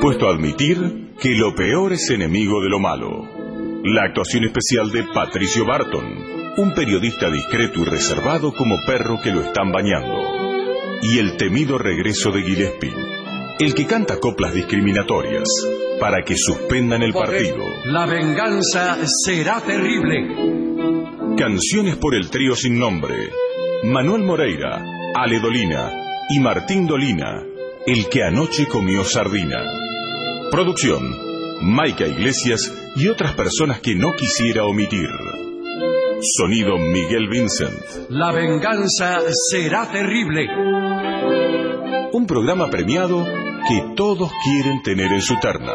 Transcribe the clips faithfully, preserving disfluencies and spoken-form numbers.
dispuesto a admitir que lo peor es enemigo de lo malo. La actuación especial de Patricio Barton, un periodista discreto y reservado como perro que lo están bañando. Y el temido regreso de Gillespie, el que canta coplas discriminatorias para que suspendan el partido. La venganza será terrible. Canciones por el trío sin nombre: Manuel Moreira, Ale Dolina y Martín Dolina, el que anoche comió sardina. Producción: Maica Iglesias y otras personas que no quisiera omitir. Sonido: Miguel Vincent. La venganza será terrible. Un programa premiado que todos quieren tener en su terna.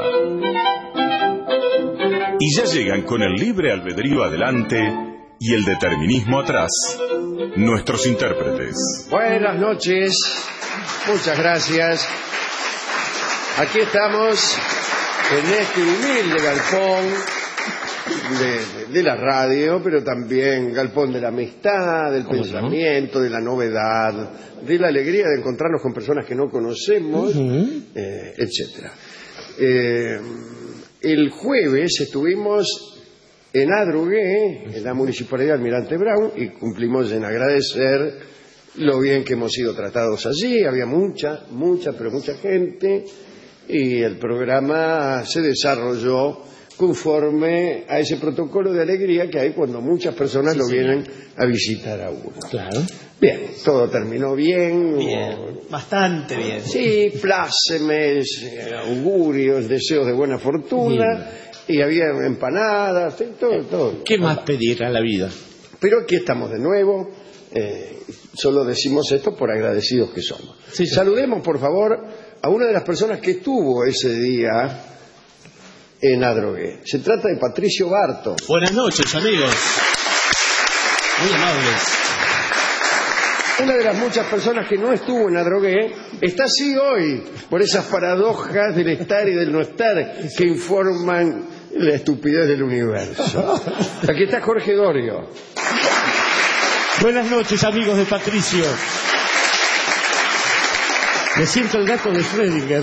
Y ya llegan con el libre albedrío adelante y el determinismo atrás, nuestros intérpretes. Buenas noches, muchas gracias. Aquí estamos en este humilde galpón de, de, de la radio, pero también galpón de la amistad, del pensamiento, no? de la novedad, de la alegría de encontrarnos con personas que no conocemos, uh-huh. eh, etcétera. Eh, el jueves estuvimos en Adrogué, en la Municipalidad de Almirante Brown, y cumplimos en agradecer lo bien que hemos sido tratados allí. Había mucha, mucha, pero mucha gente, y el programa se desarrolló conforme a ese protocolo de alegría que hay cuando muchas personas sí, lo vienen sí. a visitar a uno. Claro. Bien, todo terminó bien. Bien, o... bastante bien. Sí, plácemes, augurios, deseos de buena fortuna. Bien. Y había empanadas, todo, todo. ¿Qué más pedir a la vida? Pero aquí estamos de nuevo. Eh, solo decimos esto por agradecidos que somos. Sí, sí. Saludemos, por favor, a una de las personas que estuvo ese día en Adrogué. Se trata de Patricio Barton. Buenas noches, amigos. Muy amables. Una de las muchas personas que no estuvo en Adrogué está así hoy, por esas paradojas del estar y del no estar que informan la estupidez del universo. Aquí está Jorge Dorio. Buenas noches, amigos de Patricio. Me siento el gato de Schrödinger.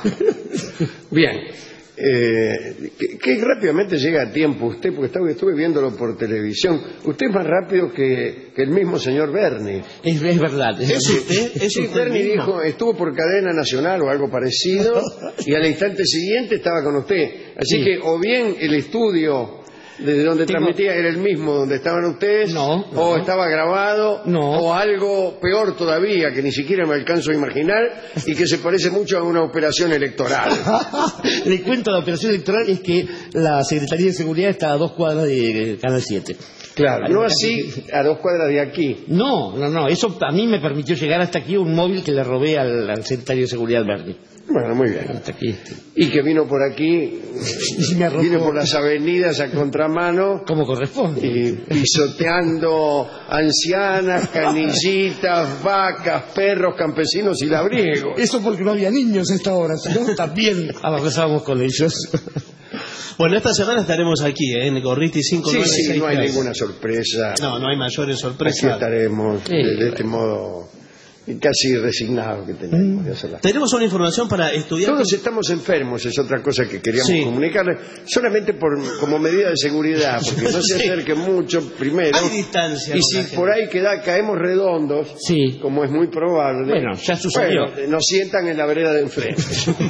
Bien. Eh, que, que rápidamente llega a tiempo usted, porque estaba, estuve viéndolo por televisión. Usted es más rápido que, que el mismo señor Berni. Es, es verdad. ¿Es, ¿Es usted? ¿Es sí, usted Berni mismo? Dijo, estuvo por cadena nacional o algo parecido, y al instante siguiente estaba con usted. Así sí. que o bien el estudio desde donde Tengo... transmitía era el mismo donde estaban ustedes, no, no. o estaba grabado, no. o algo peor todavía que ni siquiera me alcanzo a imaginar y que se parece mucho a una operación electoral. Le cuento, la operación electoral es que la Secretaría de Seguridad está a dos cuadras de Canal siete. Claro, no así a dos cuadras de aquí. No, no, no, eso a mí me permitió llegar hasta aquí un móvil que le robé al, al secretario de Seguridad Berni. Bueno, muy bien. Hasta aquí. Y que vino por aquí, vino por las avenidas a contramano. Como corresponde. Y pisoteando ancianas, canillitas, vacas, perros, campesinos y labriegos. Eso porque no había niños a esta hora, sino también avanzábamos con ellos. Bueno, esta semana estaremos aquí, ¿eh? En Gorriti cinco nueve seis. Sí, sí, no hay ninguna sorpresa. No, no hay mayores sorpresas. Aquí estaremos sí, de, de este modo casi resignados que tenemos. Mm. Tenemos una información para estudiantes. Todos estamos enfermos, es otra cosa que queríamos sí. comunicarles, solamente por como medida de seguridad, porque no se sí. acerque mucho primero. Hay distancia. Y si por ahí queda, caemos redondos, sí. como es muy probable. Bueno, ya sucedió. Bueno, nos sientan en la vereda de enfrente.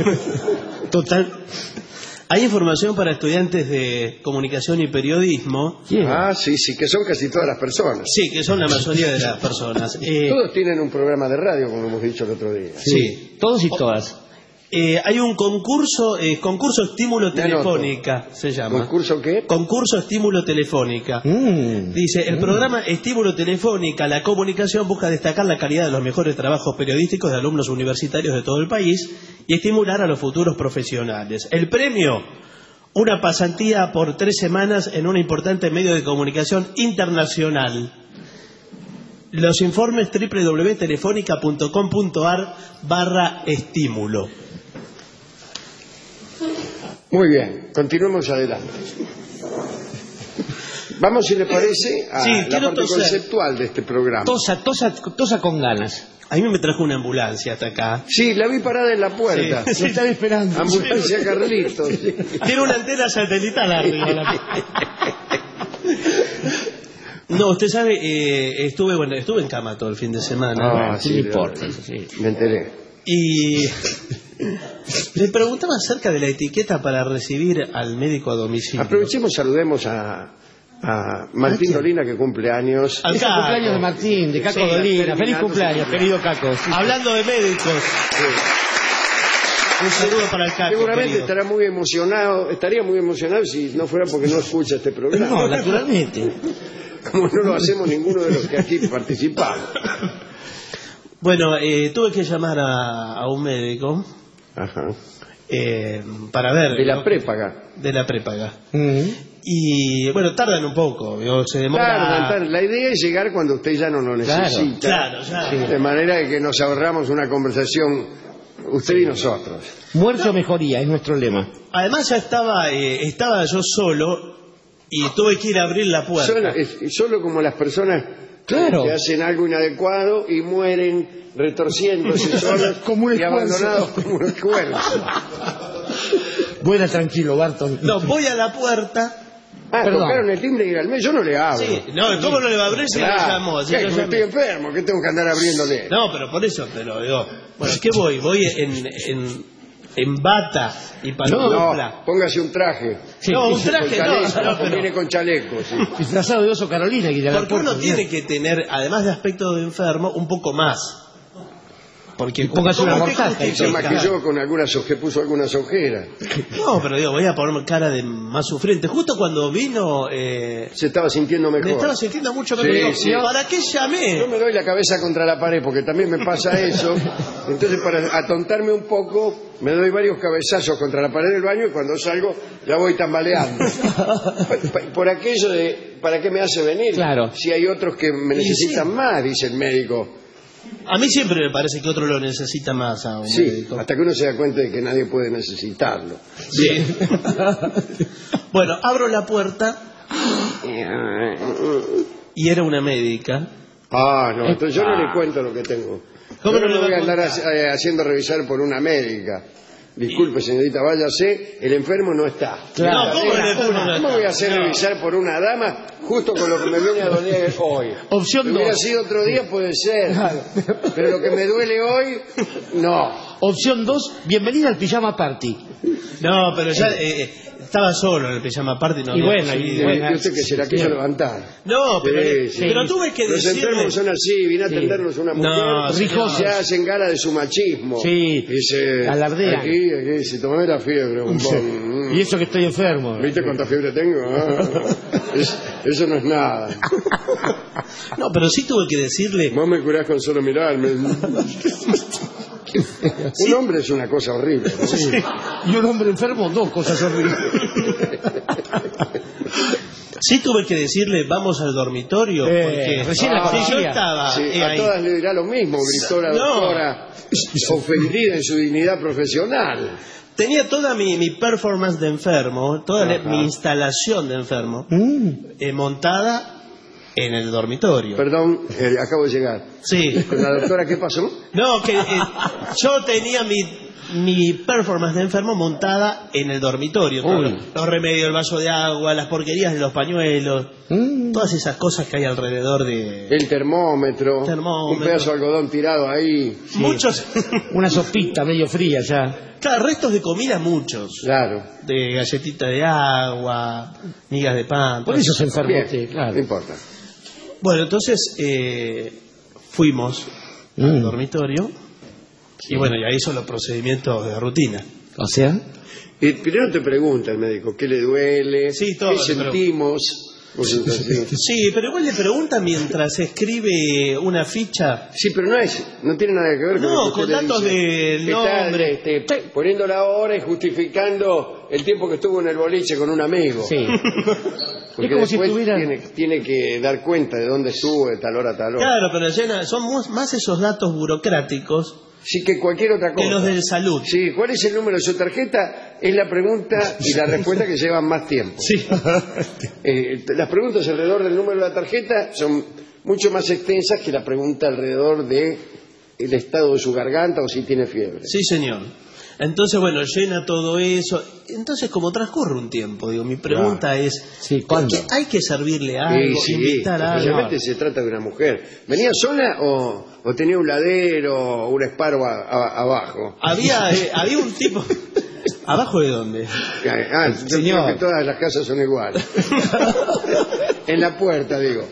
Total. Hay información para estudiantes de comunicación y periodismo. ¿Quién? Ah, sí, sí, que son casi todas las personas. Sí, que son la mayoría de las personas. Eh, todos tienen un programa de radio, como hemos dicho el otro día. Sí, sí. Todos y todas. Eh, hay un concurso, eh, concurso estímulo telefónica, se llama. ¿Concurso qué? Concurso estímulo telefónica. Mm. Dice, el mm. programa estímulo telefónica, la comunicación busca destacar la calidad de los mejores trabajos periodísticos de alumnos universitarios de todo el país y estimular a los futuros profesionales. El premio, una pasantía por tres semanas en un importante medio de comunicación internacional. Los informes doble u doble u doble u punto telefónica punto com punto ar barra estímulo. Muy bien, continuemos adelante. Vamos, si le parece, a sí, la parte toser. conceptual de este programa. Tosa, tosa, tosa con ganas. A mí me trajo una ambulancia hasta acá. Sí, la vi parada en la puerta. Sí, sí. Lo están esperando. Ambulancia Carlitos. Sí. Tiene una antena satelital arriba. La... No, usted sabe, eh, estuve bueno, estuve en cama todo el fin de semana. Ah, sí, sí, no de importa. verdad. Sí. Me enteré. Y le preguntaba acerca de la etiqueta para recibir al médico a domicilio. Aprovechemos, saludemos a, a Martín Dolina, que cumple años. Al Es el Caco. cumpleaños de Martín, de Caco Sí, Dolina. Feliz terminando cumpleaños, su querido Caco. Sí. Hablando de médicos, un saludo para el Caco. Seguramente querido. estará muy emocionado, estaría muy emocionado si no fuera porque no escucha este programa. No, naturalmente. Como no lo hacemos ninguno de los que aquí participamos. Bueno, eh, tuve que llamar a, a un médico Ajá. eh, para ver... De la ¿no? prépaga. De la prépaga. Mm. Y bueno, tardan un poco, ¿no? Se demora... Claro, claro, la idea es llegar cuando usted ya no lo necesita. Claro, ya. De manera que nos ahorramos una conversación, usted y nosotros. Muerte o mejoría es nuestro lema. Además ya estaba, eh, estaba yo solo y tuve que ir a abrir la puerta. Solo, es- solo como las personas Claro. que hacen algo inadecuado y mueren retorciéndose solos Como un y esfuerzo. abandonados como un esfuerzo. Buena, tranquilo, Barton. No, voy a la puerta. Ah, Perdón. tocaron el timbre y ir al mes, yo no le abro. Sí, no, ¿cómo no le va a abrir si no le Claro. llamó? Si ¿Qué? no Que llamé. estoy enfermo, que tengo que andar abriéndole. No, pero por eso, pero digo, bueno, ¿qué voy? Voy en, en, en bata y pantufla. No, póngase un traje. Sí, No, un sí, traje Con no, chaleco, no, pero- viene con chaleco, sí. disfrazado de oso Carolina. Que irá a la Porque puerta, uno señor. tiene que tener, además de aspecto de enfermo, un poco más. Porque póngase una ¿cómo que mortaja y Se justifica? maquilló con algunas, o- que puso algunas ojeras. No, pero digo, voy a ponerme cara de más sufriente. Justo cuando vino, eh, Se estaba sintiendo mejor. me estaba sintiendo mucho Sí, mejor. Digo, sí. ¿para qué llamé? Yo me doy la cabeza contra la pared porque también me pasa eso. Entonces, para atontarme un poco, me doy varios cabezazos contra la pared del baño y cuando salgo ya voy tambaleando. Pa- pa- Por aquello de, ¿para qué me hace venir? Claro. Si hay otros que me Y necesitan sí. más, dice el médico. A mí siempre me parece que otro lo necesita más a un Sí, médico. hasta que uno se da cuenta de que nadie puede necesitarlo. Sí. Bueno, abro la puerta y era una médica. Ah, no, entonces yo no le cuento lo que tengo. ¿Cómo Yo no le me va voy a a andar contar? haci- eh, haciendo revisar por una médica. Disculpe, señorita, váyase, el enfermo no está. Claro. No, ¿cómo el enfermo no ¿Cómo está? voy a hacer No. revisar por una dama justo con lo que me viene a doler hoy? Opción Si hubiera dos. sido otro día puede ser, pero lo que me duele hoy, no. Opción dos, bienvenida al pijama party. No, pero ya eh, eh, estaba solo en el pijama party. No Y había bueno, posibilidad. y bueno. ¿Y usted qué será? ¿Quiso levantar? No, pero, Sí, sí. pero tuve que Los decirle... enfermos son así, viene a atenderlos una mujer, No, señor. se hacen gala de su machismo. Sí, Dice, alardean. aquí, aquí, si tomé la fiebre, un bon, Y eso que estoy enfermo. ¿viste cuánta fiebre tengo? Ah, es- eso no es nada. No, pero sí tuve que decirle... Vos me curás con solo mirarme. Un hombre es una cosa horrible, ¿no? Sí. Y un hombre enfermo, dos cosas horribles. Sí tuve que decirle, vamos al dormitorio, Eh, porque recién la si yo conocía. estaba Sí, eh, a ahí. todas le dirá lo mismo, gritó la No. doctora, ofendida en su dignidad profesional. Tenía toda mi, mi performance de enfermo, toda la- Ajá. mi instalación de enfermo, Mm. eh, montada en el dormitorio. Perdón, eh, acabo de llegar. Sí. ¿Con la doctora qué pasó? No, que eh, yo tenía mi, mi performance de enfermo montada en el dormitorio. Todos Uy. Los, los remedios, el vaso de agua, las porquerías de los pañuelos, Mm. todas esas cosas que hay alrededor de... El termómetro, Termómetro. un pedazo de algodón tirado ahí. Muchos... Una sopita medio fría ya. Claro, restos de comida muchos. Claro. De galletita de agua, migas de pan. Por todo eso se enfermó Bien, usted, claro. no importa. Bueno, entonces eh, fuimos al Mm. dormitorio y bueno, ya hizo los procedimientos de rutina. O sea, Y primero te pregunta el médico, ¿qué le duele? Sí, todo, ¿Qué pero- sentimos? Cosas así. Sí, pero igual le pregunta mientras escribe una ficha. Sí, pero no es, no tiene nada que ver con No, lo que con usted le datos dice. del Está, nombre. este, poniendo la hora y justificando el tiempo que estuvo en el boliche con un amigo. sí. Porque Es como si después estuviera- tiene, tiene que dar cuenta de dónde estuvo de tal hora a tal hora. Claro, pero llena, son mu- más esos datos burocráticos Sí, que cualquier otra cosa. que los del salud. Sí, ¿cuál es el número de su tarjeta? Es la pregunta y la respuesta que llevan más tiempo. Sí. Eh, las preguntas alrededor del número de la tarjeta son mucho más extensas que la pregunta alrededor de el estado de su garganta o si tiene fiebre. Sí, señor. Entonces, bueno, llena todo eso. Entonces, como transcurre un tiempo, digo, mi pregunta Claro. es, Sí, ¿cuándo? ¿qué- ¿hay que servirle algo, Sí, sí, invitar algo? especialmente se trata de una mujer. ¿Venía sola o, o tenía un ladero o un esparo a- a- abajo? Había, eh, había un tipo... ¿Abajo de dónde? Ah, yo Señor. creo que todas las casas son iguales. En la puerta, digo.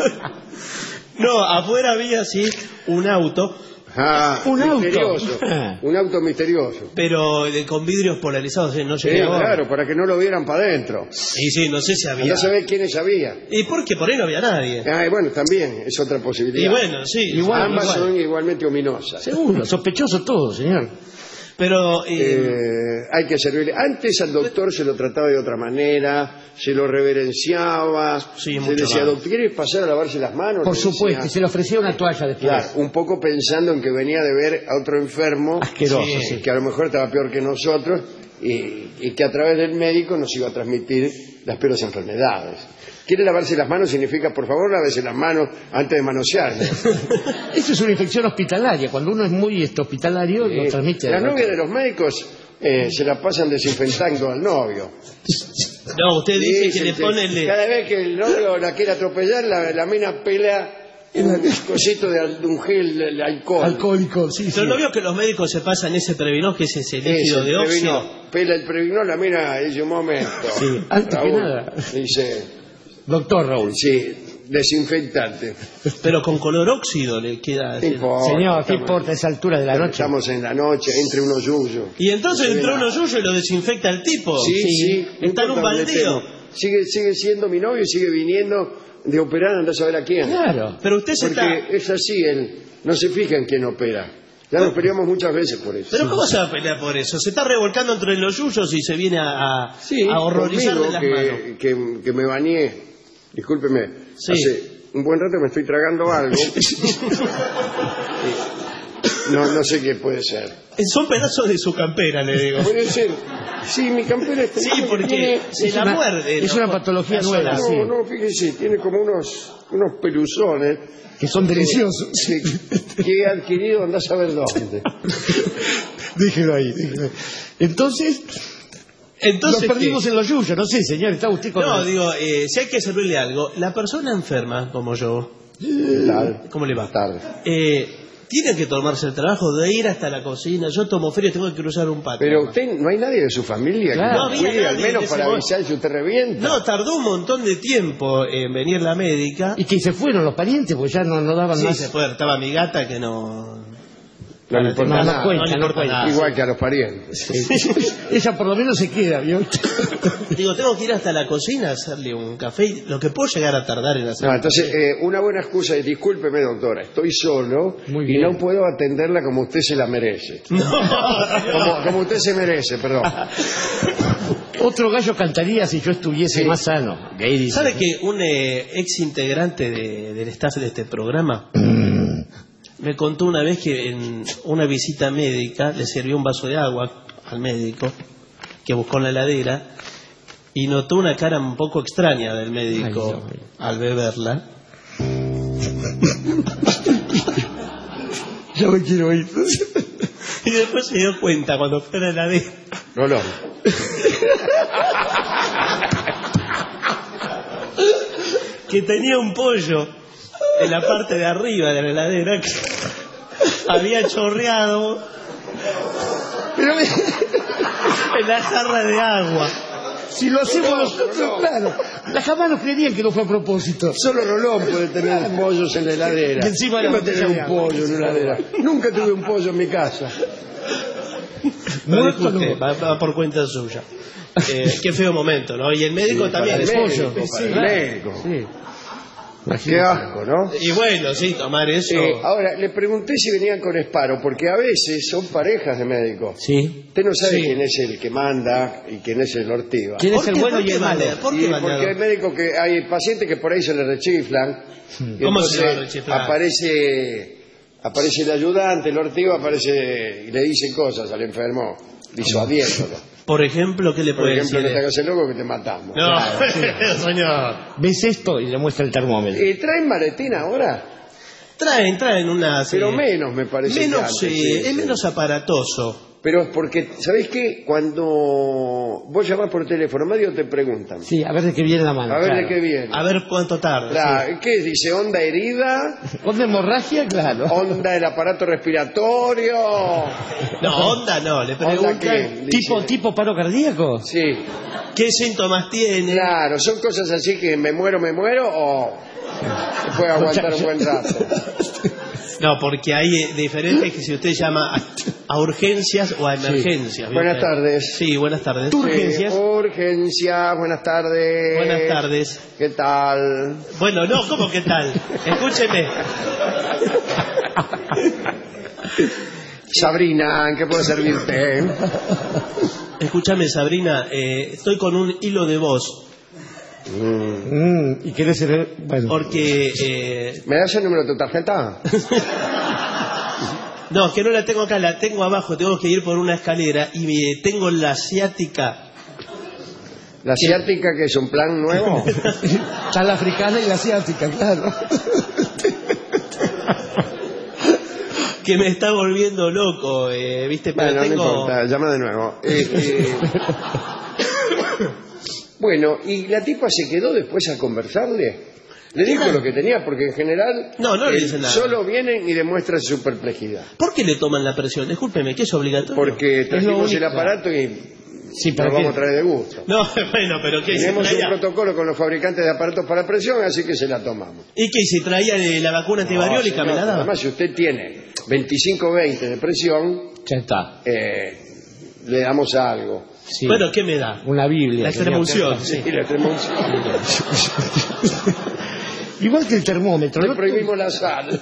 No, afuera había, sí, un auto, Ah, Un auto. misterioso. Un auto misterioso. pero eh, con vidrios polarizados, eh, no Sí, llegué a ver. claro, para que no lo vieran para adentro. Y sí, no sé si había... Ya saber quiénes había. ¿Y por qué? Por ahí no había nadie. Ah, y bueno, también es otra posibilidad. Y bueno, sí. Igual, Ambas igual. son igualmente ominosas. Seguro, sospechoso todo, señor. Pero... eh, Eh, hay que servirle. Antes al doctor se lo trataba de otra manera, se lo reverenciaba, Sí, se mucho decía, más. doctor, ¿quieres pasar a lavarse las manos? Por Le supuesto, y decía. se le ofrecía una toalla después. Claro, un poco pensando en que venía de ver a otro enfermo Asqueroso, sí, sí. que a lo mejor estaba peor que nosotros y, y que a través del médico nos iba a transmitir las peores enfermedades. ¿Quiere lavarse las manos? Significa, por favor, lávese las manos antes de manosearme. Eso es una infección hospitalaria. Cuando uno es muy este, hospitalario, lo Eh, transmite. Las novias de los médicos eh, se la pasan desinfectando al novio. no, usted dice Sí, que le sí, ponen... sí. Cada vez que el novio la quiere atropellar, la, la mina pela un cosito de, al- de un gel de alcohol. Alcohólico, sí, sí. Pero no veo que los médicos se pasan ese Previnós, que es ese líquido Ese, de el óxido. Previnó. Pela el Previnó, la mina dice un momento. Sí, antes que Raúl, nada. Dice, Doctor Raúl. sí, desinfectante. Pero con color óxido le queda... No importa, Señor, ¿qué estamos- importa a esa altura de la noche? Estamos en la noche, entre unos yuyos. Y entonces Sí, entró nada. uno suyo y lo desinfecta el tipo. Sí, sí. no Está en un importa dónde baldío. estemos. Sigue, sigue siendo mi novio y sigue viniendo de operar, anda a saber a quién. Claro. Pero usted se Porque está... es así, él no se fija en quién opera. Ya nos peleamos muchas veces por eso. ¿Pero cómo se va a pelear por eso? Se está revolcando entre los yuyos y se viene a, a, Sí, a horrorizar de conmigo, las que, manos. que, que me bañé, discúlpeme, Sí. hace un buen rato me estoy tragando algo. no, no sé qué puede ser. Son pedazos de su campera, le digo. Puede ser. Sí, mi campera está... Sí, porque tiene- se es la una- muerde. es ¿no? una patología La nueva, zona. sí. No, no, fíjese, tiene como unos, unos peluzones Que son deliciosos. que, que he adquirido, andás a ver dónde. Déjelo ahí, déjelo ahí. Entonces, Entonces, nos perdimos ¿qué? en los yuyos. No sé, señor, está usted con... No, digo, eh, si hay que servirle algo, la persona enferma, como yo, ¿Qué tal? ¿cómo le va? Tarde. Eh, tiene que tomarse el trabajo de ir hasta la cocina. Yo tomo frío y tengo que cruzar un patio. Pero usted, ¿no hay nadie de su familia Claro. que No lo había cuide, al nadie menos en ese para momento. avisar si usted revienta? No, tardó un montón de tiempo en venir la médica. Y que se fueron los parientes, porque ya no, no daban Sí, más. se fue. Estaba mi gata que no... No le importa No, no nada. cuenta, le no importa cuenta. nada. Igual que a los parientes. Ella por lo menos se queda, ¿vio? Digo, tengo que ir hasta la cocina a hacerle un café. y Lo que puedo llegar a tardar en hacer. No, entonces, eh, una buena excusa es, discúlpeme doctora, estoy solo Muy y bien. no puedo atenderla como usted se la merece. Como, como usted se merece, perdón. Otro gallo cantaría si yo estuviese Sí. más sano. Gay dice. ¿Sabe que un eh, ex integrante de- del staff de este programa me contó una vez que en una visita médica le sirvió un vaso de agua al médico que buscó en la heladera y notó una cara un poco extraña del médico Ay, Dios mío. al beberla? Ya me quiero ir. Y después se dio cuenta cuando fue a la heladera Rolón. que tenía un pollo en la parte de arriba de la heladera que había chorreado Pero me- en la jarra de agua. si lo hacemos nosotros, claro. La jamás nos creerían que no fue a propósito. Solo Rolón puede tener pollos en la heladera. Y encima ¿Quién la va a tener botella de un agua? pollo en la heladera? Nunca tuve un pollo en mi casa. Lo Muerto discute, no. va, va por cuenta suya. Eh, qué feo momento, ¿no? Y el médico Sí, también. para el es médico, pollo. para el Sí. médico. Sí. Qué asco, ¿no? Y bueno, sí, tomar eso. Eh, ahora, le pregunté si venían con Esparo, porque a veces son parejas de médicos. Sí. Usted no sabe Sí. quién es el que manda y quién es el ortiva. ¿Quién ¿Por es el qué- bueno por y qué el malo? vale? ¿Por Y qué porque hay bañado? médicos que hay pacientes que por ahí se les rechiflan. Y ¿Cómo se entonces va a rechiflar? Aparece, aparece el ayudante, el ortiva aparece y le dice cosas al enfermo, disuadiéndolo. Por ejemplo, ¿qué le Por puede ejemplo, no decir? te hagas el loco que te matamos. No, señor. ¿Ves esto? Y le muestra el termómetro. Eh, ¿Traen maletín ahora? Traen, traen unas... Pero eh, menos, me parece. Menos, que antes, eh, sí, es sí. menos aparatoso. Pero es porque, ¿sabés qué? Cuando vos llamás por teléfono, medio te preguntan. Sí, a ver de qué viene la mano. A ver claro. de qué viene. A ver cuánto tarda. La- sí. ¿Qué dice? ¿Onda herida? ¿Onda hemorragia? Claro. ¿Onda del aparato respiratorio? No, onda no, le preguntan qué? ¿Tipo, Dice- ¿Tipo paro cardíaco? Sí, qué síntomas tiene. claro. Son cosas así que me muero, me muero o se puede aguantar un buen rato. No, porque hay eh, diferentes que si usted llama a, a urgencias o a emergencias. ¿vio Buenas usted? tardes. Sí, buenas tardes. Tú- Sí, Urgencias. urgencias, buenas tardes. Buenas tardes. ¿Qué tal? Bueno, no, ¿cómo qué tal? Escúcheme. Sabrina, ¿en qué puedo servirte? Escúchame, Sabrina, eh, estoy con un hilo de voz. Mm, ¿Y querés ser...? Bueno. Porque... eh, ¿Me das el número de tu tarjeta? no, que no la tengo acá, la tengo abajo. Tengo que ir por una escalera y me, tengo la ciática. ¿La asiática, que es un plan nuevo? Está la africana y la asiática, claro. Que me está volviendo loco, eh, ¿viste? Pero Bueno, tengo... no importa, llama de nuevo. Eh, eh, Bueno, ¿y la tipa se quedó después a conversarle? Le dijo lo que tenía, porque en general No, no le eh, dicen nada. solo vienen y demuestran su perplejidad. ¿Por qué le toman la presión? Discúlpeme, ¿qué es obligatorio? Porque Es lo trajimos el único. aparato y Sí, nos ¿para vamos qué? a traer de gusto. No, bueno, pero ¿qué? ¿Se Tenemos un traía? protocolo con los fabricantes de aparatos para presión, así que se la tomamos. ¿Y qué? ¿Se traía eh, la vacuna antivariólica? No, ¿Me la señor, daba? además, si usted tiene veinticinco veinte de presión, Ya está. eh, le damos algo. Sí. Bueno, ¿qué me da? Una Biblia. La señor. extremunción, sí. Y le tenemos- Igual que el termómetro. le ¿no? prohibimos la sal.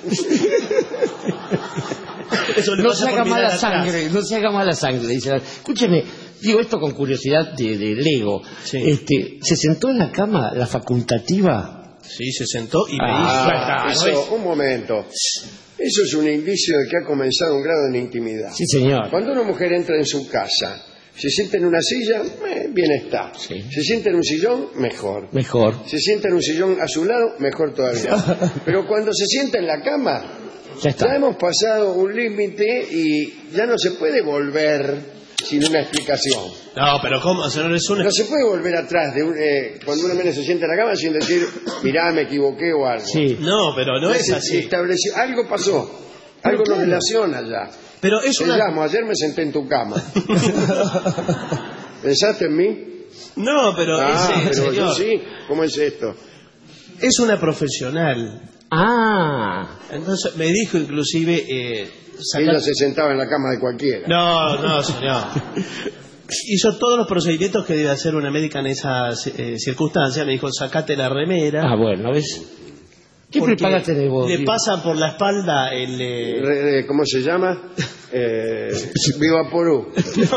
Eso le No pasa se por haga mirar mala atrás. sangre, no se haga mala sangre. Dice, escúcheme, digo esto con curiosidad de, de Lego. Sí. Este, ¿se sentó en la cama la facultativa? Sí, se sentó y me Ah, hizo... eso, un momento. Eso es un indicio de que ha comenzado un grado de intimidad. Sí, señor. Cuando una mujer entra en su casa, se sienta en una silla, eh, bien está. Sí. Se sienta en un sillón, mejor. Mejor. Se sienta en un sillón a su lado, mejor todavía. Pero cuando se sienta en la cama, Ya está. ya hemos pasado un límite y ya no se puede volver sin una explicación. No, pero ¿cómo? Señor, es una... No se puede volver atrás de un, eh, cuando una menos se sienta en la cama sin decir, mirá, me equivoqué o algo. Sí. No, pero no es Se así. estableció- algo pasó, algo nos relaciona ya. Pero es Te una... llamo, ayer me senté en tu cama. ¿Pensaste en mí? No, pero, Ah, ese, pero yo señor, sí. ¿Cómo es esto? es una profesional. Ah, Entonces me dijo inclusive... Eh, sacar- Ella se sentaba en la cama de cualquiera. No, no, señor. Hizo todos los procedimientos que debe hacer una médica en esas eh, circunstancias. Me dijo, sacate la remera. ah, bueno, ¿ves? ¿Qué porque prepaga tenés vos? Le Diego? pasan por la espalda el... eh, Re- eh, ¿Cómo se llama? Eh, Viva Porú.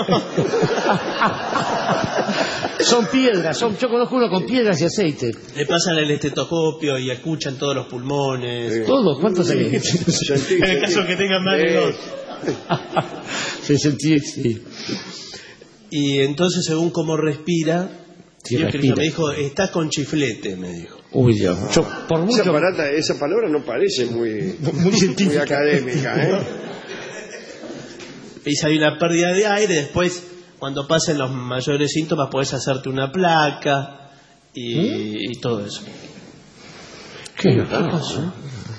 Son piedras, son, yo conozco uno con piedras y aceite. le pasan el estetoscopio y escuchan todos los pulmones. Sí. ¿Todos? ¿Cuántos hay? Sentí, En el sentí. caso que tengan más de Eh, dos. Se sentí, sí. Y entonces, según cómo respira, Sí, yo respira. me dijo, estás con chiflete, me dijo. Uy, Dios. Yo, por Esa, mucho... palabra, esa palabra no parece muy, Muy muy científica. académica, ¿eh? Y si hay una pérdida de aire, después, cuando pasen los mayores síntomas, podés hacerte una placa y, y todo eso. ¿Qué, ¿Qué pasó?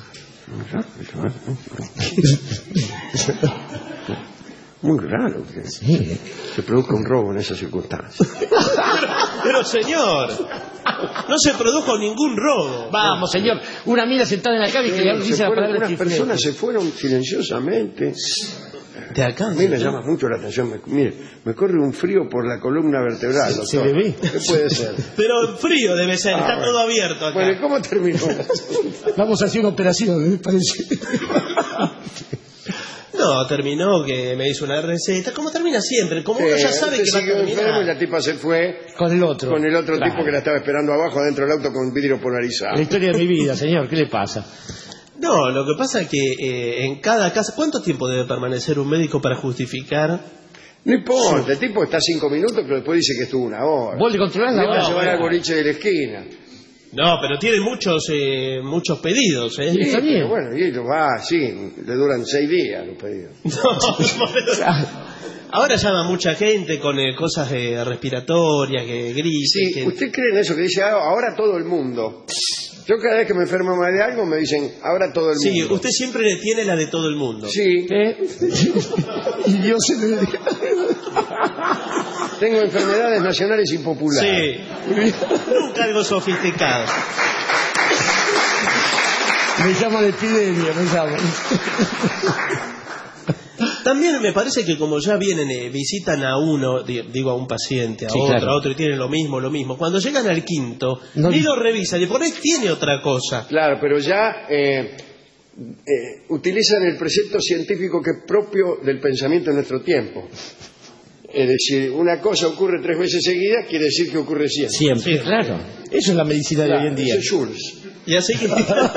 Muy raro que Sí. se produzca un robo en esas circunstancias. Pero, señor, no se produjo ningún robo. Vamos, señor. Una mina sentada en la cama y que le Se dice la fueron- palabra unas chiflete. personas se fueron silenciosamente. De acá. A mí me llama mucho la atención. Me, mire, me corre un frío por la columna vertebral, Se- se doctor. le ve. ¿Qué puede ser? Pero frío debe ser, está bueno. todo abierto acá. Bueno, ¿y cómo terminó? Vamos a hacer una operación, me parece. No, terminó que me hizo una receta. ¿Cómo termina siempre? Como uno Eh, ya sabe usted que va a siguió enfermo y terminar. la tipa se fue Con el otro. con el otro Claro. tipo que la estaba esperando abajo adentro del auto con vidrio polarizado. La historia de mi vida, señor. ¿Qué le pasa? No, lo que pasa es que eh, en cada casa... ¿Cuánto tiempo debe permanecer un médico para justificar? No importa, el tipo está cinco minutos, pero después dice que estuvo una hora. ¿Vos le controlás la Le va a hora? llevar al boliche de la esquina. No, pero tiene muchos eh, muchos pedidos, ¿eh? Sí, está bien. pero bueno, y ellos va, sí, le duran seis días los pedidos. No, pero- ahora llama mucha gente con eh, cosas eh, respiratorias, que grises. Sí, que- ¿usted cree en eso que dice ah, ahora todo el mundo? Yo cada vez que me enfermo más de algo me dicen ahora todo el Sí, mundo. usted siempre le tiene la de todo el mundo. Sí, ¿Eh? Y yo se le tengo enfermedades nacionales y populares. Sí. Nunca algo sofisticado. Me llaman epidemia, me llaman. También me parece que como ya vienen, eh, visitan a uno, di- digo a un paciente, a Sí, otro, claro. a otro y tienen lo mismo, lo mismo. Cuando llegan al quinto, No- ni lo revisan y por ahí tiene otra cosa. Claro, pero ya eh, eh, utilizan el precepto científico que es propio del pensamiento en nuestro tiempo. Es decir, una cosa ocurre tres veces seguidas, quiere decir que ocurre siempre. Siempre, Sí. claro. Eso es la medicina de hoy en día. Eso es Jules. Y así que...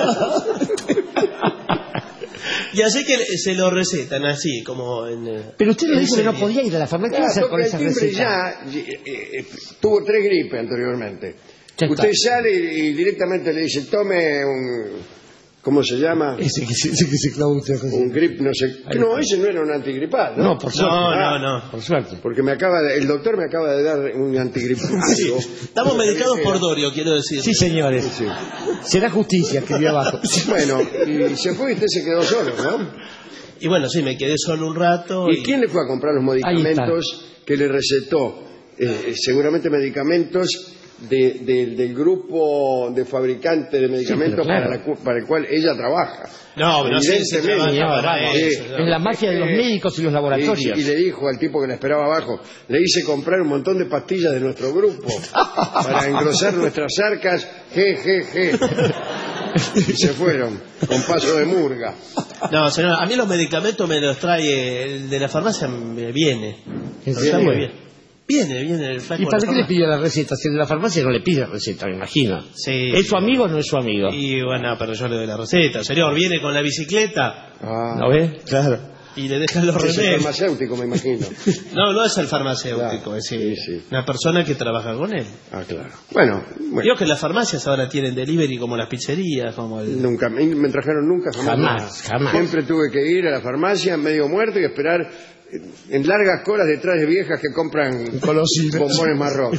y así que se lo recetan así, como en... eh, Pero usted me en dijo que no serie. podía ir a la farmacia. ¿Qué va a hacer Claro, con toca el esa timbre receta? ya, eh, eh, tuvo tres gripes anteriormente. Ya Usted está. sale y directamente le dice, tome un... ¿Cómo se llama? Ese que se, ese que se clavó usted, José. Un grip, no sé. No, ese no era un antigripal, ¿no? No, por suerte. No, Ah, no, no. Por suerte. Porque me acaba de, el doctor me acaba de dar un antigripal. Sí, estamos medicados por Dorio, quiero decir. Sí, señores. Sí. Será justicia que vi abajo. Bueno, y se fue y usted se quedó solo, ¿no? Y bueno, sí, me quedé solo un rato. ¿Y quién le fue a comprar los medicamentos que le recetó? Eh, seguramente medicamentos de, de- del grupo de fabricantes de medicamentos pero claro. para, la cu- para el cual ella trabaja. No, no sé si Evidentemente. trabaja para vamos. eso, Sí. ¿no? Es la magia de los médicos y los laboratorios. Y, y le dijo al tipo que la esperaba abajo, le hice comprar un montón de pastillas de nuestro grupo para engrosar nuestras arcas, je, je, je. Y se fueron, con paso de murga. No, señor, a mí los medicamentos me los trae el de la farmacia, me viene. ¿En Está serio? muy bien. Viene, viene el flaco. ¿Y de para la qué le farmacia. pidió la receta? Si el de la farmacia no le pide receta, me imagino. Sí. ¿Es su amigo o no es su amigo? Y bueno, pero yo le doy la receta. Señor, viene con la bicicleta Ah, ¿No ve? Claro. y le dejan los es el remedios. farmacéutico, me imagino. No, no es el farmacéutico, Claro. es eh, Sí, sí. una persona que trabaja con él. Ah, claro. Bueno, bueno. Digo que las farmacias ahora tienen delivery como las pizzerías, como el... Nunca, me, me trajeron nunca, jamás. Jamás, jamás. Siempre tuve que ir a la farmacia medio muerto y esperar eh, en largas colas detrás de viejas que compran Golosinas. bombones Marroc.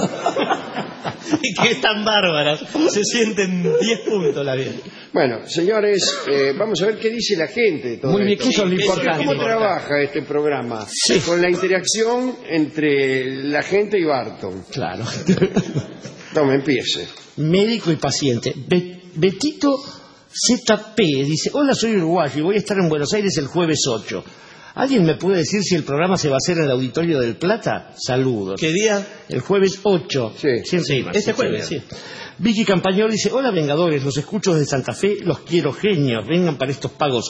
y que están bárbaras. Se sienten diez puntos la bien. Bueno, señores, eh, vamos a ver qué dice la gente de todo Muy bien, esto. que eso es lo Sí, eso es importante. ¿Cómo trabaja este programa? Con la interacción entre la gente y Barton. Claro. Tome, empiece. Médico y paciente. Be- Betito Z P dice, hola, soy uruguayo y voy a estar en Buenos Aires el jueves ocho. ¿Alguien me puede decir si el programa se va a hacer en el Auditorio del Plata? Saludos. ¿Qué día? El jueves ocho. Sí. Siempre hay más, Este siempre jueves, hay sí. más. Vicky Campañol dice, hola Vengadores, los escucho desde Santa Fe, los quiero genios, vengan para estos pagos.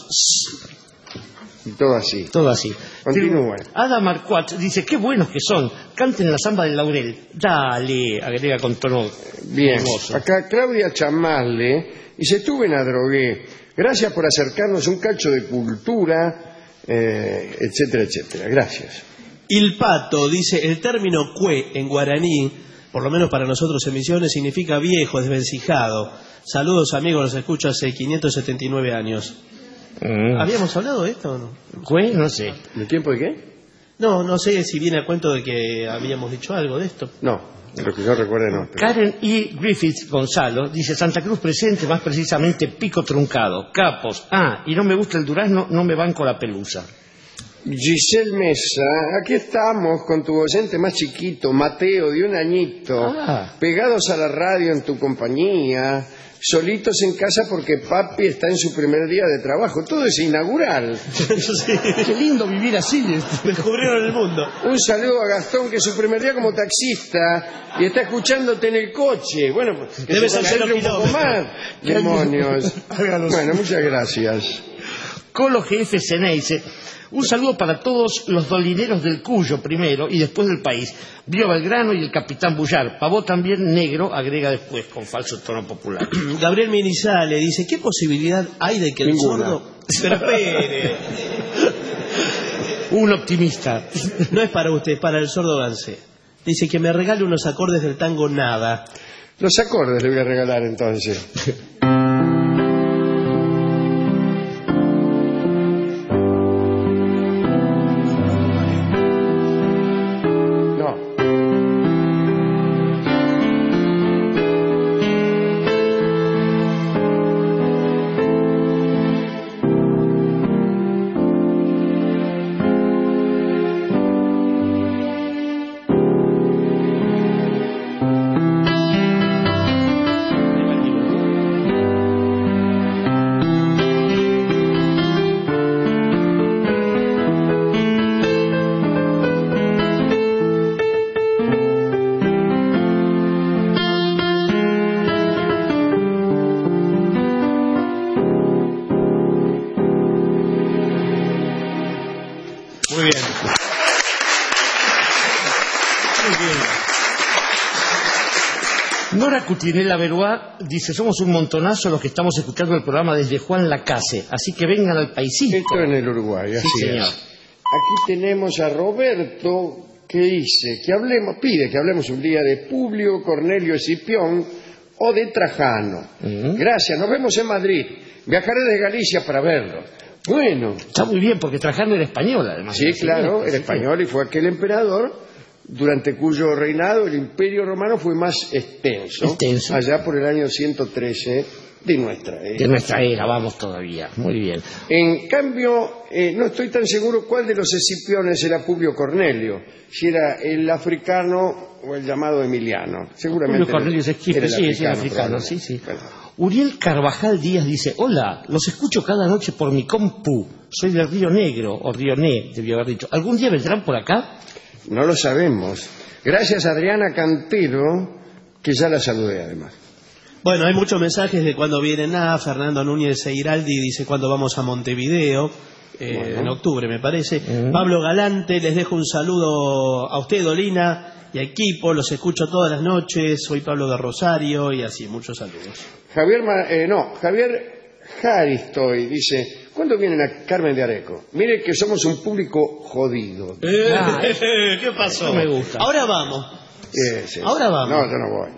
Y todo así. Todo así. Continúe. Ada Marquardt dice, qué buenos que son, canten la samba del laurel. Dale, agrega con tono Bien. hermoso. Acá Claudia Chamarle dice, estuve en la drogué. Gracias por acercarnos un cacho de cultura, eh, etcétera, etcétera. Gracias. Il pato dice, el término cue en guaraní, por lo menos para nosotros en Misiones, significa viejo, desvencijado. Saludos amigos, los escucho hace quinientos setenta y nueve años. Mm. ¿Habíamos hablado de esto o no? ¿Cue? No sé. ¿El tiempo de qué? No, no sé si viene a cuento de que habíamos dicho algo de esto. No, lo que yo recuerde no. pero- Karen E. Griffith Gonzalo dice Santa Cruz presente, más precisamente Pico Truncado, Capos. Ah, y no me gusta el durazno, no me banco la pelusa. Giselle Mesa, aquí estamos con tu oyente más chiquito, Mateo, de un añito, Ah. pegados a la radio en tu compañía, solitos en casa porque papi está en su primer día de trabajo. Todo es inaugural. Sí, Qué lindo vivir así. descubrieron el mundo. Un saludo a Gastón, que es su primer día como taxista y está escuchándote en el coche. Bueno, pues, que Debe se ser concentre un cero poco más. Demonios. Hágalos. Bueno, muchas gracias. Colo G F Ceneice, un saludo para todos los dolineros del Cuyo primero y después del país. Vio Belgrano y el Capitán Bullar. Pavó también negro, agrega después con falso tono popular. Gabriel Minizale dice, ¿qué posibilidad hay de que el Ninguna. sordo... Pero espere, Un optimista. no es para usted, es para el sordo Gansé. Dice que me regale unos acordes del tango Nada. Los acordes le voy a regalar entonces. Nora Cutinela Beruá dice, somos un montonazo los que estamos escuchando el programa desde Juan Lacase, así que vengan al paisito. Esto en el Uruguay, así sí, señor. es. Aquí tenemos a Roberto que dice que hablemos, pide que hablemos un día de Publio Cornelio Escipión o de Trajano. Uh-huh. Gracias, nos vemos en Madrid. Viajaré de Galicia para verlo. Bueno. Está muy bien, porque Trajano era español, además. Sí, claro, era español y fue aquel emperador durante cuyo reinado el Imperio Romano fue más extenso, extenso. allá por el año ciento trece de nuestra era. De nuestra era, vamos todavía. Muy bien. En cambio, eh, no estoy tan seguro cuál de los Escipiones era Publio Cornelio, si era el africano o el llamado Emiliano. Seguramente Publio Cornelio es Esquife, sí, es el africano, sí, sí. Bueno. Uriel Carvajal Díaz dice, hola, los escucho cada noche por mi compu, soy del Río Negro, o Río Ne, debió haber dicho. ¿Algún día vendrán por acá? No lo sabemos. Gracias a Adriana Cantero, que ya la saludé además. Bueno, hay muchos mensajes de cuándo vienen a Fernando Núñez Seiraldi dice cuándo vamos a Montevideo, eh, bueno. en octubre me parece. Uh-huh. Pablo Galante, les dejo un saludo a usted, Dolina, y a equipo, los escucho todas las noches, soy Pablo de Rosario, y así, muchos saludos. Javier, eh, no, Javier Jaristoy dice, ¿cuándo vienen a Carmen de Areco? Mire que somos un público jodido. Eh, ah, ¿Qué pasó? No me gusta. Ahora vamos. Eh, sí. Ahora vamos. No, yo no voy.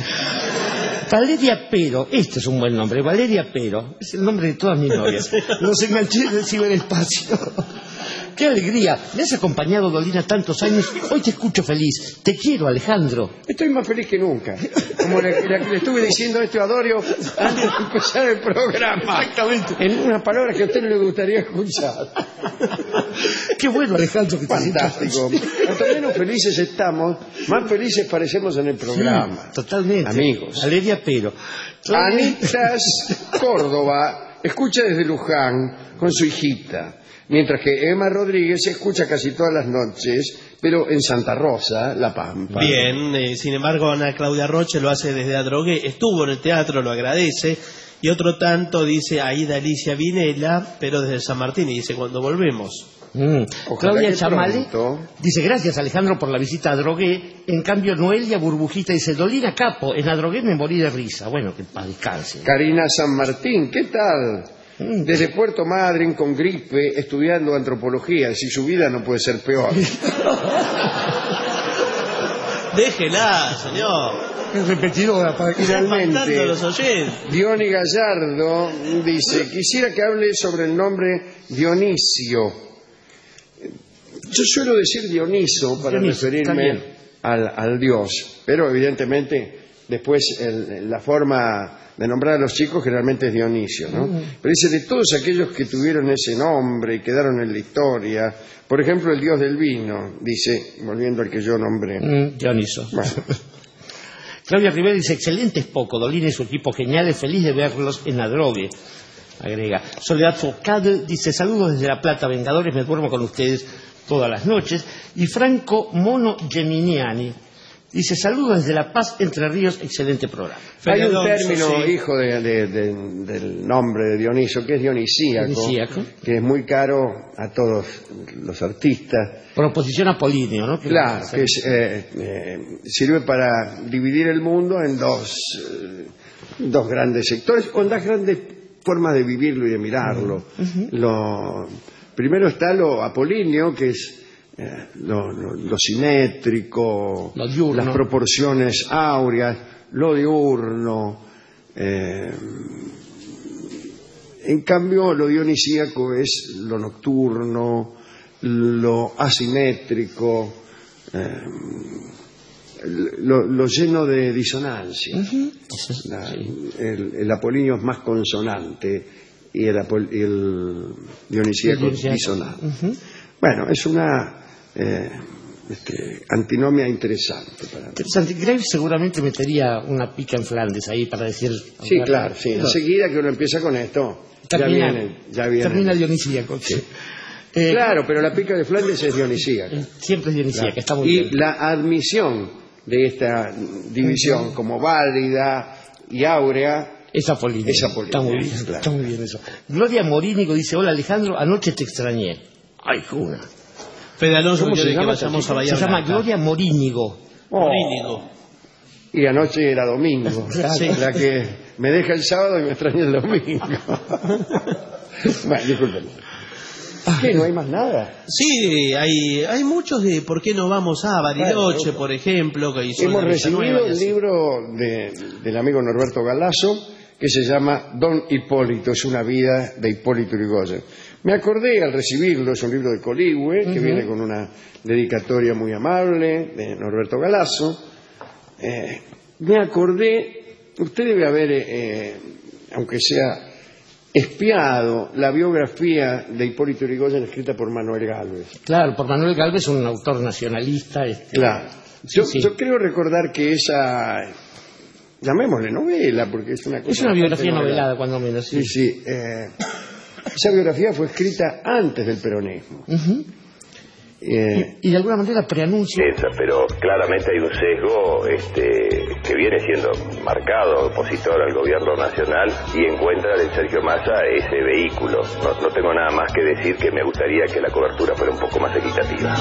Valeria Pero, este es un buen nombre, Valeria Pero, es el nombre de todas mis novias. Los enganché en el ciberespacio. ¡Qué alegría! Me has acompañado, Dolina, tantos años. Hoy te escucho feliz. Te quiero, Alejandro. Estoy más feliz que nunca. Como le, le, le estuve diciendo esto a Dorio antes de empezar el programa. Exactamente. En unas palabras que a usted no le gustaría escuchar. ¡Qué bueno, Alejandro! Que fantástico. Cuanto menos felices estamos, más felices parecemos en el programa. Sí, totalmente. Amigos. Valeria Pero. Anitas Córdoba escucha desde Luján con su hijita. Mientras que Emma Rodríguez se escucha casi todas las noches, pero en Santa Rosa, La Pampa. Bien, eh, sin embargo, Ana Claudia Roche lo hace desde Adrogué, estuvo en el teatro, lo agradece, y otro tanto dice Aida Alicia Vinela, pero desde San Martín, y dice cuando volvemos. Mm. Claudia Chamale dice, gracias Alejandro por la visita a Adrogué. En cambio, Noelia Burbujita dice, Dolina Capo, en Adrogué me morí de risa. Bueno, que para descanse. Karina San Martín, ¿qué tal? Desde Puerto Madryn con gripe, estudiando antropología, si su vida no puede ser peor. Déjela, señor. Es repetidora para que finalmente. Los oyentes. Diony Gallardo dice, quisiera que hable sobre el nombre Dionisio. Yo suelo decir Dioniso para Dionisio, referirme al, al dios, pero evidentemente después el, la forma de nombrar a los chicos generalmente es Dionisio, ¿no? Uh-huh. Pero dice, de todos aquellos que tuvieron ese nombre y quedaron en la historia, por ejemplo, el dios del vino, dice, volviendo al que yo nombré. Mm, Dioniso. Bueno. Claudia Rivera dice, excelente es poco, Dolina y su equipo genial, es feliz de verlos en Adrogué. Agrega. Soledad Focade dice, saludos desde La Plata, Vengadores, me duermo con ustedes todas las noches. Y Franco Mono Geminiani dice, saludos desde La Paz, Entre Ríos, excelente programa. Hay un término, sí, hijo de, de, de, del nombre de Dioniso, que es dionisíaco, dionisíaco, que es muy caro a todos los artistas. Por oposición a Polinio, ¿no? Que claro, que es, eh, eh, sirve para dividir el mundo en dos, eh, dos grandes sectores, o en dos grandes formas de vivirlo y de mirarlo. Uh-huh. Lo, primero está lo apolíneo, que es eh, lo, lo, lo simétrico, lo diurno, las proporciones áureas, lo diurno. Eh, en cambio, lo dionisíaco es lo nocturno, lo asimétrico, eh, lo, lo lleno de disonancia. Uh-huh. La, sí. el, el apolíneo es más consonante y el, el dionisíaco es disonante. Uh-huh. Bueno, es una eh, este, antinomia interesante para mí. Interesante. Graves seguramente metería una pica en Flandes ahí para decir... Sí, claro, sí. No. Enseguida que uno empieza con esto, termina, ya viene, ya viene. Termina dionisíaco. Sí. Eh, claro, pero la pica de Flandes es dionisíaca. Siempre es dionisíaca, claro. Está muy y bien. La admisión de esta división uh-huh. como válida y áurea es apolínea. Es apolínea. Está muy bien, claro. Está muy bien eso. Gloria Morínigo dice: hola Alejandro, anoche te extrañé. Ay, Juna. Fede Alonso, ¿cómo se llama? Vayamos a Bahía se llama Gloria Morínigo. Oh. Morínigo. Y anoche era domingo. Sí. La que me deja el sábado y me extraña el domingo. Bueno, discúlpenme. ¿Qué? ¿No hay más nada? Sí, hay hay muchos de ¿por qué no vamos a Bariloche, bueno, por ejemplo? Que hizo hemos recibido el libro de, del amigo Norberto Galasso, que se llama Don Hipólito, es una vida de Hipólito Yrigoyen. Me acordé al recibirlo, es un libro de Coligüe, que uh-huh. viene con una dedicatoria muy amable de Norberto Galasso. Eh, me acordé, usted debe haber, eh, aunque sea espiado, la biografía de Hipólito Yrigoyen escrita por Manuel Gálvez. Claro, por Manuel Gálvez, un autor nacionalista. Este... Claro. Yo, sí, sí. yo creo recordar que esa, llamémosle novela, porque es una cosa... Es una biografía novelada, cuando menos. Sí, sí. sí eh, esa biografía fue escrita antes del peronismo. Uh-huh. Eh, y, y de alguna manera preanuncia. Esa, pero claramente hay un sesgo este, que viene siendo marcado, opositor al gobierno nacional, y encuentra en Sergio Massa ese vehículo. No, no tengo nada más que decir, que me gustaría que la cobertura fuera un poco más equitativa.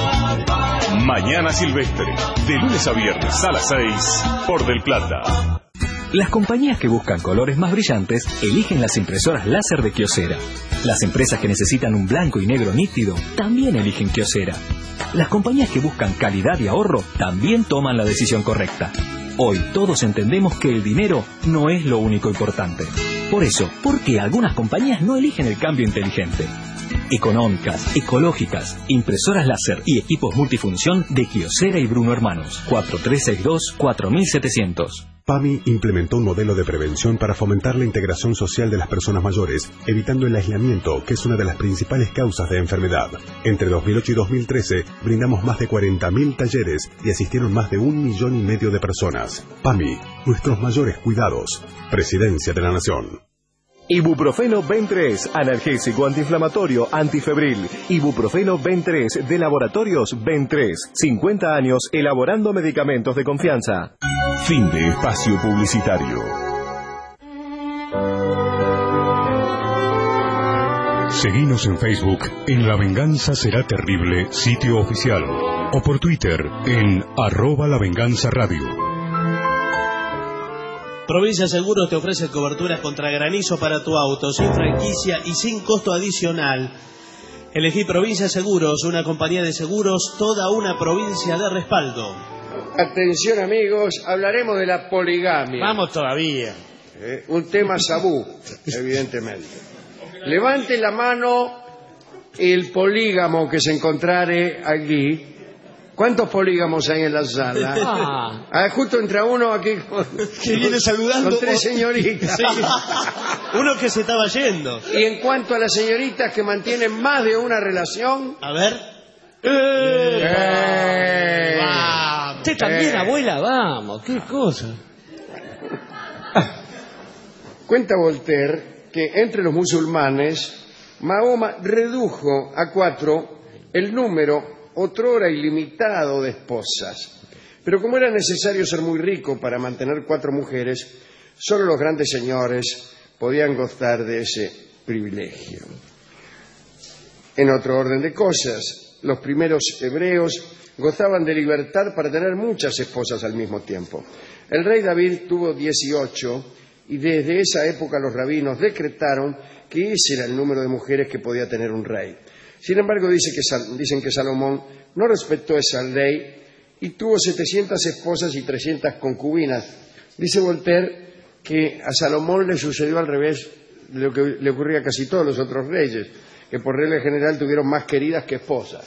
Mañana Silvestre, de lunes a viernes a las seis, por Del Plata. Las compañías que buscan colores más brillantes eligen las impresoras láser de Kyocera. Las empresas que necesitan un blanco y negro nítido también eligen Kyocera. Las compañías que buscan calidad y ahorro también toman la decisión correcta. Hoy todos entendemos que el dinero no es lo único importante. Por eso, ¿por qué algunas compañías no eligen el cambio inteligente? Económicas, ecológicas, impresoras láser y equipos multifunción de Kyocera y Bruno Hermanos. cuatro tres seis dos, cuatro siete cero cero. PAMI implementó un modelo de prevención para fomentar la integración social de las personas mayores, evitando el aislamiento, que es una de las principales causas de enfermedad. Entre dos mil ocho y dos mil trece, brindamos más de cuarenta mil talleres y asistieron más de un millón y medio de personas. PAMI, nuestros mayores cuidados. Presidencia de la Nación. Ibuprofeno Ben tres, analgésico antiinflamatorio, antifebril. Ibuprofeno Ben tres, de Laboratorios Ben tres. cincuenta años elaborando medicamentos de confianza. Fin de espacio publicitario. Seguinos en Facebook en La Venganza Será Terrible, sitio oficial. O por Twitter en arroba La Venganza Radio. Provincia Seguros te ofrece coberturas contra granizo para tu auto, sin franquicia y sin costo adicional. Elegí Provincia Seguros, una compañía de seguros, toda una provincia de respaldo. Atención amigos, hablaremos de la poligamia. Vamos todavía. Eh, un tema tabú, evidentemente. Levante la mano el polígamo que se encontrare aquí. ¿Cuántos polígamos hay en la sala? Ah. Ah, justo entra uno aquí con, que viene saludando con tres señoritas. Sí. Uno que se estaba yendo. Y en cuanto a las señoritas que mantienen más de una relación... A ver. ¡Eh! ¡Eh! Vamos. Usted también, eh. abuela, vamos, qué cosa. Cuenta Voltaire que entre los musulmanes, Mahoma redujo a cuatro el número otrora ilimitado de esposas. Pero como era necesario ser muy rico para mantener cuatro mujeres, solo los grandes señores podían gozar de ese privilegio. En otro orden de cosas, los primeros hebreos gozaban de libertad para tener muchas esposas al mismo tiempo. El rey David tuvo dieciocho y desde esa época los rabinos decretaron que ese era el número de mujeres que podía tener un rey. Sin embargo, dice que, dicen que Salomón no respetó esa ley y tuvo setecientas esposas y trescientas concubinas. Dice Voltaire que a Salomón le sucedió al revés de lo que le ocurría a casi todos los otros reyes, que por regla general tuvieron más queridas que esposas.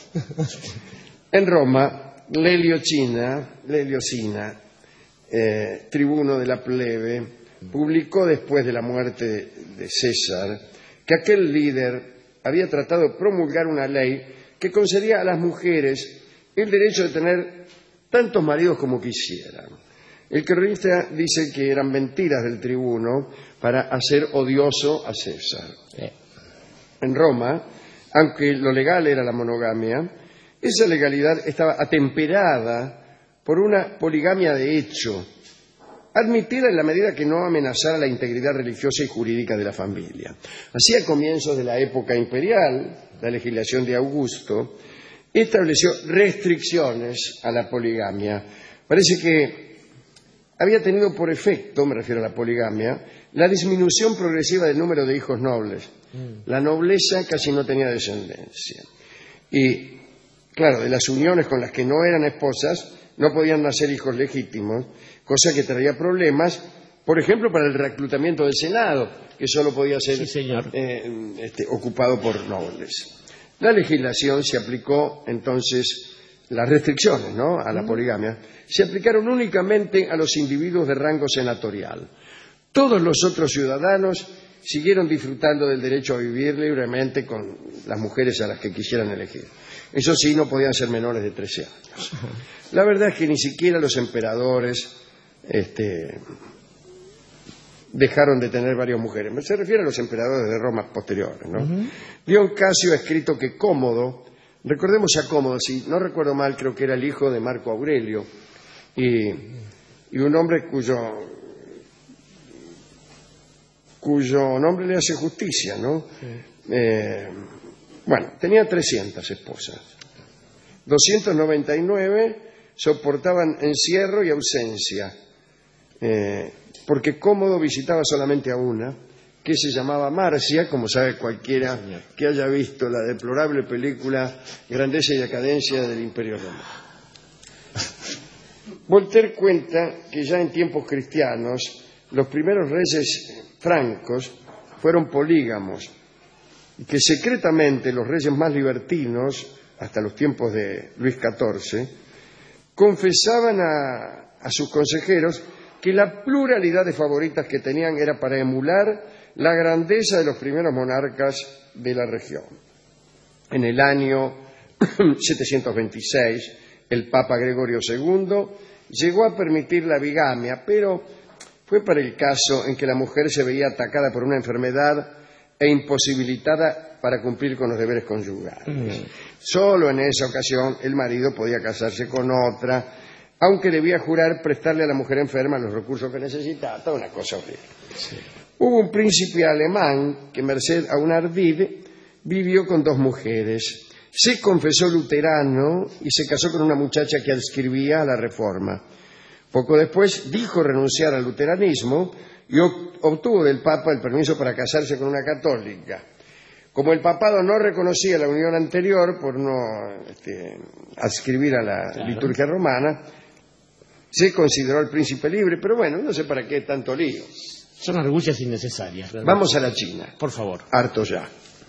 En Roma, Lelio Cina, Lelio Cina eh, tribuno de la plebe, publicó después de la muerte de César que aquel líder había tratado de promulgar una ley que concedía a las mujeres el derecho de tener tantos maridos como quisieran. El cronista dice que eran mentiras del tribuno para hacer odioso a César. En Roma, aunque lo legal era la monogamia, esa legalidad estaba atemperada por una poligamia de hecho, admitida en la medida que no amenazara la integridad religiosa y jurídica de la familia. Así, a comienzos de la época imperial, la legislación de Augusto estableció restricciones a la poligamia. Parece que había tenido por efecto, me refiero a la poligamia, la disminución progresiva del número de hijos nobles. La nobleza casi no tenía descendencia. Y, claro, de las uniones con las que no eran esposas no podían nacer hijos legítimos, cosa que traía problemas, por ejemplo, para el reclutamiento del Senado, que solo podía ser sí, señor. Eh, este, ocupado por nobles. La legislación se aplicó entonces, las restricciones, ¿no?, a la poligamia, se aplicaron únicamente a los individuos de rango senatorial. Todos los otros ciudadanos siguieron disfrutando del derecho a vivir libremente con las mujeres a las que quisieran elegir. Eso sí, no podían ser menores de trece años. La verdad es que ni siquiera los emperadores este, dejaron de tener varias mujeres. Se refiere a los emperadores de Roma posteriores, ¿no? Uh-huh. Dion Casio ha escrito que Cómodo, recordemos a Cómodo, si no recuerdo mal, creo que era el hijo de Marco Aurelio, y, y un hombre cuyo, cuyo nombre le hace justicia, ¿no? Sí. Eh, bueno, tenía trescientas esposas. doscientas noventa y nueve soportaban encierro y ausencia, eh, porque Cómodo visitaba solamente a una, que se llamaba Marcia, como sabe cualquiera que haya visto la deplorable película Grandeza y Decadencia del Imperio Romano. Voltaire cuenta que ya en tiempos cristianos los primeros reyes francos fueron polígamos y que secretamente los reyes más libertinos, hasta los tiempos de Luis catorce, confesaban a, a sus consejeros que la pluralidad de favoritas que tenían era para emular la grandeza de los primeros monarcas de la región. En el año setecientos veintiséis, el Papa Gregorio segundo llegó a permitir la bigamia, pero fue para el caso en que la mujer se veía atacada por una enfermedad e imposibilitada para cumplir con los deberes conyugales. Mm. Solo en esa ocasión el marido podía casarse con otra, aunque debía jurar prestarle a la mujer enferma los recursos que necesitaba, toda una cosa horrible. Sí. Hubo un príncipe alemán que, merced a un ardid, vivió con dos mujeres. Se confesó luterano y se casó con una muchacha que adscribía a la Reforma. Poco después dijo renunciar al luteranismo y obtuvo del Papa el permiso para casarse con una católica. Como el papado no reconocía la unión anterior por no este, adscribir a la claro. liturgia romana, se consideró al príncipe libre, pero bueno, no sé para qué tanto lío. Son argucias innecesarias. ¿Verdad? Vamos a la China. Por favor. Harto ya.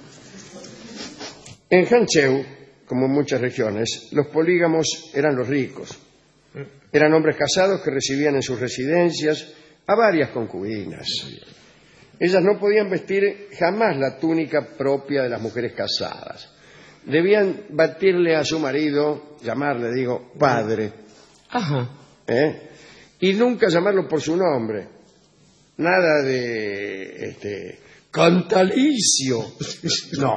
En Hanzhou, como en muchas regiones, los polígamos eran los ricos. Eran hombres casados que recibían en sus residencias a varias concubinas. Ellas no podían vestir jamás la túnica propia de las mujeres casadas. Debían batirle a su marido, llamarle, digo, padre. Ajá. ¿Eh? Y nunca llamarlo por su nombre. Nada de este Cantalicio. No.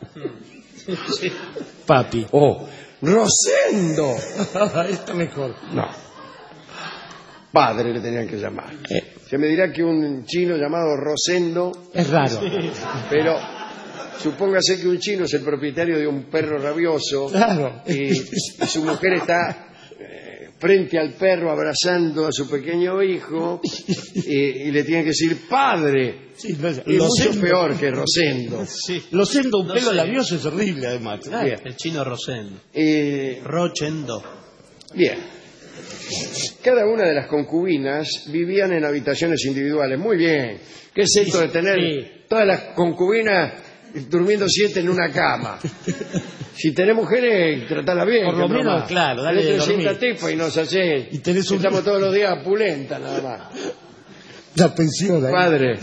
Papi. Oh, Rosendo. Está mejor. No. Padre le tenían que llamar. Eh. Se me dirá que un chino llamado Rosendo es raro. Pero supóngase que un chino es el propietario de un perro rabioso. Claro. Y, y su mujer está eh, frente al perro abrazando a su pequeño hijo y, y le tiene que decir padre. Sí, no, es mucho Rosendo. peor que Rosendo. Sí. Rosendo, un No pelo sé. labioso es horrible, además. Claro. Bien. El chino Rosendo. Eh, Rochendo. bien. Cada una de las concubinas vivían en habitaciones individuales. Muy bien. ¿Qué es esto de tener Sí. todas las concubinas durmiendo siete en una cama? Si tenés mujeres, tratala bien. Por lo que menos, broma. claro, dale Tenés de dormir. trescientos tipos y nos hacés. Y tenés un- Estamos todos los días pulenta nada más. La pensión ahí. Padre.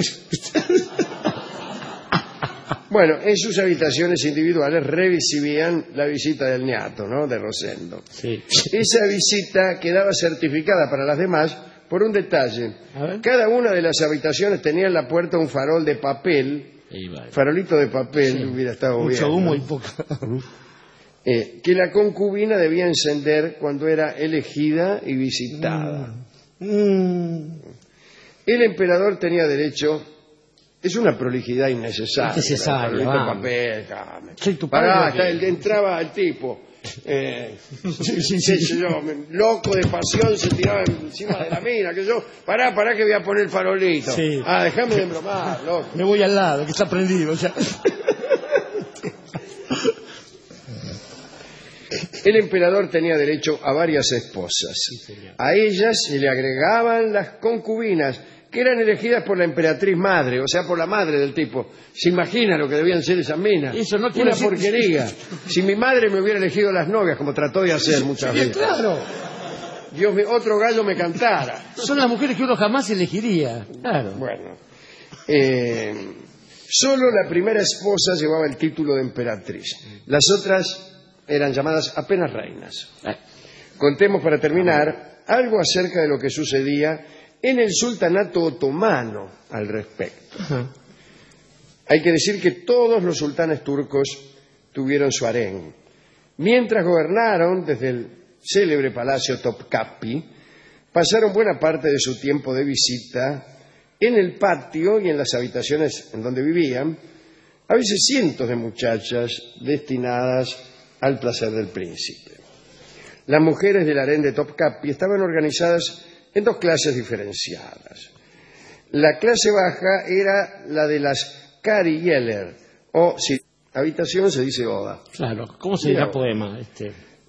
Bueno, en sus habitaciones individuales recibían la visita del niato, ¿no? De Rosendo. Sí. Esa visita quedaba certificada para las demás por un detalle. A ver. Cada una de las habitaciones tenía en la puerta un farol de papel, Ahí va. farolito de papel, Sí. hubiera estado Mucho bien, humo ¿no? y poca. Eh, que la concubina debía encender cuando era elegida y visitada. Mm. El emperador tenía derecho. Es una prolijidad innecesaria. Innecesaria, El farolito de vamos. papel, came. Soy tu padre, Pará, ¿o está qué? el- entraba el tipo. Eh, Sí, sí, qué sí. sé yo, loco de pasión, se tiraba encima de la mina, que yo, pará, pará que voy a poner el farolito. Sí. Ah, déjame de bromar, loco. Me voy al lado, que está prendido. O sea. El emperador tenía derecho a varias esposas. A ellas se le agregaban las concubinas, que eran elegidas por la emperatriz madre, o sea, por la madre del tipo. ¿Se imagina lo que debían ser esas minas? Eso no quiere Una decir- porquería. Si mi madre me hubiera elegido las novias, como trató de hacer muchas Sí, veces, claro. Dios mío, otro gallo me cantara. Son las mujeres que uno jamás elegiría. Claro. Bueno, eh, solo la primera esposa llevaba el título de emperatriz. Las otras eran llamadas apenas reinas. Contemos para terminar algo acerca de lo que sucedía en el sultanato otomano al respecto. Ajá. Hay que decir que todos los sultanes turcos tuvieron su harén. Mientras gobernaron desde el célebre palacio Topkapi, pasaron buena parte de su tiempo de visita en el patio y en las habitaciones en donde vivían, a veces cientos de muchachas destinadas al placer del príncipe. Las mujeres del harén de Topkapi estaban organizadas en dos clases diferenciadas. La clase baja era la de las Kari Yeller, o si habitación se dice oda. Claro. ¿Cómo se dirá poema? Este?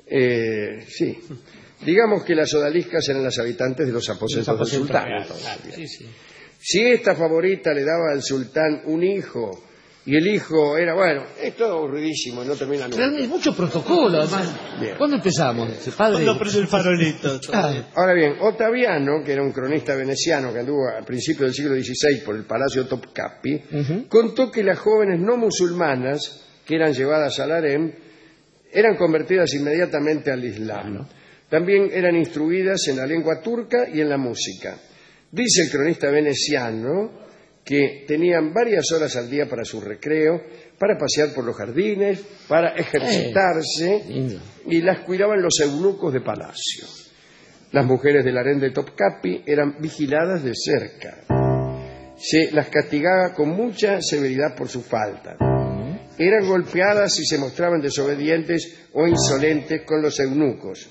Eh, sí. Digamos que las odaliscas eran las habitantes de los aposentos del aposentos sultán. reales, entonces, claro, bien. sí, sí. Si esta favorita le daba al sultán un hijo y el hijo era, bueno, es todo aburridísimo y no termina nunca. Realmente mucho protocolo, además. Bien. ¿Cuándo empezamos? Dice, padre. Cuando prende el farolito. Ah, Ahora bien, Ottaviano, que era un cronista veneciano que anduvo a principios del siglo dieciséis por el palacio de Topkapi, Ujú. contó que las jóvenes no musulmanas que eran llevadas al harén eran convertidas inmediatamente al Islam. También eran instruidas en la lengua turca y en la música. Dice el cronista veneciano que tenían varias horas al día para su recreo, para pasear por los jardines, para ejercitarse, lindo. y las cuidaban los eunucos de palacio. Las mujeres del harén de Topkapi eran vigiladas de cerca. Se las castigaba con mucha severidad por su falta. Eran golpeadas si se mostraban desobedientes o insolentes con los eunucos.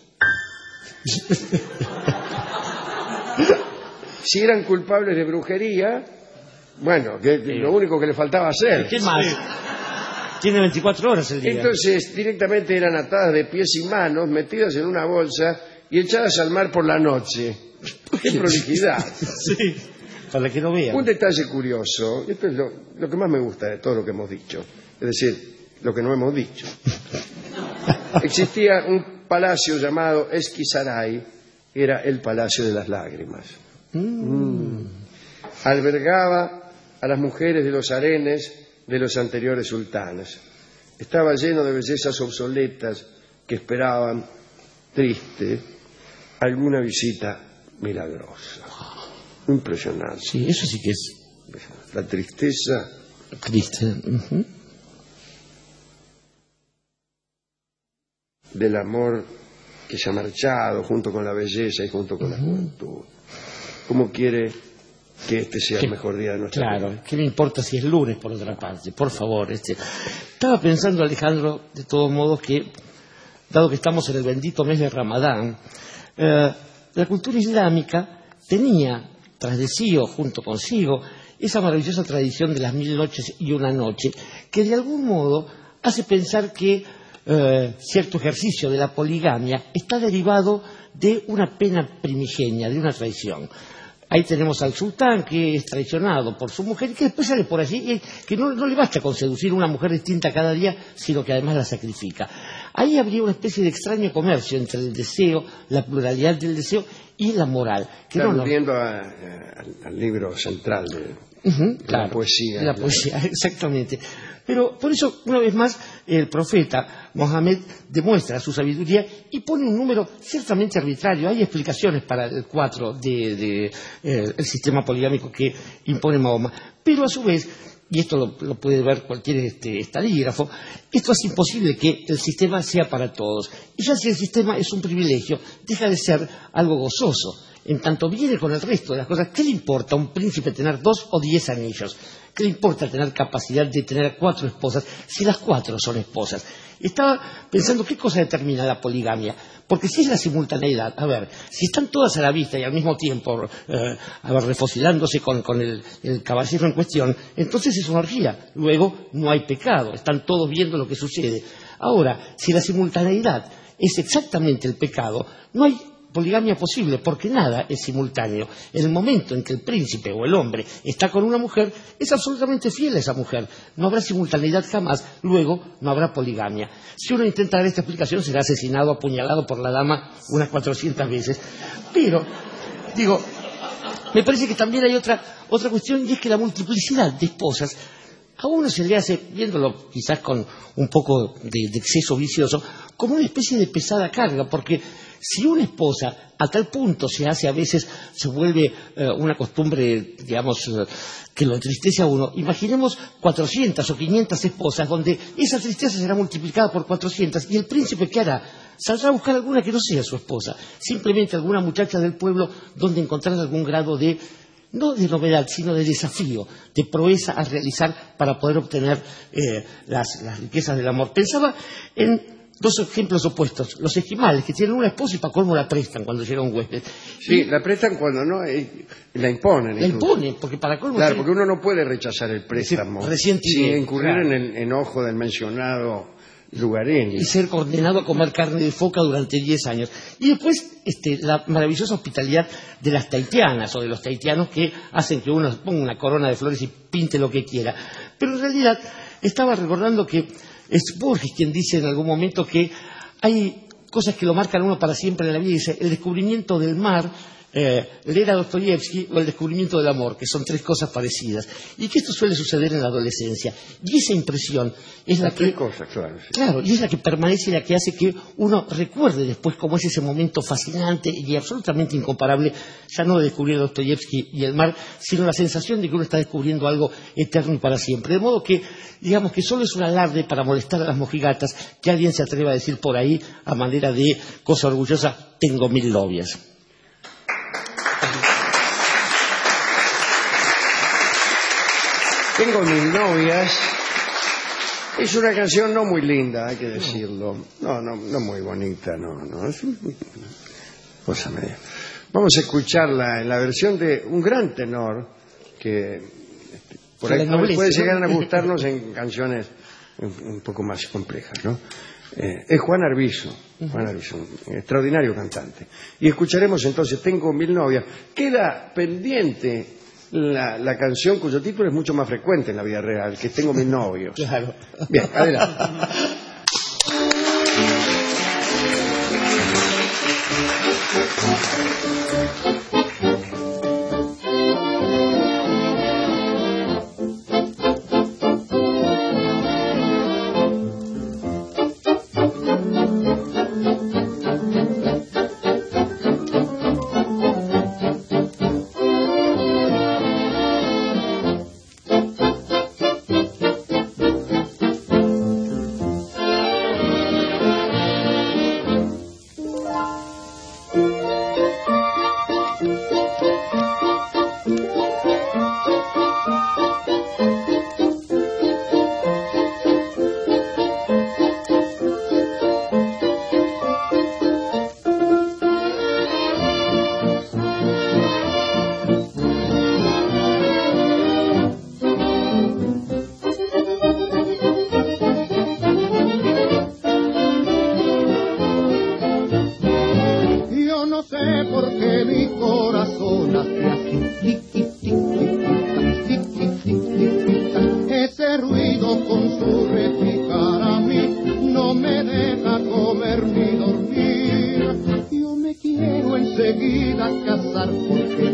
Si eran culpables de brujería, bueno, que, que lo único que le faltaba hacer. ¿Qué más? Tiene veinticuatro horas el día. Entonces, directamente eran atadas de pies y manos, metidas en una bolsa y echadas al mar por la noche. ¡Qué prolijidad! Sí. Para que no vean. Un detalle curioso, esto es lo, lo que más me gusta de todo lo que hemos dicho, es decir, lo que no hemos dicho. Existía un palacio llamado Esquisaray, era el Palacio de las Lágrimas. Mm. Albergaba a las mujeres de los harenes de los anteriores sultanes. Estaba lleno de bellezas obsoletas que esperaban, triste, alguna visita milagrosa. Impresionante. Sí, eso sí que es La tristeza triste. Ujú. del amor que se ha marchado junto con la belleza y junto con la juventud. ¿Cómo quiere que este sea el ¿Qué? mejor día de nuestra Claro, vida? ¿qué me importa si es lunes por otra parte? Por favor, este. Estaba pensando, Alejandro, de todos modos, que dado que estamos en el bendito mes de Ramadán, eh, la cultura islámica tenía tras de sí o junto consigo esa maravillosa tradición de las mil noches y una noche, que de algún modo hace pensar que eh, cierto ejercicio de la poligamia está derivado de una pena primigenia, de una traición. Ahí tenemos al sultán que es traicionado por su mujer y que después sale por allí, y que no, no le basta con seducir a una mujer distinta cada día, sino que además la sacrifica. Ahí habría una especie de extraño comercio entre el deseo, la pluralidad del deseo y la moral. Que Estamos no, no. viendo a, a, al libro central de, Uh-huh, de claro, la poesía. de la poesía, exactamente. Pero por eso, una vez más, el profeta Mohammed demuestra su sabiduría y pone un número ciertamente arbitrario. Hay explicaciones para el cuatro del de, eh, el sistema poligámico que impone Mahoma. Pero a su vez, y esto lo, lo puede ver cualquier este, estadígrafo, esto hace imposible que el sistema sea para todos. Y ya si el sistema es un privilegio, deja de ser algo gozoso. En tanto viene con el resto de las cosas, ¿qué le importa a un príncipe tener dos o diez anillos? ¿Qué le importa tener capacidad de tener cuatro esposas si las cuatro son esposas? Estaba pensando qué cosa determina la poligamia. Porque si es la simultaneidad, a ver, si están todas a la vista y al mismo tiempo eh, a ver, refocilándose con, con el, el caballero en cuestión, entonces es una orgía. Luego no hay pecado, están todos viendo lo que sucede. Ahora, si la simultaneidad es exactamente el pecado, no hay poligamia posible, porque nada es simultáneo. En el momento en que el príncipe o el hombre está con una mujer, es absolutamente fiel a esa mujer. No habrá simultaneidad jamás, luego no habrá poligamia. Si uno intenta dar esta explicación, será asesinado, apuñalado por la dama unas cuatrocientas veces. Pero, digo, me parece que también hay otra, otra cuestión, y es que la multiplicidad de esposas a uno se le hace, viéndolo quizás con un poco de, de exceso vicioso, como una especie de pesada carga, porque si una esposa a tal punto se hace a veces, se vuelve eh, una costumbre, digamos, eh, que lo entristece a uno, imaginemos cuatrocientas o quinientas esposas donde esa tristeza será multiplicada por cuatrocientas y el príncipe, ¿qué hará? Saldrá a buscar alguna que no sea su esposa, simplemente alguna muchacha del pueblo donde encontrar algún grado de, no de novedad, sino de desafío, de proeza a realizar para poder obtener eh, las, las riquezas del amor. Pensaba en dos ejemplos opuestos. Los esquimales, que tienen una esposa y para colmo la prestan cuando llega un huésped. Sí, y la prestan cuando no, y la imponen. La incluso. imponen, porque para colmo... Claro, tiene... porque uno no puede rechazar el préstamo recién sin tiene, incurrir claro. en el enojo del mencionado lugareño. Y ser condenado a comer carne de foca durante diez años. Y después este, la maravillosa hospitalidad de las tahitianas o de los tahitianos que hacen que uno ponga una corona de flores y pinte lo que quiera. Pero en realidad estaba recordando que es Borges quien dice en algún momento que hay cosas que lo marcan a uno para siempre en la vida. Dice, el descubrimiento del mar, eh, leer a Dostoyevsky o el descubrimiento del amor, que son tres cosas parecidas. Y que esto suele suceder en la adolescencia. Y esa impresión es la Las que... tres cosas, claro. Sí. Claro, y es la que permanece y la que hace que uno recuerde después cómo es ese momento fascinante y absolutamente incomparable, ya no de descubrir a Dostoyevsky y el mar, sino la sensación de que uno está descubriendo algo eterno y para siempre. De modo que, digamos que solo es un alarde para molestar a las mojigatas que alguien se atreva a decir por ahí, a manera de cosa orgullosa, tengo mil novias. Tengo mil novias. Es una canción no muy linda, hay que decirlo. No, no, no muy bonita, no, no. Es una cosa media. Vamos a escucharla en la versión de un gran tenor que este, por ahí nobleza, puede ¿no? llegar a gustarnos en canciones un, un poco más complejas, ¿no? Eh, es Juan Arvizu, Juan Arvizu, un extraordinario cantante. Y escucharemos entonces Tengo mil novias. Queda pendiente La, la canción cuyo título es mucho más frecuente en la vida real, que Tengo mil novios. Claro. Bien, adelante.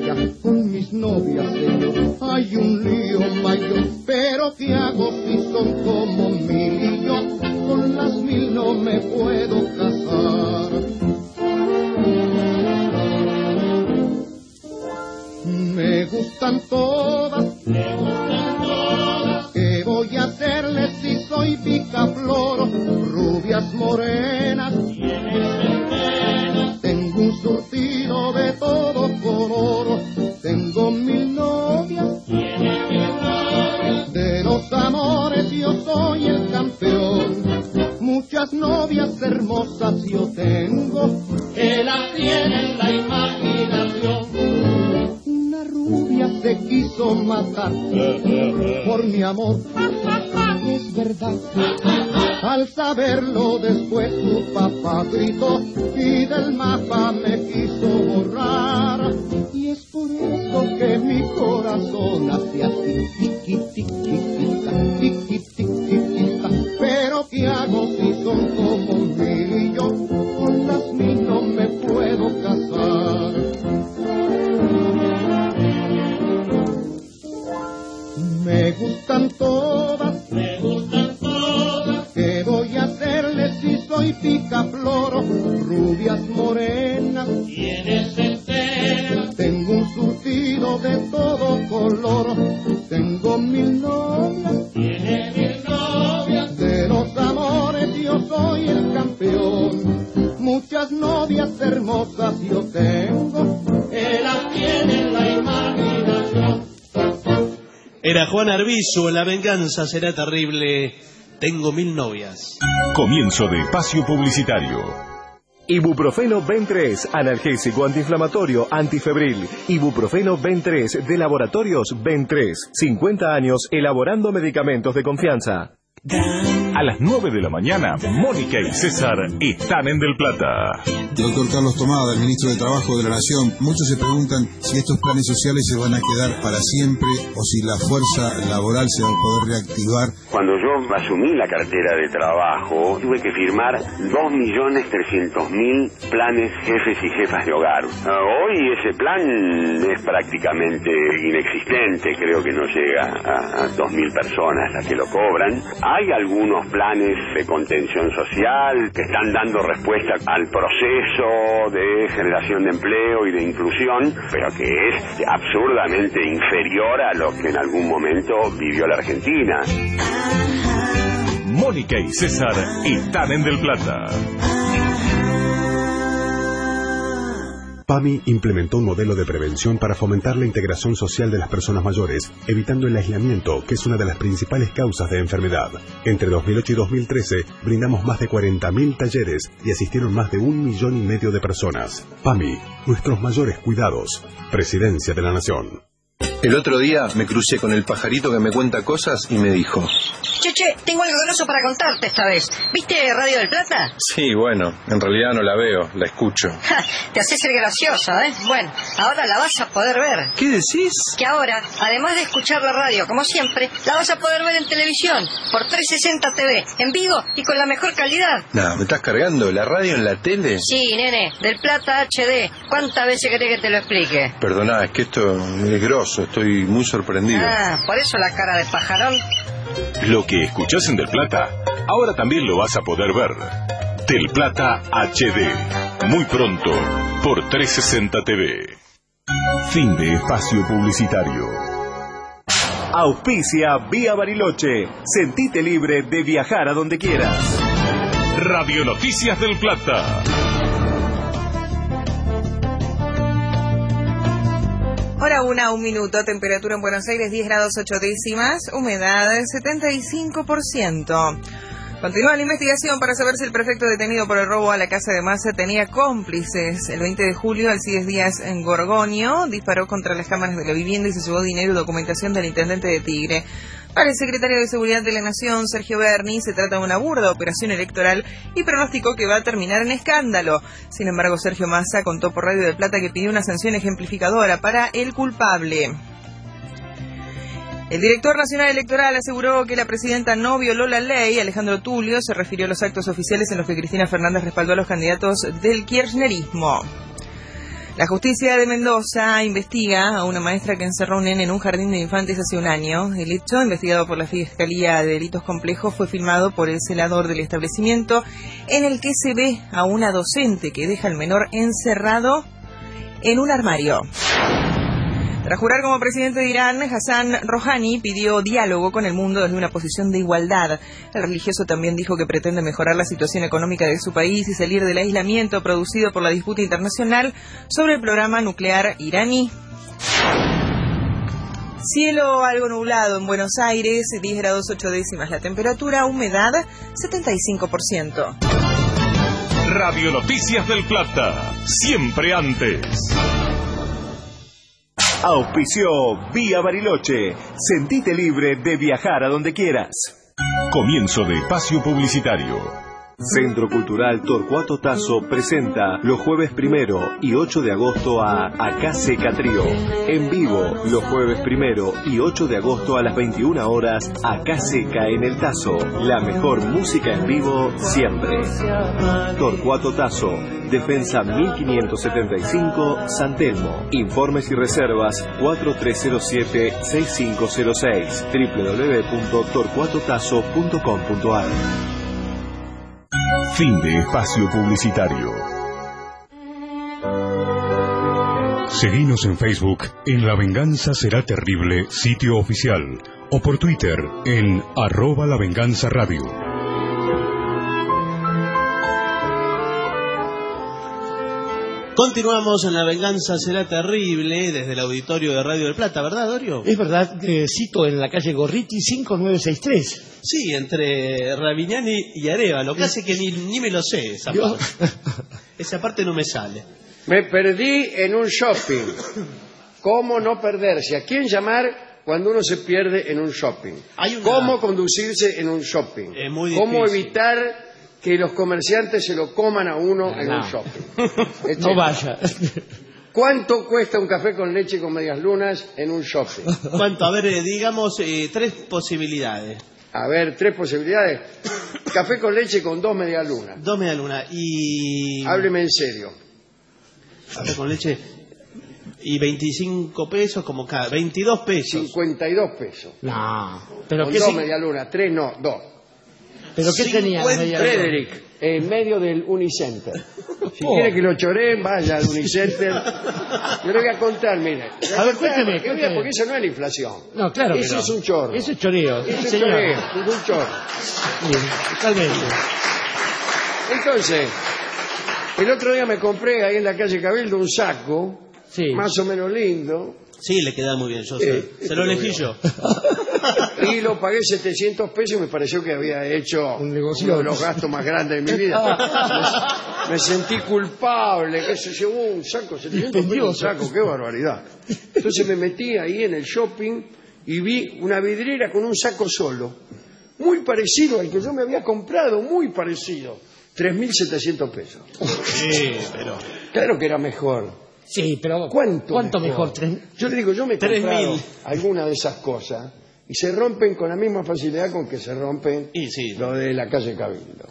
novia, con mis novias, señor, hay un lío mayor. Pero ¿qué hago si son como mil y yo con las mil no me puedo casar? Me gustan todas, me gustan todas. ¿Qué voy a hacerles si soy picaflor? Rubias morenas, tengo un surtido de todo color. Tengo mil novias, de los amores yo soy el campeón. Muchas novias hermosas yo tengo, que las tiene en la imaginación. Una rubia se quiso matar por mi amor, es verdad. Al saberlo después su papá gritó y del mapa me quiso borrar. Y es por eso que mi corazón hace así, tiqui, tiqui, tiqui, tiqui, tiqui. Pero ¿qué hago si son como mil y yo con las mil no me puedo casar? Me gustan todas, me gustan todas. ¿Qué voy a hacerles si soy picaflor? Rubias morenas, tienes enteras. Tengo un surtido de todo color. Tengo mil novias, tiene mil novias. De los amores yo soy el campeón. Muchas novias hermosas yo tengo, que las tiene en la imaginación. Era Juan Arbizu, La venganza será terrible. Tengo mil novias. Comienzo de espacio publicitario. Ibuprofeno Ben tres, analgésico antiinflamatorio, antifebril. Ibuprofeno Ben tres de Laboratorios Ben tres. cincuenta años elaborando medicamentos de confianza. A las nueve de la mañana, Mónica y César están en Del Plata. Doctor Carlos Tomada, el ministro de Trabajo de la Nación. Muchos se preguntan si estos planes sociales se van a quedar para siempre o si la fuerza laboral se va a poder reactivar. Cuando yo asumí la cartera de trabajo, tuve que firmar dos millones trescientos mil planes jefes y jefas de hogar. Hoy ese plan es prácticamente inexistente, creo que no llega a, a dos mil personas las que lo cobran. Hay algunos planes de contención social que están dando respuesta al proceso de generación de empleo y de inclusión, pero que es absurdamente inferior a lo que en algún momento vivió la Argentina. Mónica y César están en Del Plata. PAMI implementó un modelo de prevención para fomentar la integración social de las personas mayores, evitando el aislamiento, que es una de las principales causas de enfermedad. Entre dos mil ocho y dos mil trece, brindamos más de cuarenta mil talleres y asistieron más de un millón y medio de personas. PAMI, nuestros mayores cuidados. Presidencia de la Nación. El otro día me crucé con el pajarito que me cuenta cosas y me dijo: Che, che, tengo algo groso para contarte esta vez. ¿Viste Radio del Plata? Sí, bueno, en realidad no la veo, la escucho. Ja, te haces el gracioso, ¿eh? Bueno, ahora la vas a poder ver. ¿Qué decís? Que ahora, además de escuchar la radio como siempre, la vas a poder ver en televisión, por trescientos sesenta T V, en vivo y con la mejor calidad. No, ¿me estás cargando la radio en la tele? Sí, nene, del Plata H D. ¿Cuántas veces querés que te lo explique? Perdoná, es que esto es grosso, estoy muy sorprendido. Ah, por eso la cara de pajarón. Lo que escuchás en Del Plata, ahora también lo vas a poder ver. Del Plata H D. Muy pronto, por trescientos sesenta T V. Fin de espacio publicitario. Auspicia Vía Bariloche. Sentite libre de viajar a donde quieras. Radio Noticias del Plata. Hora una, un minuto, temperatura en Buenos Aires diez grados ocho décimas, humedad setenta y cinco por ciento. Continúa la investigación para saber si el prefecto detenido por el robo a la casa de Massa tenía cómplices. El veinte de julio, Alcides Díaz en Gorgonio disparó contra las cámaras de la vivienda y se llevó dinero y documentación del intendente de Tigre. Para el secretario de Seguridad de la Nación, Sergio Berni, se trata de una burda operación electoral y pronosticó que va a terminar en escándalo. Sin embargo, Sergio Massa contó por Radio del Plata que pidió una sanción ejemplificadora para el culpable. El director nacional electoral aseguró que la presidenta no violó la ley. Alejandro Tulio se refirió a los actos oficiales en los que Cristina Fernández respaldó a los candidatos del kirchnerismo. La justicia de Mendoza investiga a una maestra que encerró a un nene en un jardín de infantes hace un año. El hecho, investigado por la Fiscalía de Delitos Complejos, fue filmado por el celador del establecimiento, en el que se ve a una docente que deja al menor encerrado en un armario. Tras jurar como presidente de Irán, Hassan Rouhani pidió diálogo con el mundo desde una posición de igualdad. El religioso también dijo que pretende mejorar la situación económica de su país y salir del aislamiento producido por la disputa internacional sobre el programa nuclear iraní. Cielo algo nublado en Buenos Aires, diez grados ocho décimas la temperatura, humedad setenta y cinco por ciento. Radio Noticias del Plata, siempre antes. Auspició Vía Bariloche. Sentite libre de viajar a donde quieras. Comienzo de espacio publicitario. Centro Cultural Torcuato Tasso presenta los jueves primero y ocho de agosto a Acase Catrío. En vivo, los jueves primero y ocho de agosto a las veintiuna horas, Acaseca en el Tazo. La mejor música en vivo siempre. Torcuato Tasso, Defensa mil quinientos setenta y cinco, San Telmo. Informes y reservas cuatro tres cero siete, seis cinco cero seis, doble u doble u doble u punto torcuato tazo punto com punto a r. Fin de espacio publicitario. Seguinos en Facebook en La Venganza Será Terrible, sitio oficial, o por Twitter en arroba La Venganza Radio. Continuamos en La Venganza Será Terrible desde el auditorio de Radio del Plata, ¿verdad, Dorio? Es verdad, eh, cito en la calle Gorriti cinco nueve seis tres. Sí, entre Ravignani y Arevalo, casi que ni, ni me lo sé esa Yo... parte. Esa parte no me sale. Me perdí en un shopping. ¿Cómo no perderse? ¿A quién llamar cuando uno se pierde en un shopping? Hay una... ¿Cómo conducirse en un shopping? Es muy ¿Cómo difícil. evitar que los comerciantes se lo coman a uno no, en no. un shopping? Este, No vaya. ¿Cuánto cuesta un café con leche con medias lunas en un shopping? ¿Cuánto? A ver, eh, digamos eh, tres posibilidades. A ver, tres posibilidades. Café con leche con dos medias lunas. Dos media luna y... Hábleme en serio. Café con leche y veinticinco pesos como cada... veintidós pesos. cincuenta y dos pesos. No. ¿Pero Con qué dos si- medias lunas. Tres no, dos. ¿Pero qué tenía? cincuenta media- Frederick, en medio del Unicenter. Si Oh. quiere que lo choreen, vaya al Unicenter. Yo le voy a contar, mire. Le voy A ver, contar, cuénteme, porque, cuénteme. porque eso no es la inflación. No, claro que Eso no. es un chorro. Eso es choreo. Eso Sí, es señor. choreo, es un chorro. Sí, totalmente. Entonces, el otro día me compré ahí en la calle Cabildo un saco, Sí. más o menos lindo, Sí, le queda muy bien, yo Sí, sé. esto Se lo lo elegí veo. yo. y lo pagué setecientos pesos y me pareció que había hecho Un negocio. uno de los gastos más grandes de mi vida. Me, me sentí culpable, que se llevó un saco, setecientos pesos un saco, qué barbaridad. Entonces me metí ahí en el shopping y vi una vidriera con un saco solo, muy parecido al que yo me había comprado, muy parecido, tres mil setecientos pesos. Sí, pero... Claro que era mejor. Sí, pero ¿Cuánto, ¿cuánto mejor? mejor? Yo le digo, yo me he Tres comprado mil. alguna de esas cosas y se rompen con la misma facilidad con que se rompen Y sí. lo de la calle Cabildo.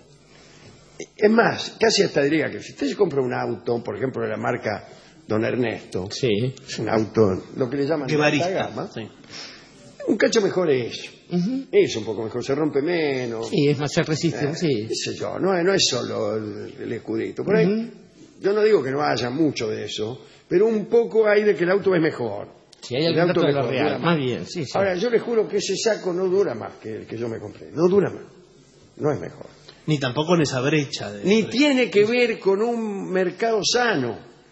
Es más, casi hasta diría que si usted se compra un auto, por ejemplo de la marca Don Ernesto, Sí. es un auto, lo que le llaman de alta Guevarista. gama, Sí. un cacho mejor es. Ujú. Es un poco mejor, se rompe menos. Sí, es más, se resiste. Eh, Sí. qué sé yo, no, es- no es solo el, el escudito. Por ahí, Ujú. yo no digo que no haya mucho de eso, pero un poco hay de que el auto es mejor. Si hay El algún auto dato de lo mejor, real. dura Más bien, sí, sí. Ahora, yo le juro que ese saco no dura más que el que yo me compré. No dura más. No es mejor. Ni tampoco en esa brecha. De... Ni tiene que ver con un mercado sano.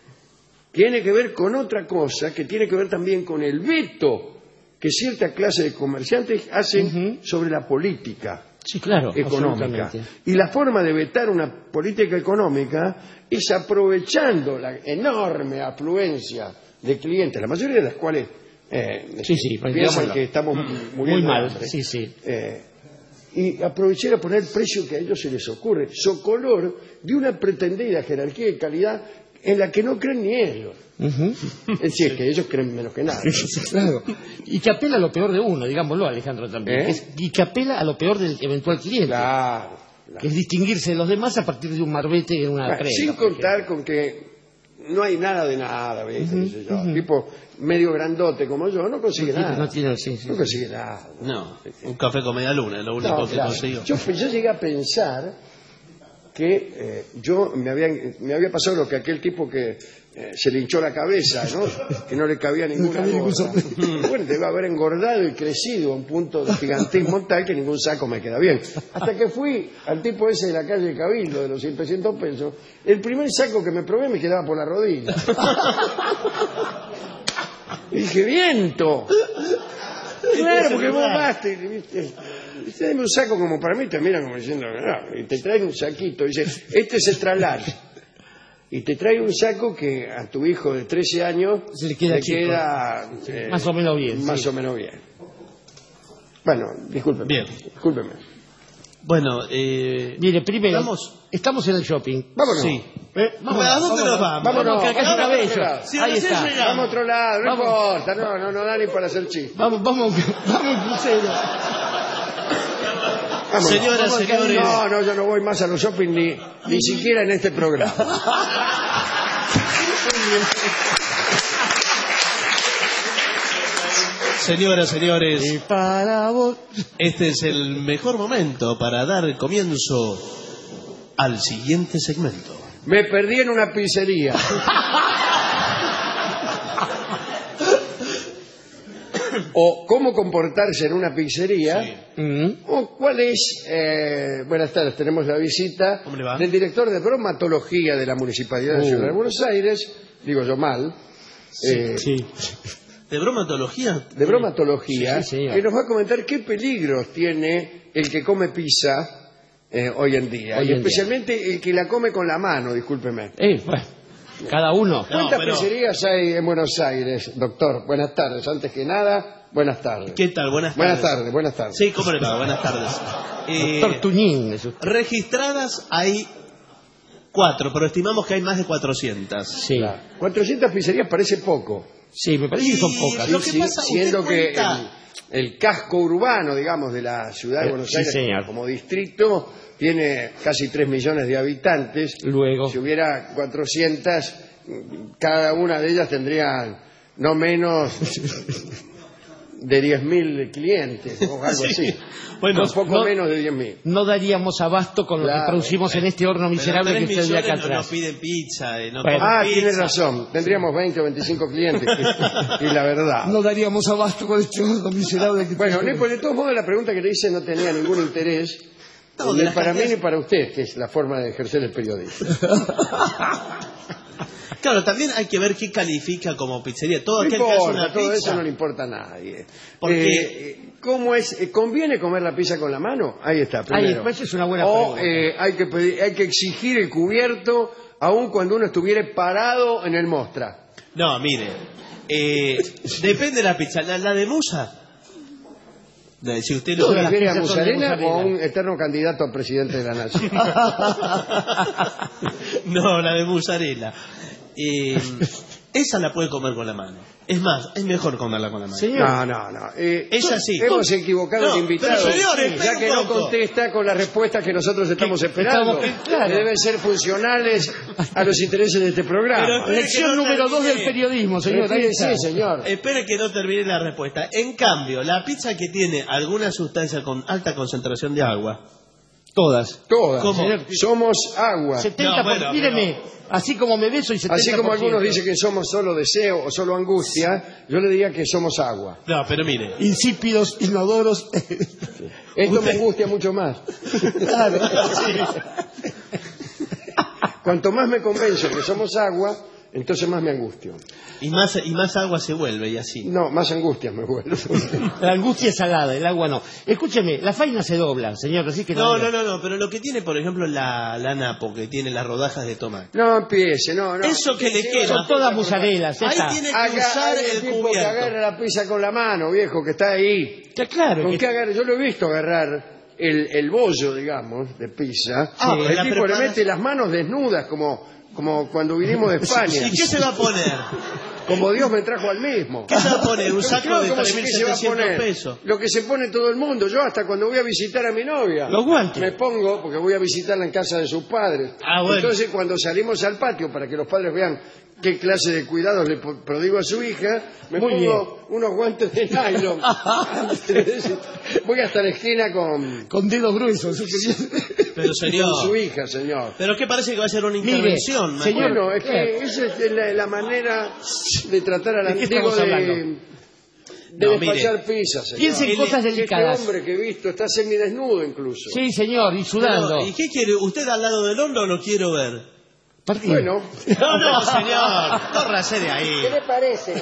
Tiene que ver con otra cosa, que tiene que ver también con el veto que cierta clase de comerciantes hacen sobre la política Sí, claro. económica. absolutamente. Y la forma de vetar una política económica es aprovechando la enorme afluencia de clientes, la mayoría de las cuales eh, Sí, sí, pues, piensan digámoslo. que estamos muriendo Muy de mal, hambre. sí, sí. Eh, y aprovechar a poner el precio que a ellos se les ocurre, socolor de una pretendida jerarquía de calidad en la que no creen ni ellos. Ujú. Es decir, que ellos creen menos que nada. Sí, claro. Y que apela a lo peor de uno, digámoslo, Alejandro, también. ¿Eh? Que es- y que apela a lo peor del eventual cliente. Claro, claro. Que es distinguirse de los demás a partir de un marbete en una Bueno, prenda. sin por contar con que no hay nada de nada, ¿viste? Uh-huh, Qué sé yo. uh-huh. Tipo medio grandote como yo, no consigue No, nada. no tiene- sí, sí, no sí. consigue nada. No, un café con media luna, es lo único No, que claro. consiguió. Yo, yo llegué a pensar que eh, yo me había, me había pasado lo que aquel tipo que eh, se le hinchó la cabeza, ¿no? Que no le cabía ninguna cabía ningún gorra. Bueno, debe haber engordado y crecido a un punto de gigantismo tal que ningún saco me queda bien. Hasta que fui al tipo ese de la calle Cabildo, de los trescientos pesos, el primer saco que me probé me quedaba por la rodilla. Y dije, viento. Claro, porque vos vas, te, viste, te dan un saco como para mí, te miran como diciendo, no, y te traen un saquito, y dice, este es extra large. Y te trae un saco que a tu hijo de trece años Se le queda chico. queda, eh, Más o menos bien, Más sí. o menos bien. Bueno, discúlpeme. Bien. Discúlpeme. Bueno, eh, Mire, primero, Vamos. estamos en el shopping. Vámonos. sí. ¿Eh? Vámonos, ¿A dónde vámonos. nos vamos? Vámonos, que acá es vámonos, una bella. vámonos. Sí, Ahí recién está. llegamos. Vamos a otro lado, no Vamos. importa, no, no, no da ni para hacer chiste. Vamos, vamos, vamos, crucero. Vámonos. Señoras, Vamos al señores. camino. No, no, yo no voy más a los shopping ni, ni siquiera en este programa. Señoras, señores, Y para vos. este es el mejor momento para dar comienzo al siguiente segmento. Me perdí en una pizzería. O cómo comportarse en una pizzería. Mm. O cuál es, eh, buenas tardes, tenemos la visita ¿Cómo le va? del director de bromatología de la Municipalidad de la Uh. Ciudad de Buenos Aires, digo yo mal, eh, Sí. ¿De bromatología? de bromatología, Sí, sí, señor. que nos va a comentar qué peligros tiene el que come pizza eh, hoy en día, Hoy y en especialmente el que la come con la mano, discúlpeme. Eh, bueno, cada uno. No, ¿Cuántas pero- pizzerías hay en Buenos Aires, doctor? Buenas tardes, antes que nada, buenas tardes. ¿Qué tal? Buenas tardes. Buenas tardes, buenas tardes. Sí, ¿cómo le va? Buenas tardes. Eh, Doctor Tuñín. Es usted. registradas hay cuatro, pero estimamos que hay más de cuatrocientas. Sí. Claro. cuatrocientas pizzerías parece poco. Sí, me parece que son Y pocas. lo que Sí, pasa, siendo usted que cuenta- el, el casco urbano, digamos, de la ciudad de Eh, Buenos sí, Aires señor. como distrito tiene casi tres millones de habitantes. Luego. Si hubiera cuatrocientas, cada una de ellas tendría no menos de diez mil clientes o algo Sí. así. Bueno, un poco no- menos de diez mil. No daríamos abasto con lo Claro. que producimos en este horno miserable Pero que tres usted ve acá millones no, no atrás. piden pizza. eh, no Bueno. comen Ah, pizza. tiene razón. Tendríamos veinte o veinticinco clientes. Y, y la verdad. No daríamos abasto con este horno miserable que Bueno, Nepo, de todos modos la pregunta que le hice no tenía ningún interés, No, de ni las para mí cantidades- ni para usted, que es la forma de ejercer el periodismo. Claro, también hay que ver qué califica como pizzería. Todo No aquel que hace importa, una todo pizza. eso no le importa a nadie. Porque- Eh, ¿Cómo es? Eh, ¿Conviene comer la pizza con la mano? Ahí está, Ahí, primero. pues, es una buena O pregunta. eh, hay, que pedir- hay que exigir el cubierto aun cuando uno estuviera parado en el mostra. No, mire. eh, depende de la pizza. La, la de musa. de- Si usted lo ¿Se Todas las refiere a pizzas son de Musarena o a mozzarella. un eterno candidato a presidente de la nación? No, la de mozzarella. Eh, esa la puede comer con la mano. Es más, es mejor comerla con la mano. Señor. No, no, no. Eh, Esa sí. Hemos equivocado No, el invitado. pero señores, ya espera que un no poco. contesta con las respuestas que nosotros estamos esperando. estamos que- claro. Que deben ser funcionales a los intereses de este Pero programa. espere Lección que no número dos termine. del periodismo, señor. Ahí Retírese, está. señor. Espere que no termine la respuesta. En cambio, la pizza que tiene alguna sustancia con alta concentración de agua. Todas. Todas. ¿Cómo? Somos agua. setenta No, bueno, míreme, así como me beso y setenta por Así ciento. como algunos dicen que somos solo deseo o solo angustia, yo le diría que somos agua. No, pero mire. Insípidos, inodoros. Esto me angustia mucho más. Claro. Cuanto más me convenzo que somos agua, entonces más me angustio. Y más, y más agua se vuelve y así. No, más angustias me vuelvo. La angustia es salada, el agua no. Escúcheme, la faina se dobla, señor, así que No, no, no, no, pero lo que tiene, por ejemplo, la, la napo, que tiene las rodajas de tomate. No empiece, no, no. Eso que le Sí, queda. Son todas musarelas, ya Ahí está. tiene que Haga- usar hay el tipo que cubierto. agarra la pizza con la mano, viejo, que está ahí. Ya, claro. ¿Con que- qué agarra? Yo lo he visto agarrar el, el bollo, digamos, de pizza. Ah, el pues la tipo le preparas- mete las manos desnudas como, como cuando vinimos de España. ¿Y qué se va a poner? Como Dios me trajo al mismo. ¿Qué se va a poner? ¿Un saco No, de ¿cómo tres se- mil qué se va a setecientos poner? pesos? Lo que se pone todo el mundo. Yo hasta cuando voy a visitar a mi novia. Los guantes. Me pongo, porque voy a visitarla en casa de sus padres. Ah, bueno. Entonces cuando salimos al patio, para que los padres vean qué clase de cuidados le po- prodigo a su hija, me Muy pongo unos guantes de nylon. Voy hasta la esquina con, Con dedos gruesos. Pero señor, con su hija, señor. pero qué parece que va a ser una intervención. me señor, acuerdo. Bueno, es que esa es la, la manera de tratar a la ¿De qué digo, estamos de, hablando? de No, despachar mire. pizzas, señor. Piense en Este- cosas delicadas. Este hombre que he visto está semidesnudo incluso. Sí, señor, y sudando. Pero, ¿y qué quiere? ¿Usted al lado del hombre o lo quiero ver? Partido. Bueno, No, no, señor, córrase de ahí. ¿qué le parece?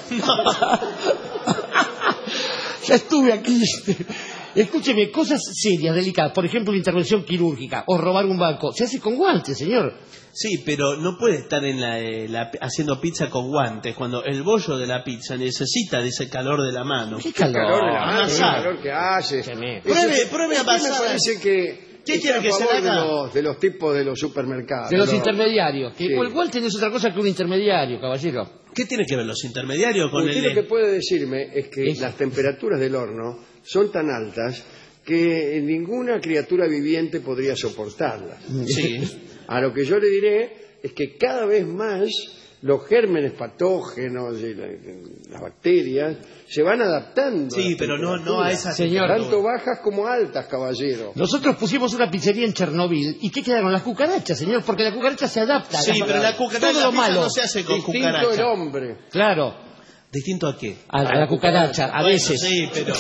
Ya estuve aquí. Escúcheme, cosas serias, delicadas. Por ejemplo, una intervención quirúrgica o robar un banco. Se hace con guantes, señor. Sí, pero no puede estar en la, eh, la- haciendo pizza con guantes cuando el bollo de la pizza necesita de ese calor de la mano. ¿Qué calor? calor de la mano, el Amasar. calor que hace. Escúcheme. Pruebe, Ese- pruebe a ese me pasar. parece que ¿Qué está quiere a que se favor le haga? de los, de los tipos de los supermercados. De los ¿no? intermediarios. Que Sí. el guante no es otra cosa que un intermediario, caballero. ¿Qué tiene que ver los intermediarios con Usted el... lo que puede decirme es que Es- las temperaturas del horno son tan altas que ninguna criatura viviente podría soportarlas. Sí. A lo que yo le diré es que cada vez más los gérmenes patógenos y la- las bacterias se van adaptando. Sí, las pero no, no a temperaturas. esa Señor. Tanto bajas como altas, caballero. Nosotros pusimos una pizzería en Chernobyl. ¿Y qué quedaron? Las cucarachas, señor, porque la cucaracha se adapta. Sí, La- pero la cucaracha Todo lo pizza malo. no se hace con Distinto el cucaracha. hombre. Claro, ¿Distinto a qué? a, a la cucaracha, a Bueno, veces. sí, pero...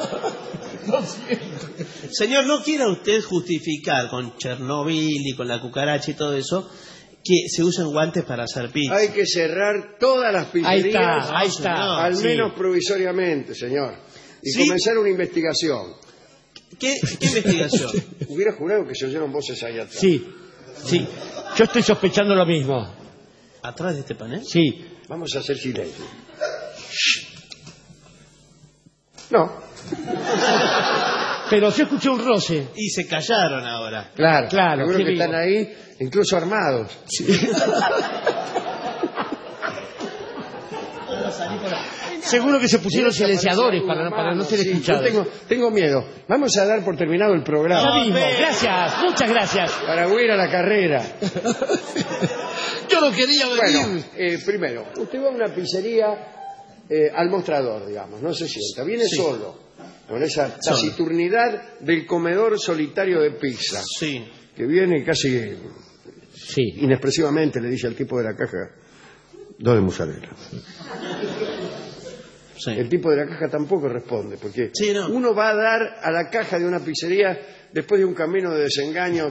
Señor, no quiera usted justificar con Chernobyl y con la cucaracha y todo eso que se usan guantes para hacer pizza. Hay que cerrar todas las Ahí pizzerías, está, ahí está. al Sí. menos provisoriamente, señor. Y Sí. comenzar una investigación. ¿Qué, qué investigación? Hubiera jurado que se oyeron voces ahí atrás. Sí, sí. Yo estoy sospechando lo mismo. ¿Atrás de este panel? Sí. Vamos a hacer silencio. No. Pero yo escuché un roce. Y se callaron ahora. Claro, Claro, seguro qué que vivo. están ahí, incluso armados. Seguro que se pusieron Mira, silenciadores aparece para, ahí una para no mano, ser sí, escuchados. yo tengo, tengo miedo. Vamos a dar por terminado el programa. Ya mismo. Gracias, muchas gracias. Para huir a la carrera. Yo no quería venir. Bueno, eh, primero, usted va a una pizzería eh, al mostrador, digamos, no se sienta, viene Sí. solo, con esa taciturnidad del comedor solitario de pizza, Sí. que viene casi Sí. inexpresivamente, le dice al tipo de la caja, dos de mozzarella. Sí. El tipo de la caja tampoco responde, porque Sí, no. uno va a dar a la caja de una pizzería después de un camino de desengaños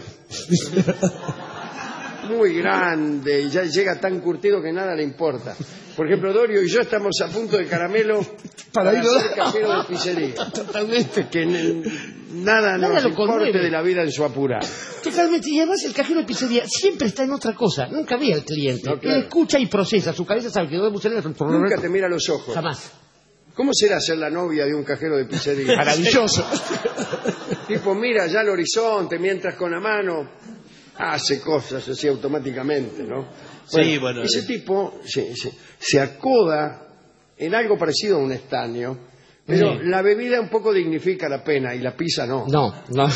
muy grande y ya llega tan curtido que nada le importa. Por ejemplo, Dorio y yo estamos a punto de caramelo para, Para ir ser a- cajero de pizzería. Totalmente. Que n- nada, Nada nos lo importe conmueve. de la vida en su apurado. Totalmente. Y además el cajero de pizzería siempre está en otra cosa. Nunca ve al cliente. No, claro. Él escucha y procesa. Su cabeza sabe que dos de mozzarella son por Nunca te mira a los ojos. Jamás. ¿Cómo será ser la novia de un cajero de pizzería? Maravilloso. Tipo, mira ya el horizonte mientras con la mano hace cosas así automáticamente, ¿no? Sí, bueno, Ese eh. tipo se, se- se acoda en algo parecido a un estaño, pero Sí. la bebida un poco dignifica la pena y la pizza no. No, no.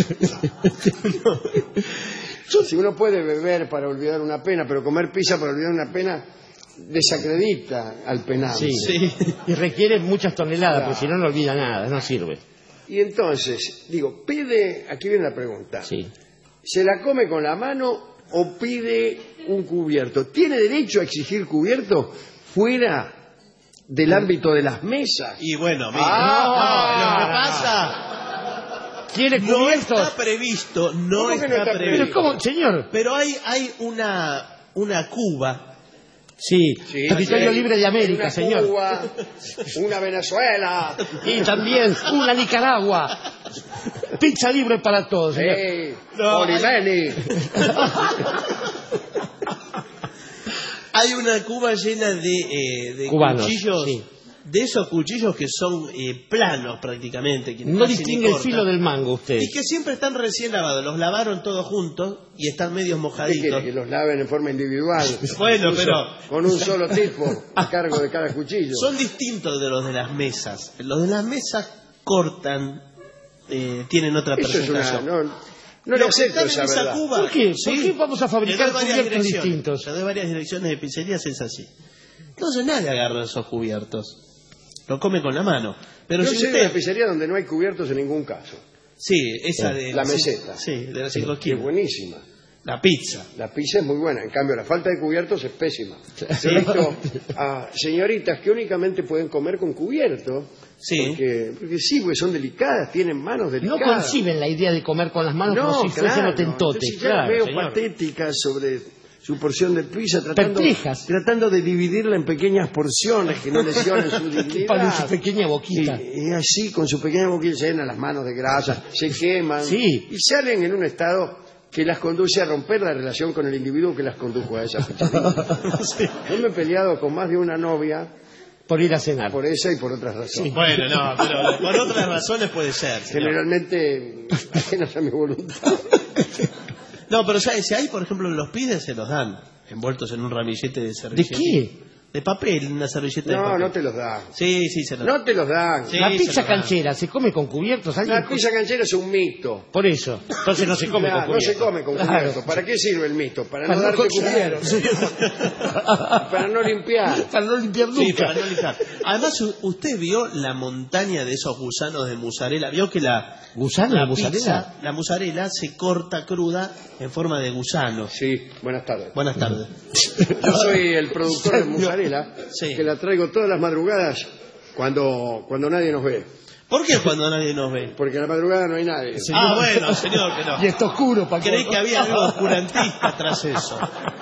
Si uno puede beber para olvidar una pena, pero comer pizza para olvidar una pena desacredita al penante. Sí. Y requiere muchas toneladas, Claro. porque si no, no olvida nada. No sirve. Y entonces, digo, pide, aquí viene la pregunta, Sí. ¿se la come con la mano o pide un cubierto? ¿Tiene derecho a exigir cubierto fuera del ámbito de las mesas? Y bueno, mira, Ah, no, lo que pasa ¿Quiere no cubiertos? está previsto, no ¿Cómo que está, no está previsto. Pero ¿cómo, señor? Pero hay, hay una, una cuba. Sí, Sí, territorio sí. libre de América, Una señor. Cuba, una Venezuela. Y también una Nicaragua. Pizza libre para todos, señor. Hey, No, Olimeni. Hay una cuba llena de, eh, de Cubanos, cuchillos, sí. de esos cuchillos que son eh, planos prácticamente. Que No casi ni distingue el cortan. filo del mango usted. Y que siempre están recién lavados, los lavaron todos juntos y están medios ¿Qué mojaditos. quiere? Que los laven en forma individual. Bueno, Incluso pero con un solo tipo a cargo de cada cuchillo. son distintos de los de las mesas. Los de las mesas cortan, eh, tienen otra Eso es una... presentación. no, No le acepto esa esa verdad. Cuba. ¿Por qué? Sí. ¿Por qué vamos a fabricar Le doy varias cubiertos direcciones. distintos? Le doy varias direcciones de pizzerías, es así. Entonces nadie agarra esos cubiertos. Lo come con la mano. Pero Yo si sé de usted... una pizzería donde no hay cubiertos en ningún caso. Sí, esa de... La meseta. Sí, de la Que cinco es esquinas. buenísima. La pizza. La pizza es muy buena, en cambio la falta de cubiertos es pésima. Sí. He visto a señoritas que únicamente pueden comer con cubierto, Sí. porque, porque sí, porque son delicadas, tienen manos No delicadas. conciben la idea de comer con las manos como si fuesen otentotes. Entonces ya Claro, veo señor. patéticas sobre su porción de pizza, tratando, Perplejas. tratando de dividirla en pequeñas porciones que no lesionen su dignidad. Para su pequeña boquita. Y, y así, con su pequeña boquita, llenan las manos de grasa, se queman Sí. y salen en un estado que las conduce a romper la relación con el individuo que las condujo a esa pizzería. Sí. Yo me he peleado con más de una novia Por ir a cenar. por esa y por otras razones. Bueno, no, pero por otras razones puede ser. señor. Generalmente ajenas a mi voluntad. No, pero ¿sabes? Si hay, por ejemplo, los pides, se los dan. Envueltos en un ramillete de ¿De servilleta. qué? De papel, una servilleta de No, papel. no te los dan. Sí, sí, se los No te los dan. Sí, La se pizza los dan. canchera se come con cubiertos. ¿Alguien La pizza canchera es un mito. Por eso. Entonces no se come Claro, con no cubiertos. se come con Claro. cubierto. ¿Para qué sirve el mito? Para, Para no no darte cocinar. cubierto. Para no limpiar. Para no limpiar nunca. Sí, para no limpiar. Además, u- usted vio la montaña de esos gusanos de mozzarella. Vio que la, ¿Gusano la de mozzarella? pizza, la mozzarella se corta cruda en forma de gusano. Sí, buenas tardes. Buenas tardes. Yo soy el productor de mozzarella, Sí. que la traigo todas las madrugadas cuando, cuando nadie nos ve. ¿Por qué cuando nadie nos ve? Porque a la madrugada no hay nadie. Ah, bueno, señor, que no. Y está oscuro, Paco. Creí que había algo oscurantista tras eso.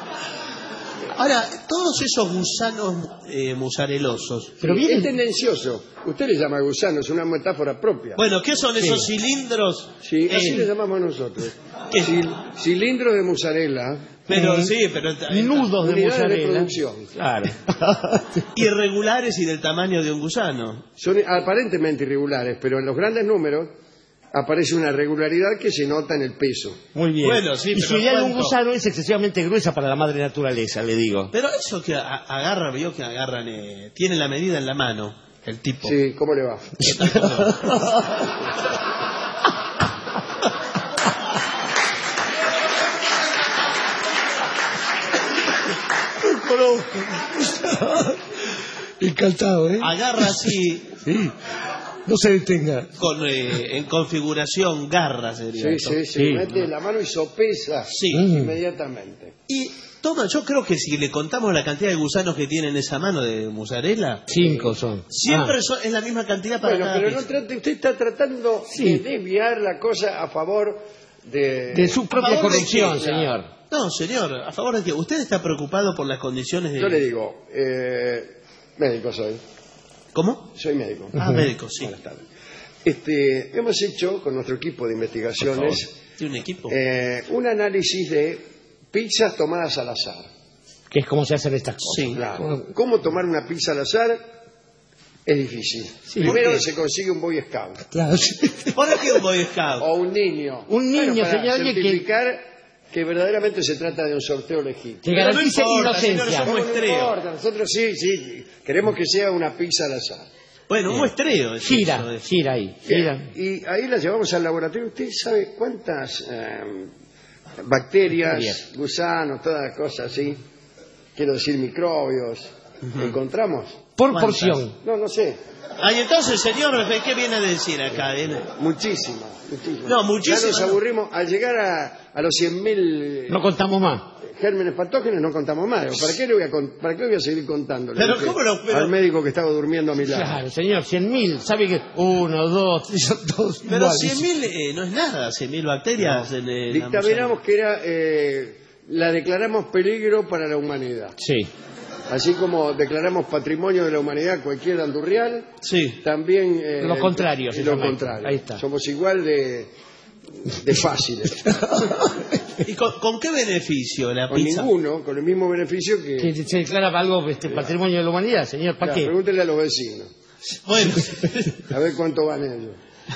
Ahora, todos esos gusanos eh, mozarelosos. Pero Sí, vienen- es tendencioso. Usted le llama gusano, es una metáfora propia. Bueno, ¿qué son esos cilindros? Sí, así Eh, le llamamos nosotros. ¿Qué? Cil- cilindro de mozzarella, Pero Eh, sí, pero Nudos de unidades de mozzarella. producción. Claro. irregulares y del tamaño de un gusano. Son aparentemente irregulares, pero en los grandes números aparece una regularidad que se nota en el peso. Muy bien. Bueno, sí, y pero su idea de un ¿cuánto? gusano es excesivamente gruesa para la madre naturaleza, le digo. Pero eso que a- agarra, vio que agarran, eh, tiene la medida en la mano, el tipo. Sí, ¿cómo le va? Encantado, ¿eh? Agarra así, Sí. No se detenga. con, eh, en configuración garra sería Sí, esto. sí, sí, Sí. mete la mano y sopesa Sí. inmediatamente. Y toma, yo creo que si le contamos la cantidad de gusanos que tiene en esa mano de mozzarella, Cinco son. siempre Ah. son- es la misma cantidad para Bueno, cada pero no pizza. trate, usted está tratando Sí. de desviar la cosa a favor de... De su propia ¿A dónde corrección, queda? señor. No, señor, a favor de que usted está preocupado por las condiciones de... Yo le digo, eh, médico soy, ¿Cómo? soy médico. Ah, médico, sí. Buenas tardes. Este, hemos hecho con nuestro equipo de investigaciones Tiene un equipo. eh, un análisis de pizzas tomadas al azar. Que es como se hacen estas cosas. Sí. Claro. ¿Cómo tomar una pizza al azar? Es difícil. Primero se consigue un Boy Scout Claro, sí. ¿Por qué un Boy Scout? o un niño. Un niño, Bueno, para señor, alguien que- certificar que verdaderamente se trata de un sorteo legítimo. Que Pero no garantice importa, señor, inocencia. es un No muestreo. importa, nosotros sí, sí, queremos que sea una pizza al azar. Bueno, un muestreo. es eso, Gira, es. gira ahí. Gira. Y ahí la llevamos al laboratorio. ¿Usted sabe cuántas eh, bacterias, gusanos, todas las cosas así, quiero decir microbios, encontramos? Por ¿Cuántas? porción. No, no sé, Ay, entonces, señor, ¿qué viene a decir acá? Viene- muchísimas, muchísimas. No, muchísimas Ya nos no. aburrimos. Al llegar a, a los cien mil No contamos más. gérmenes patógenos no contamos más. ¿Para qué le voy a, con- para qué le voy a seguir contando? Le Pero dije ¿cómo lo- pero- Al médico que estaba durmiendo a mi lado. Claro, señor, cien mil. ¿Sabe que uno, dos, tres, son todos Pero iguales? cien mil eh, no es nada, cien mil bacterias en eh, la Dictaminamos que era, eh, la declaramos peligro para la humanidad. Sí. Así como declaramos patrimonio de la humanidad cualquier andurrial, Sí. también... eh, Lo contrario, se Lo llama esto. contrario. Ahí está. Somos igual de, de fáciles. ¿Y con, con qué beneficio la Con pizza? ninguno, con el mismo beneficio que... Que se declara algo este, patrimonio de la humanidad, señor. ¿Para Claro, qué? pregúntele a los vecinos, Bueno, a ver cuánto van ellos.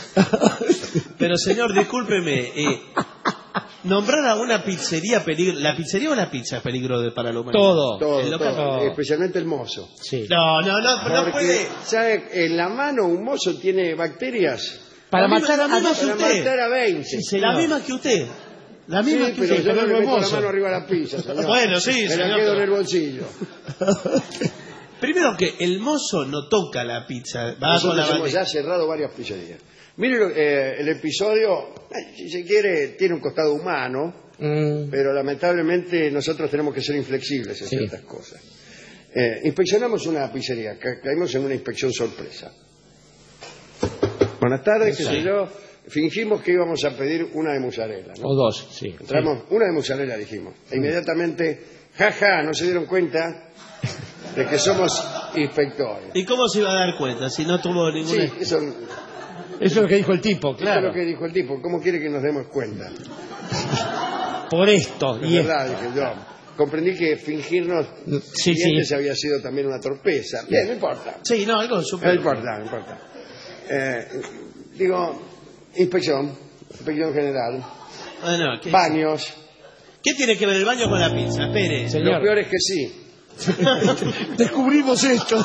pero señor, discúlpeme. Eh, nombrar a una pizzería peligro. ¿La pizzería o la pizza es peligro de, para la humanidad? Todo. Todo, El local- todo, no. especialmente el mozo. Sí. No, no, no, no Porque, puede. ¿sabe? En la mano un mozo tiene bacterias Para La matar misma- a la misma dos. que Para usted. matar a veinte. Sí, señor. La misma que usted. La Sí, misma que pero usted. yo no pero le no es meto la mozo. mano arriba de la pizza, señor. Bueno, sí, Me la señor, quedo pero- en el bolsillo. Primero que el mozo no toca la pizza. Va con Nosotros la hemos bandeja. ya cerrado varias pizzerías. Mire, lo- eh, el episodio, eh, si se quiere, tiene un costado humano, Mm, pero lamentablemente nosotros tenemos que ser inflexibles en Sí. ciertas cosas. Eh, inspeccionamos una pizzería, ca- caímos en una inspección sorpresa. Buenas tardes, qué sé yo. Fingimos que íbamos a pedir una de mozzarella, ¿no? o dos, sí. Entramos, una de mozzarella dijimos. E inmediatamente, jaja, no se dieron cuenta de que somos inspectores. ¿Y cómo se iba a dar cuenta si no tuvo Sí, ninguna... eso, Eso es lo que dijo el tipo, eso es claro. lo que dijo el tipo. ¿Cómo quiere que nos demos cuenta? Por esto. Es Y verdad, dije yo. Comprendí que fingirnos Sí, clientes sí. había sido también una torpeza. Bien, no importa. Sí, no, algo No súper... importa, no importa. Eh, digo, inspección, inspección general, Bueno, ¿qué, baños. ¿qué tiene que ver el baño con la pizza? Espere. Señor. Lo peor es que sí. Descubrimos esto.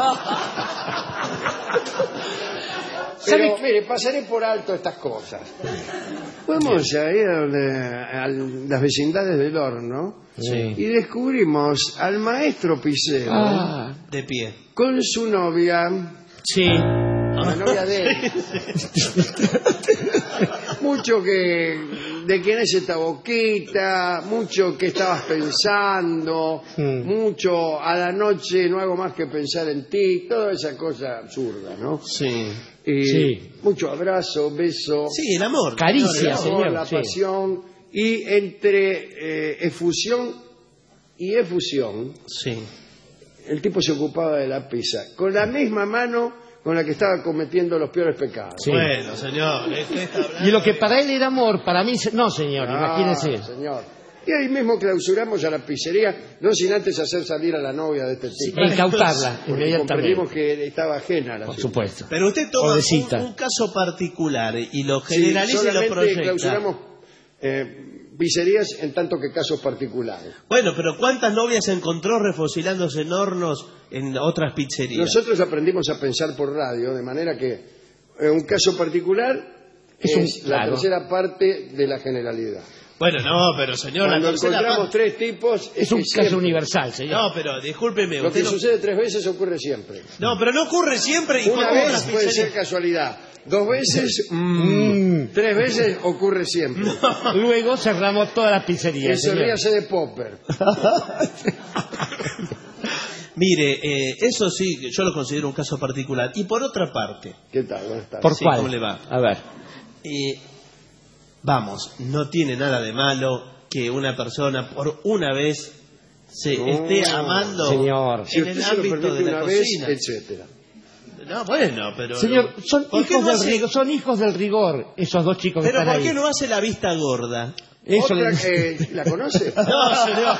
Pero, mire, pasaré por alto estas cosas. Fuimos a ir a, donde- a las vecindades del horno Sí. y descubrimos al maestro Picero Ah, De pie. con su novia, sí. la novia de él. Mucho que de quién es esta boquita, mucho que estabas pensando, Mm. mucho a la noche no hago más que pensar en ti, toda esa cosa absurda, ¿no? Sí. Y Sí. mucho abrazo, beso, Sí, el amor. Caricia, el amor, señor. la sí. pasión, y entre eh, efusión y efusión, Sí. el tipo se ocupaba de la pizza, con la misma mano con la que estaba cometiendo los peores pecados. Sí. Bueno, señor. usted está hablando Y lo que de- para él era amor, para mí... se- No, señor, Ah, imagínese. señor. Y ahí mismo clausuramos a la pizzería, no sin antes hacer salir a la novia de este tipo. E incautarla Porque inmediatamente. comprendimos que estaba ajena a la Por situación. supuesto. Pero usted toma un, Pobrecita. un caso particular y lo Sí, generaliza y lo solamente proyecta. clausuramos eh, pizzerías en tanto que casos particulares. Bueno, pero ¿cuántas novias encontró refocilándose en hornos en otras pizzerías? Nosotros aprendimos a pensar por radio, de manera que eh, un caso particular Es es, un- la claro. tercera parte de la generalidad. Bueno, no, pero señor, Cuando la tercera encontramos parte- tres tipos, Es un que caso siempre- universal, señor. No, pero discúlpeme. Lo usted que no... sucede tres veces ocurre siempre. No, pero no ocurre siempre y con Una otras vez puede pizzerías. ser casualidad. Dos veces, mm, tres veces ocurre siempre. Luego cerramos todas las pizzerías, Eso señor. ríase de Popper. Mire, eh, eso sí, yo lo considero un caso particular. Y por otra parte, ¿Qué tal? Buenas tardes. ¿Por Sí, cuál? ¿cómo le va? A ver. eh, vamos, no tiene nada de malo que una persona por una vez se No, esté amando señor. Si en usted el se lo ámbito permite de la una vez, cocina. etcétera. No, bueno, pero... Señor, son ¿por qué hijos, no del hace- rigor, son hijos del rigor, esos dos chicos que Pero están ¿por qué ahí. no hace la vista gorda? Eso Otra, le- eh, ¿la conoce? No, señor.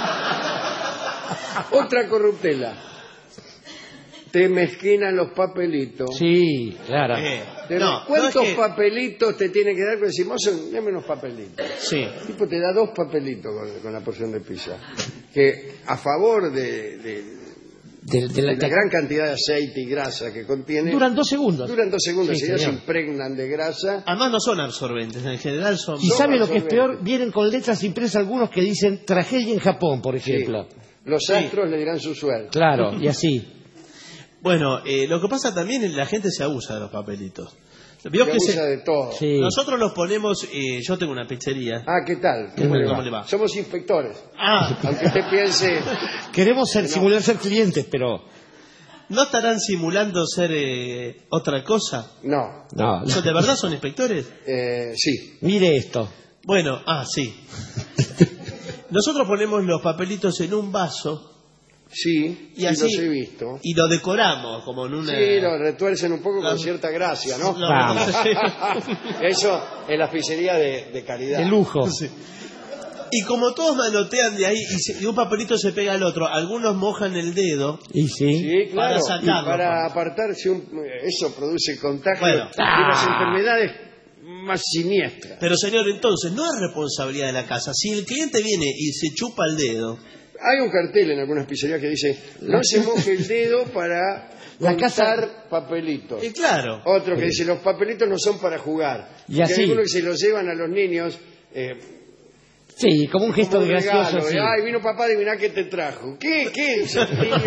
Otra corruptela. Te mezquinan los papelitos. Sí, claro. Eh, Te- no, ¿Cuántos no es que- papelitos te tiene que dar? Porque decimos, dame unos papelitos. Sí. El tipo te da dos papelitos con, con la porción de pizza. Que a favor de, de- De- de la- de la gran cantidad de aceite y grasa que contiene, Duran dos segundos. duran dos segundos. Sí, y ya se señor. impregnan de grasa. Además no son absorbentes, en general son... Y Son sabe lo que es absorbentes. peor, vienen con letras impresas algunos que dicen tragedia en Japón, por Sí. ejemplo. Los astros le dirán su suerte. Claro, y así. Bueno, eh, lo que pasa también es que la gente se abusa de los papelitos. Vio Se que abusa se- de todo. Sí. Nosotros los ponemos, eh, yo tengo una pizzería. Ah, ¿qué tal? ¿Cómo le va? va? le va? Somos inspectores. Ah, Aunque usted piense, Queremos ser, simular ser clientes, pero... ¿no estarán simulando ser eh, otra cosa? no. No, ¿Son- ¿De verdad son inspectores? Eh, sí. Mire esto. Bueno, ah, sí. Nosotros ponemos los papelitos en un vaso Sí, y sí así los he visto. y lo decoramos como en una... Sí, lo retuercen un poco con Los- cierta gracia, ¿no? Lo- Vamos. Eso en la pizzería de, de calidad. De lujo. Sí. Y como todos manotean de ahí y, se- y un papelito se pega al otro, algunos mojan el dedo. Y sí. Sí, claro. Para sacarlo, y para Juan. apartarse, un, eso produce contagio Bueno. de las enfermedades más siniestras. Pero señor, entonces, no es responsabilidad de la casa. Si el cliente viene y se chupa el dedo, Hay un cartel en algunas pizzerías que dice, no se moje el dedo para La contar casa- papelitos. Y claro. Otro que dice, los papelitos no son para jugar. Y así. hay algunos que se los llevan a los niños eh, Sí, como un gesto como un de gracioso. regalo. Sí. de, Ay, vino papá, adivina qué te trajo. ¿Qué? ¿Qué? Dice el niño.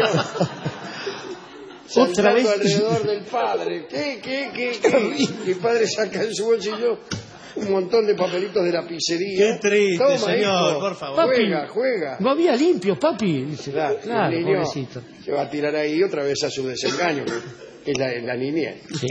Otra saltando vez. alrededor del padre. ¿Qué? ¿Qué? ¿Qué? ¿Qué? Mi padre saca en su bolsillo un montón de papelitos de la pizzería. Qué triste, Toma, señor, hijo, por favor. Papi, Juega, juega. No había limpios, papi. Dice, Claro, claro, el niño pobrecito. se va a tirar ahí otra vez a su desengaño, que es la, la niñez. Sí.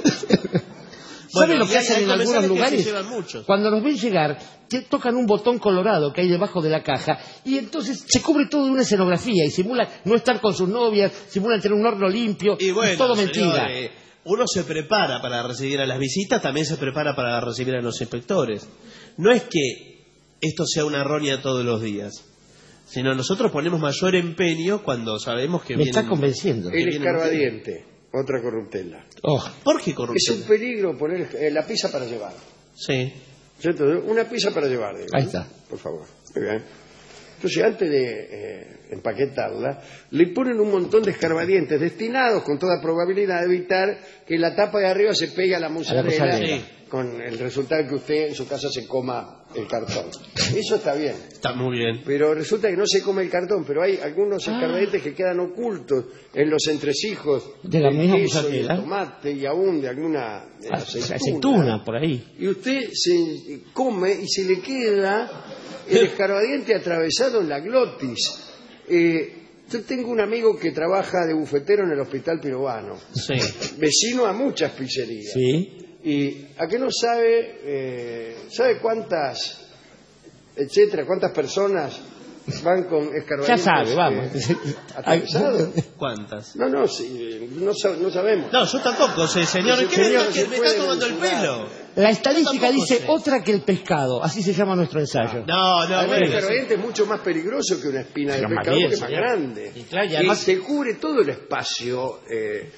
Bueno, ¿Saben lo y que hay- hacen hay en algunos comensales que lugares? se llevan muchos. Cuando los ven llegar, te tocan un botón colorado que hay debajo de la caja y entonces se cubre todo de una escenografía y simulan no estar con sus novias, simulan tener un horno limpio, Y bueno, es todo señor, mentira. eh, uno se prepara para recibir a las visitas, también se prepara para recibir a los inspectores. No es que esto sea una roña todos los días, sino nosotros ponemos mayor empeño cuando sabemos que Me vienen... está convenciendo. El escarbadiente, otra corruptela. Oh, ¿Por qué Es corrupción? un peligro poner eh, la pizza para llevar. Sí. ¿Cierto? Una pizza para llevar. digamos. Ahí está. Por favor. Muy bien. Entonces, antes de eh, empaquetarla, le ponen un montón de escarbadientes destinados, con toda probabilidad, a evitar que la tapa de arriba se pegue a la mozzarella, mozzarella. con el resultado que usted en su casa se coma el cartón. Eso está bien. Está muy bien. Pero resulta que no se come el cartón, pero hay algunos Ah. escarbadientes que quedan ocultos en los entresijos De la del misma queso y mozzarella. el tomate y aún de alguna eh, ah, aceituna. aceituna, por ahí. Y usted se come y se le queda el escarbadiente atravesado en la glotis. Eh, yo tengo un amigo que trabaja de bufetero en el Hospital Pirovano, Sí. vecino a muchas pizzerías. Sí. Y a que no sabe, eh, ¿sabe cuántas, etcétera, cuántas personas van con escarbadientes? Ya sabe, vamos. eh, atravesados? ¿Cuántas? No, no, sí, no, sab- no sabemos. No, yo tampoco sé, señor. Ese ¿Qué me señor está, se que me puede está tomando el mensurar. pelo? La estadística Yo tampoco dice sé. otra que el pescado, así se llama nuestro ensayo. No, no, Además, el bueno. escarbadiente es mucho más peligroso que una espina de Pero más pescado bien, porque es más señor. grande. Y claro, y Y además- te cubre todo el espacio, eh,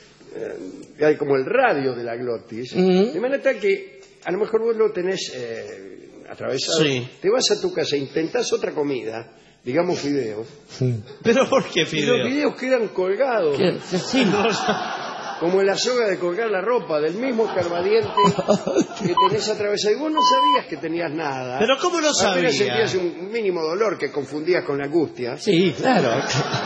eh, hay como el radio de la glotis, Ujú. de manera tal que a lo mejor vos lo tenés eh, atravesado, Sí. te vas a tu casa, intentás otra comida, digamos fideos, ¿Pero por qué, y los Fideo? fideos quedan colgados, ¿Qué? Sí. como en la soga de colgar la ropa, del mismo escarbadiente que tenés atravesado. Y vos no sabías que tenías nada. ¿Pero cómo no Apenas sabía? sentías un mínimo dolor que confundías con la angustia. Sí, claro.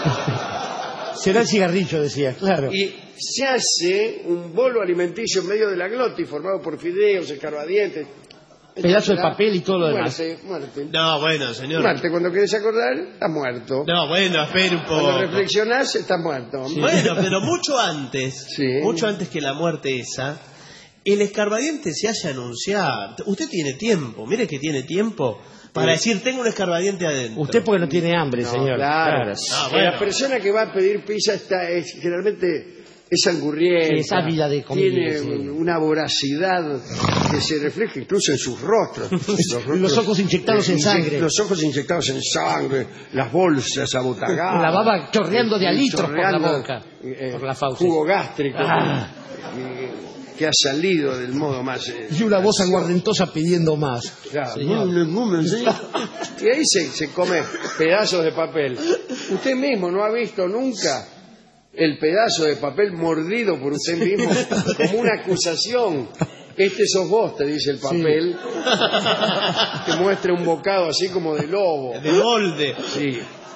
Será el cigarrillo, decía, claro. Y se hace un bolo alimenticio en medio de la glotis formado por fideos, escarbadientes. Pedazo de etcétera. papel y todo lo demás. Muerte, muerte. No, bueno, señor. Muerte, cuando querés acordar, estás muerto. No, bueno, espere un Cuando poco. reflexionás, estás muerto. Bueno, pero mucho antes, Sí. mucho antes que la muerte esa, el escarbadiente se hace anunciar. Usted tiene tiempo, mire que tiene tiempo para Sí. decir, tengo un escarbadiente adentro. Usted porque no tiene hambre, No, señor. claro. Ah, Eh, bueno. La persona que va a pedir pizza está, es, generalmente es angurrienta. Sí, es ávida de comida, Tiene sí. un- una voracidad que se refleja incluso en sus rostros. Los ojos inyectados en inye- sangre. Los ojos inyectados en sangre, las bolsas abotagadas. La baba chorreando de a litros por la chorreando, boca, eh, por la fauces. Jugo gástrico. Ah. eh, que ha salido del modo más... eh, Y una voz aguardentosa pidiendo más. Claro. Señor. Y ahí se, se come pedazos de papel. Usted mismo no ha visto nunca el pedazo de papel mordido por usted mismo como una acusación. Este sos vos, te dice el papel. Te muestra un bocado así como de lobo. De molde. Sí.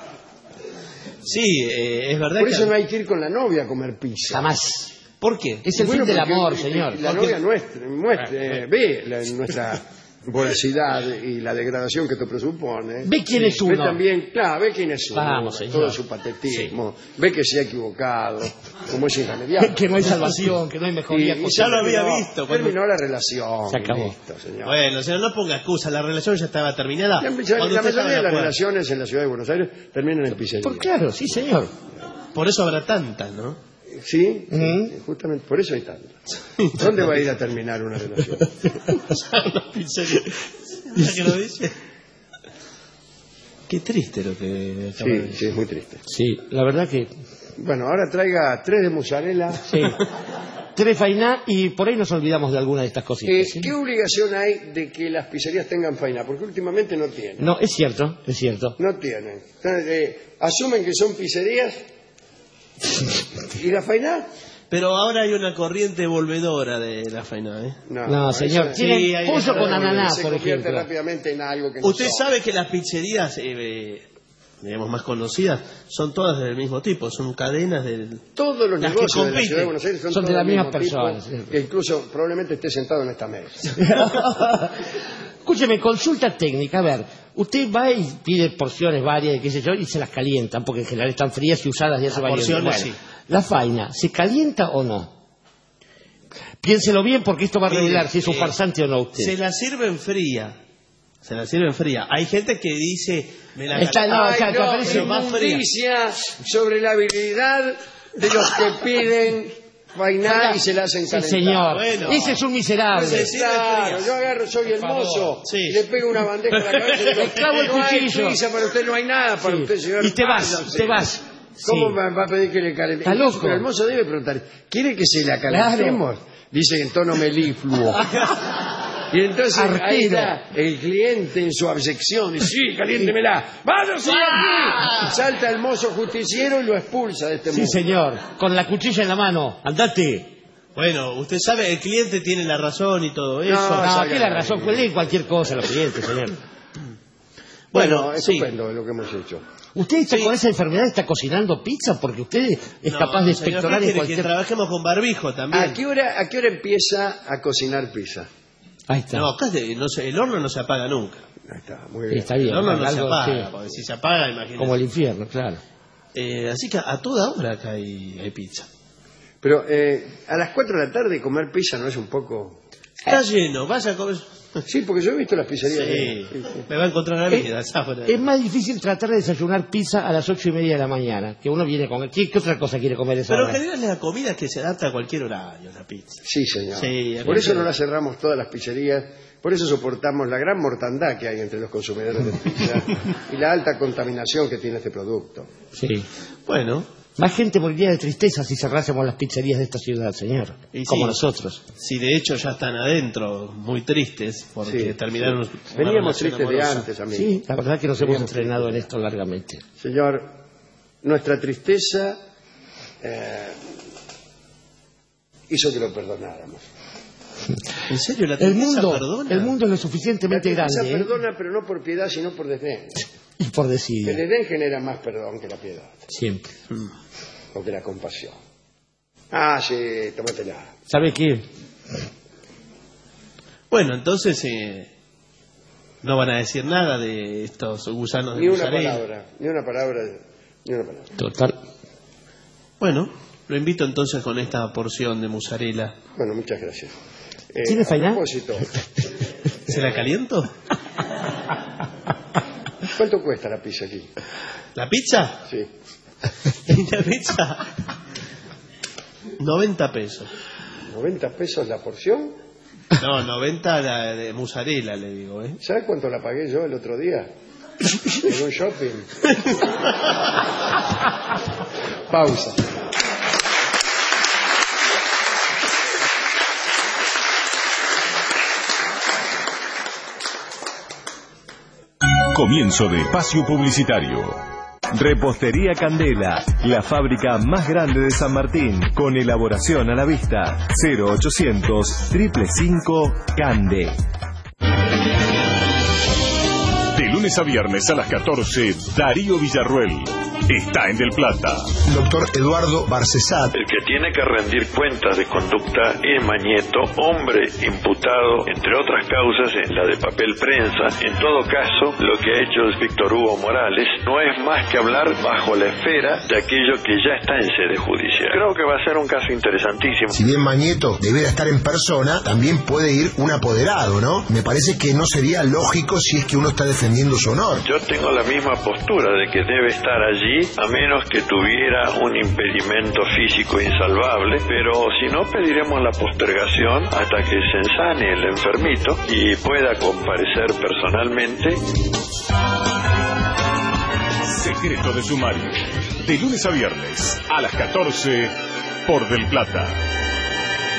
Sí, eh, es verdad Por que... eso no hay que ir con la novia a comer pizza. Jamás. ¿Por qué? Es el Bueno, fin del porque amor, señor. La Porque- novia nuestra, muestra, eh, ve la- nuestra voracidad y la degradación que esto presupone. Ve quién es Ve uno. también, claro, ve quién es uno. Vamos, señor. todo su patetismo. Ve que se ha equivocado, como es irremediable. Que no hay salvación, que no hay mejoría. Y- y posible. ya lo había terminó- visto cuando- Terminó la relación. Se acabó. Listo, señor. Bueno, señor, no ponga excusa, la relación ya estaba terminada. La, Cuando la usted estaba mayoría de de las acuerdo. relaciones en la ciudad de Buenos Aires terminan en pizzería. Por claro, sí, señor. Por eso habrá tantas, ¿no? Sí, Ujú. justamente por eso hay tanto. ¿Dónde va a ir a terminar una relación? La pizzería. ¿Verdad que lo dice? Qué triste lo que acaba de Sí, decir. sí, es muy triste. Sí, la verdad que... Bueno, ahora traiga tres de mozzarella Sí. Telefainá, y por ahí nos olvidamos de alguna de estas cositas. Eh, ¿sí? ¿Qué obligación hay de que las pizzerías tengan fainá? Porque últimamente no tienen. No, es cierto, es cierto. No tienen. Entonces, eh, asumen que son pizzerías. ¿Y la fainá? Pero ahora hay una corriente volvedora de la fainá, ¿eh? No, No, señor. eso- Tienen Sí, hay- pollo con ananá, se por convierte ejemplo. rápidamente en algo que no Usted son. sabe que las pizzerías, eh, eh, digamos, más conocidas, son todas del mismo tipo, son cadenas del... Todos los las que negocios de la compiten. ciudad de Buenos Aires son, Son de todos la del misma mismo persona, tipo, sí. que incluso probablemente esté sentado en esta mesa. Escúcheme, consulta técnica, a ver, usted va y pide porciones varias, qué sé yo, y se las calientan, porque en general están frías y usadas de hace Las varios días. porciones, Bueno, sí. la faina, ¿se calienta o no? Piénselo bien, porque esto va a Mire, revelar si es un eh, farsante o no usted. Se la sirven fría. Se la sirven fría. Hay gente que dice... Me la Está- no, Ay, o sea, que no, aparece pero más fría. inmundicia sobre la habilidad de los que piden fainá y se la hacen Sí, calentar. señor. Bueno. Ese es un miserable. Pues sí. Claro, yo agarro, soy el mozo, Sí. le pego una bandeja a la cabeza y le digo, Le clavo el no hay cuchillo. pizza para usted, no hay nada para Sí. usted, señor. Y te vas, Váyase. te vas. ¿Cómo Sí. me va a pedir que le calente? Está loco. Pero el mozo debe preguntar, ¿quiere que se la calentemos? Dice en tono melifluo. Y entonces ahí Artero. está el cliente en su abyección. Dice, sí, caliéntemela. ¡Váyase de aquí! Salta el mozo justiciero y lo expulsa de este Sí, mundo. señor, con la cuchilla en la mano. Andate. Bueno, usted sabe, el cliente tiene la razón y todo eso. No, No, salga aquí la de razón ahí. fue lee cualquier cosa a los clientes, señor. Bueno, Bueno, sí. estupendo lo que hemos hecho. ¿Usted está con esa enfermedad, está cocinando pizza? Porque usted es No, capaz de señor, espectorar ¿qué en quiere? cualquier... Que trabajemos con barbijo también. ¿A qué hora, a qué hora empieza a cocinar pizza? Ahí está. No, acá de- no se- el horno no se apaga nunca. Ahí está, muy Sí, bien. está bien. El horno no se algo, apaga, sí. porque si se apaga, imagínese. Como el infierno, claro. Eh, así que a toda hora acá hay, hay pizza. Pero eh, a las cuatro de la tarde comer pizza no es un poco... Está lleno, vaya a comer. Sí, porque yo he visto las pizzerías. Sí, de- sí, sí. me va a encontrar a mí. Eh, las afuera. Es más difícil tratar de desayunar pizza a las ocho y media de la mañana, que uno viene a comer. ¿Qué, qué otra cosa quiere comer esa Pero en hora? general es la comida que se adapta a cualquier horario, la pizza. Sí, señor. Sí, Por eso es no las cerramos todas las pizzerías. Por eso soportamos la gran mortandad que hay entre los consumidores de pizza y la alta contaminación que tiene este producto. Sí. Bueno, Más gente moriría de tristeza si cerrásemos las pizzerías de esta ciudad, señor. Y como sí. nosotros. si de hecho ya están adentro, muy tristes, porque Sí, terminaron. sí. una Veníamos relación tristes de amorosa. antes, amigo. Sí, la verdad que nos hemos entrenado en esto largamente. Señor, nuestra tristeza eh, hizo que lo perdonáramos. ¿En serio? ¿La El tristeza mundo, perdona? el mundo es lo La suficientemente tristeza grande, ¿eh? perdona, pero no por piedad, sino por desdén. Y por El decidir. desdén genera más perdón que la piedad, Siempre. o que la compasión. Ah, sí, tómatela. ¿Sabe qué? Bueno, entonces eh, no van a decir nada de estos gusanos de Ni una mozzarella. palabra, ni una palabra, ni una palabra. Total. Bueno, lo invito entonces con esta porción de mozzarella. Bueno, muchas gracias. Eh, ¿Tiene a fainá? propósito, ¿Se la caliento? ¿cuánto cuesta la pizza aquí? ¿La pizza? Sí. La pizza. noventa pesos. ¿noventa pesos la porción? No, noventa la de mozzarella, le digo, ¿eh? ¿Sabes cuánto la pagué yo el otro día? En un shopping. Pausa. Comienzo de espacio publicitario. Repostería Candela, la fábrica más grande de San Martín, con elaboración a la vista. cero ochocientos, cinco cinco cinco, Cande. De lunes a viernes a las catorce, Darío Villarruel está en Del Plata. Doctor Eduardo Barcesat. El que tiene que rendir cuentas de conducta es Mañeto, hombre imputado, entre otras causas, en la de papel prensa. En todo caso, lo que ha hecho Víctor Hugo Morales no es más que hablar bajo la esfera de aquello que ya está en sede judicial. Creo que va a ser un caso interesantísimo. Si bien Mañeto debiera estar en persona, también puede ir un apoderado, ¿no? Me parece que no sería lógico si es que uno está defendiendo su honor. Yo tengo la misma postura de que debe estar allí, a menos que tuviera un impedimento físico insalvable, pero si no, pediremos la postergación hasta que se ensane el enfermito y pueda comparecer personalmente. Secreto de sumario. De lunes a viernes a las catorce por Del Plata.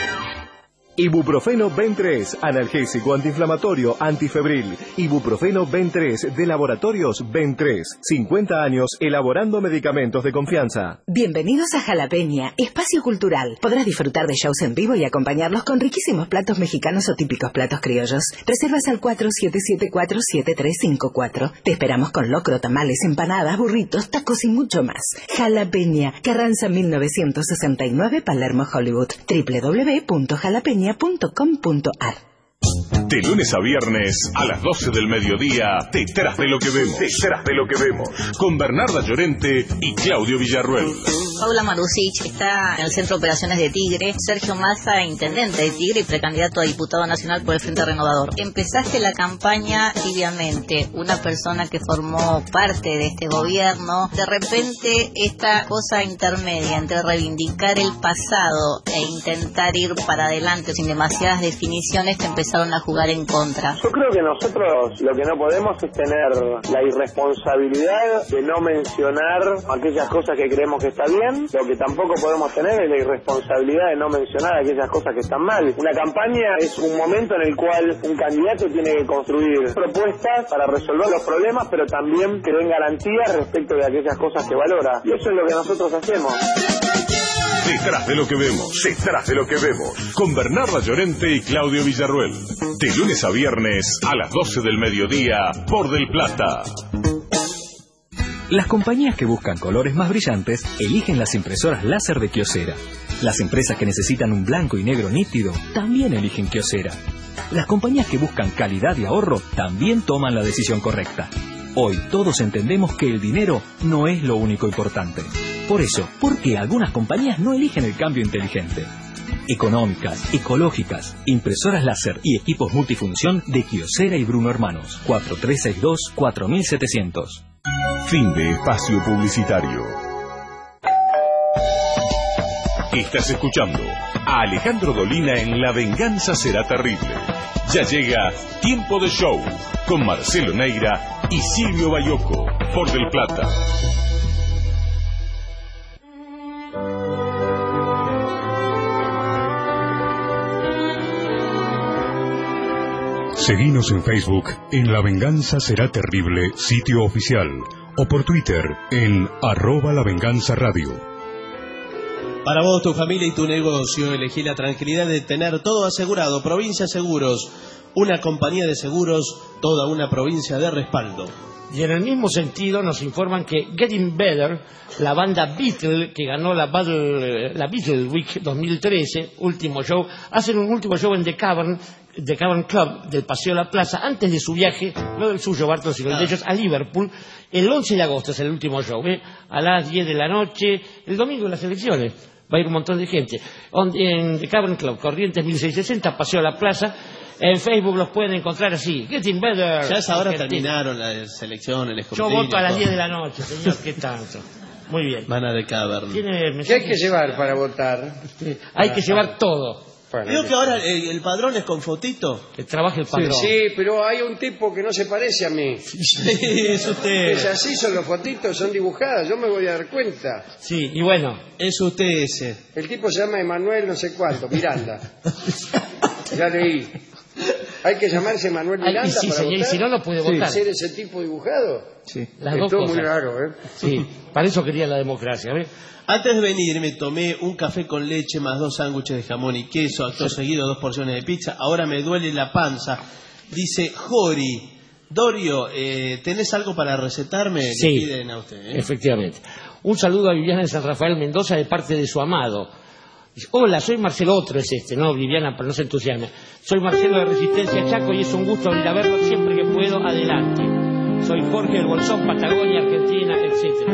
Ibuprofeno Ben tres, analgésico, antiinflamatorio, antifebril. Ibuprofeno Ben tres de Laboratorios Ben tres. cincuenta años elaborando medicamentos de confianza. Bienvenidos a Jalapeña, espacio cultural. Podrás disfrutar de shows en vivo y acompañarlos con riquísimos platos mexicanos o típicos platos criollos. Reservas al cuatro siete siete cuatro siete tres cinco cuatro. Te esperamos con locro, tamales, empanadas, burritos, tacos y mucho más. Jalapeña, Carranza mil novecientos sesenta y nueve, Palermo, Hollywood. doble u doble u doble u punto jalapeña punto com punto a r. De lunes a viernes a las doce del mediodía, Detrás de lo que vemos. Detrás de lo que vemos. Con Bernarda Llorente y Claudio Villarruel. Paula Marusic está en el Centro de Operaciones de Tigre. Sergio Massa, intendente de Tigre y precandidato a diputado nacional por el Frente Renovador. Empezaste la campaña tibiamente, una persona que formó parte de este gobierno. De repente, esta cosa intermedia entre reivindicar el pasado e intentar ir para adelante sin demasiadas definiciones te empezaron a jugar en contra. Yo creo que nosotros lo que no podemos es tener la irresponsabilidad de no mencionar aquellas cosas que creemos que está bien. Lo que tampoco podemos tener es la irresponsabilidad de no mencionar aquellas cosas que están mal. Una campaña es un momento en el cual un candidato tiene que construir propuestas para resolver los problemas, pero también que den garantías respecto de aquellas cosas que valora. Y eso es lo que nosotros hacemos. Detrás de lo que vemos, detrás de lo que vemos. Con Bernarda Llorente y Claudio Villarruel. De lunes a viernes a las doce del mediodía por Del Plata. Las compañías que buscan colores más brillantes eligen las impresoras láser de Kyocera. Las empresas que necesitan un blanco y negro nítido también eligen Kyocera. Las compañías que buscan calidad y ahorro también toman la decisión correcta. Hoy todos entendemos que el dinero no es lo único importante. Por eso, ¿por qué algunas compañías no eligen el cambio inteligente? Económicas, ecológicas, impresoras láser y equipos multifunción de Kyocera y Bruno Hermanos. cuatro tres seis dos cuatro siete cero cero. Fin de espacio publicitario. Estás escuchando a Alejandro Dolina en La Venganza Será Terrible. Ya llega Tiempo de Show con Marcelo Neira y Silvio Bayoco por Del Plata. Seguinos en Facebook en La Venganza Será Terrible, sitio oficial, o por Twitter en arroba La Venganza Radio. Para vos, tu familia y tu negocio, elegí la tranquilidad de tener todo asegurado. Provincia Seguros, una compañía de seguros, toda una provincia de respaldo. Y en el mismo sentido nos informan que Getting Better, la banda Beatle que ganó la, Battle, la Beatle Week dos mil trece, último show, hacen un último show en The Cavern, The Cavern Club del Paseo de la Plaza, antes de su viaje, no del suyo, Bartos, sino el de ellos, a Liverpool. El once de agosto es el último show, ¿eh? A las diez de la noche, el domingo de las elecciones. Va a ir un montón de gente. En The Cavern Club, Corrientes mil seiscientos sesenta, Paseo de la Plaza. En Facebook los pueden encontrar así. Getting Better. Ya es ahora terminaron las elecciones, el escrutinio. Yo voto a las diez de la noche, señor, ¿qué tanto? Muy bien. Van a The Cavern. ¿Qué hay que llevar para votar? Sí, hay que llevar todo. Bueno, Digo que ahora el, el padrón es con fotito. Que trabaje el padrón. Sí, sí, pero hay un tipo que no se parece a mí. Sí, es usted. Es así, son los fotitos, son dibujadas, yo me voy a dar cuenta. Sí, y bueno. Es usted ese. El tipo se llama Emanuel no sé cuánto, Miranda. Ya leí. Hay que llamarse Manuel Miranda. Ay, sí, para señor, votar. Y si no, no puede votar. ¿Ser ese tipo dibujado? Sí. Las es dos todo cosas. Muy raro, ¿eh? Sí, para eso quería la democracia, ¿ves? Antes de venir me tomé un café con leche más dos sándwiches de jamón y queso, acto seguido dos porciones de pizza. Ahora me duele la panza. Dice Jori, Dorio, eh, ¿tenés algo para recetarme? Sí, le piden a usted, ¿eh? Efectivamente. Un saludo a Viviana de San Rafael Mendoza de parte de su amado. Hola, soy Marcelo, otro es este, no Viviana, pero no se entusiasme. Soy Marcelo de Resistencia Chaco y es un gusto venir a verlo siempre que puedo, adelante. Soy Jorge del Bolsón, Patagonia, Argentina, etcétera.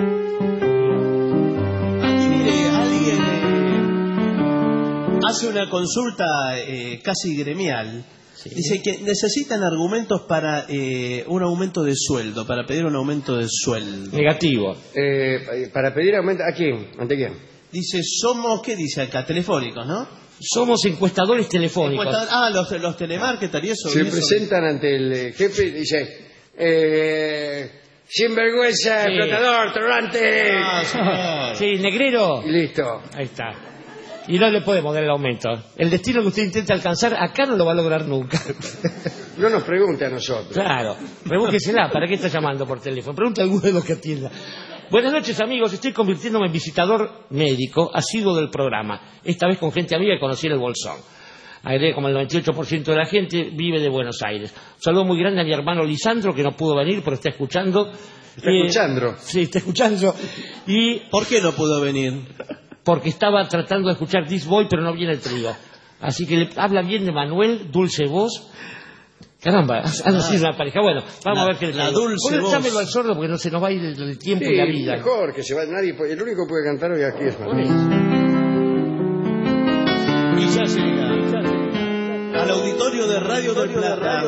Aquí mire, alguien eh, hace una consulta eh, casi gremial. Sí. Dice que necesitan argumentos para eh, un aumento de sueldo, para pedir un aumento de sueldo. Negativo. Eh, para pedir aumento, ¿a quién? ¿Ante quién? Dice, somos, ¿qué dice acá? Telefónicos, ¿no? Somos encuestadores telefónicos. Encuestador, ah, los, los telemarketers y eso. Se y eso. presentan ante el jefe y dice, eh, sinvergüenza, sí. Explotador, torrante. Ah, sí, negrero. Y listo. Ahí está. Y no le podemos dar el aumento. El destino que usted intenta alcanzar, acá no lo va a lograr nunca. No nos pregunte a nosotros. Claro, pregúntesela, ¿para qué está llamando por teléfono? Pregunta a alguno de los que atienda. Buenas noches, amigos. Estoy convirtiéndome en visitador médico asiduo del programa. Esta vez con gente amiga que conocí en el Bolsón. Agregué como el noventa y ocho por ciento de la gente vive de Buenos Aires. Un saludo muy grande a mi hermano Lisandro, que no pudo venir, pero está escuchando. ¿Está eh, escuchando? Sí, está escuchando. Y ¿por qué no pudo venir? Porque estaba tratando de escuchar This Boy, pero no viene el trío. Así que le habla bien de Manuel, dulce voz. Caramba, han sido una pareja. Bueno, vamos la, a ver qué le La dulce voz. Llámelo al sordo porque no se nos va a ir el, el tiempo sí, y la vida. Mejor, que se va nadie. El único que puede cantar hoy aquí es Martín. Y ya llega, ya llega al auditorio de Radio del Plata,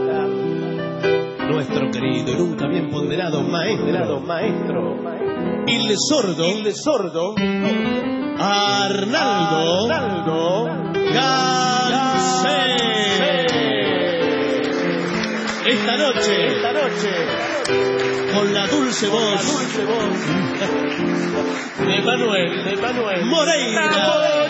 nuestro querido y nunca bien ponderado maestro, maestro, il sordo, il sordo, Arnaldo, Arnaldo Gansé. Esta noche, esta noche, con la dulce voz, la dulce voz de Manuel, de Manuel Moreira.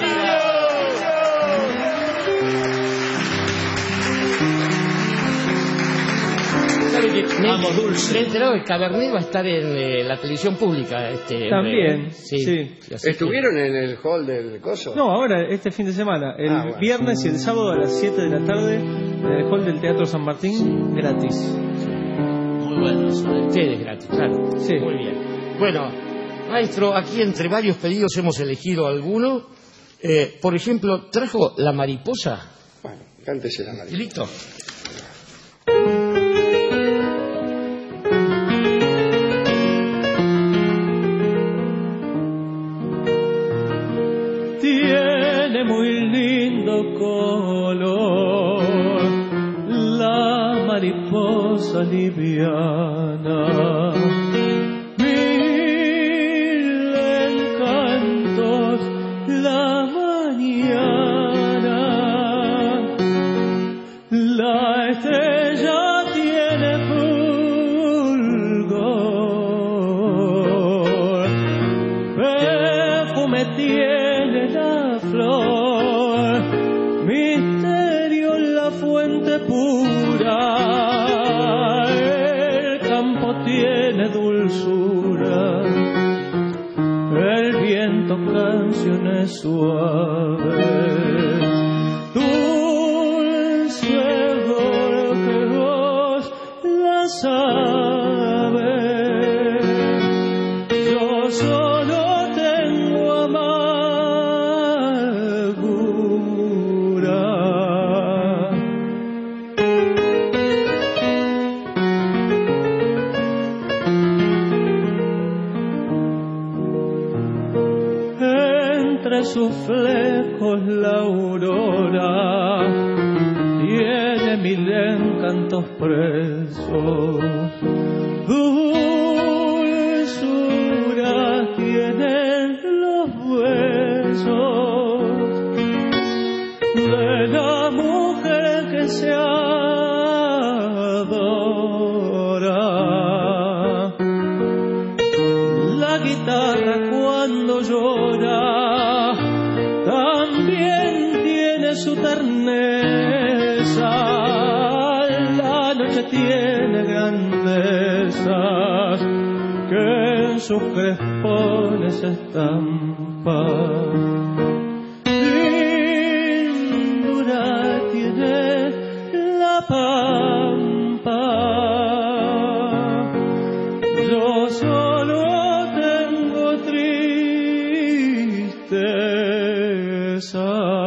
Vamos, dulce. Me he enterado que Cabernet va a estar en eh, la televisión pública. Este, También, eh, sí. sí. ¿Estuvieron que... en el hall del coso? No, ahora, este fin de semana. El ah, bueno. viernes y el sábado a las siete de la tarde en el hall del Teatro San Martín, gratis. Muy bueno, eso de ustedes gratis, claro. Sí. Muy bien. Bueno, maestro, aquí entre varios pedidos hemos elegido alguno. Eh, por ejemplo, ¿trajo La Mariposa? Bueno, cántese La Mariposa. ¿Y listo? Tiene muy lindo color la mariposa liviana, mil encantos la mañana, la estrella tiene fulgor, perfume tiene la flor, misterio la fuente pura, el campo tiene dulzura, el viento canciones suaves, dulce que vos la sabes, yo solo tengo amargura. Entre sus flecos la aurora tiene mil encantos presos, dulzura tienen los besos de la mujer que se adora. La guitarra cuando llora también tiene su terneza, la noche tiene grandezas que en sus crespones estampan. Lindura tiene la pampa, yo solo tengo tristeza.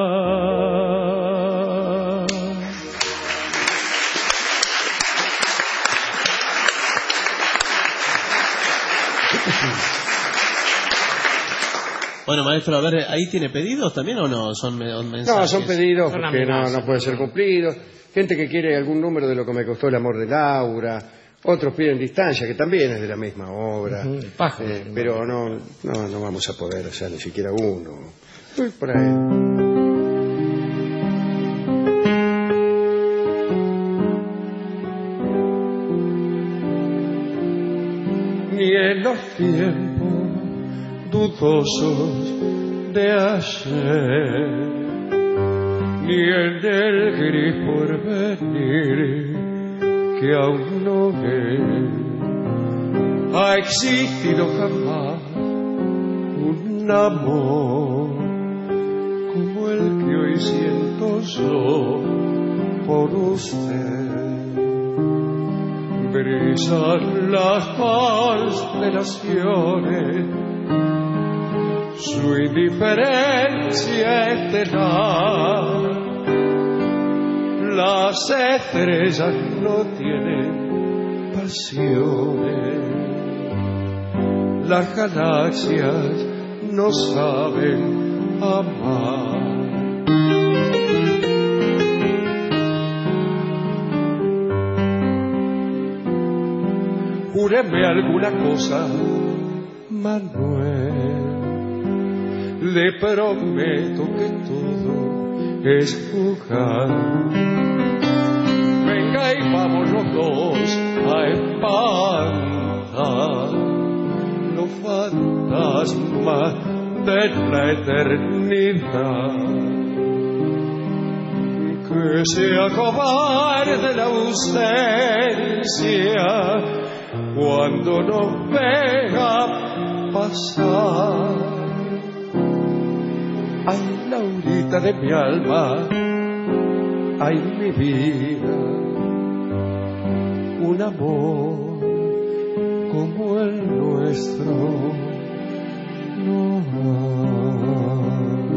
Bueno, maestro, a ver, ¿ahí tiene pedidos también o no? ¿Son me- mensajes? No, son pedidos Son porque no, amenazas. no pueden ser cumplidos. Gente que quiere algún número de Lo que me costó el amor de Laura. Otros piden Distancia, que también es de la misma obra. Ujú, el pájaro. Eh, pero no, no, no vamos a poder, o sea, ni siquiera uno. Uy, por ahí. Ni en los tiempos dudosos de ayer, ni en el gris porvenir que aún no ve. Ha existido jamás un amor como el que hoy siento yo por usted. Brillan las constelaciones, su indiferencia estelar. Las estrellas no tienen pasiones, las galaxias no saben amar. Júreme alguna cosa, Manuel. Le prometo que todo es jugar. Venga y vamos los dos a espantar los fantasmas de la eternidad. Que sea cobarde la ausencia cuando nos vea pasar. Ay, Laurita de mi alma, ay, mi vida, un amor como el nuestro no hay.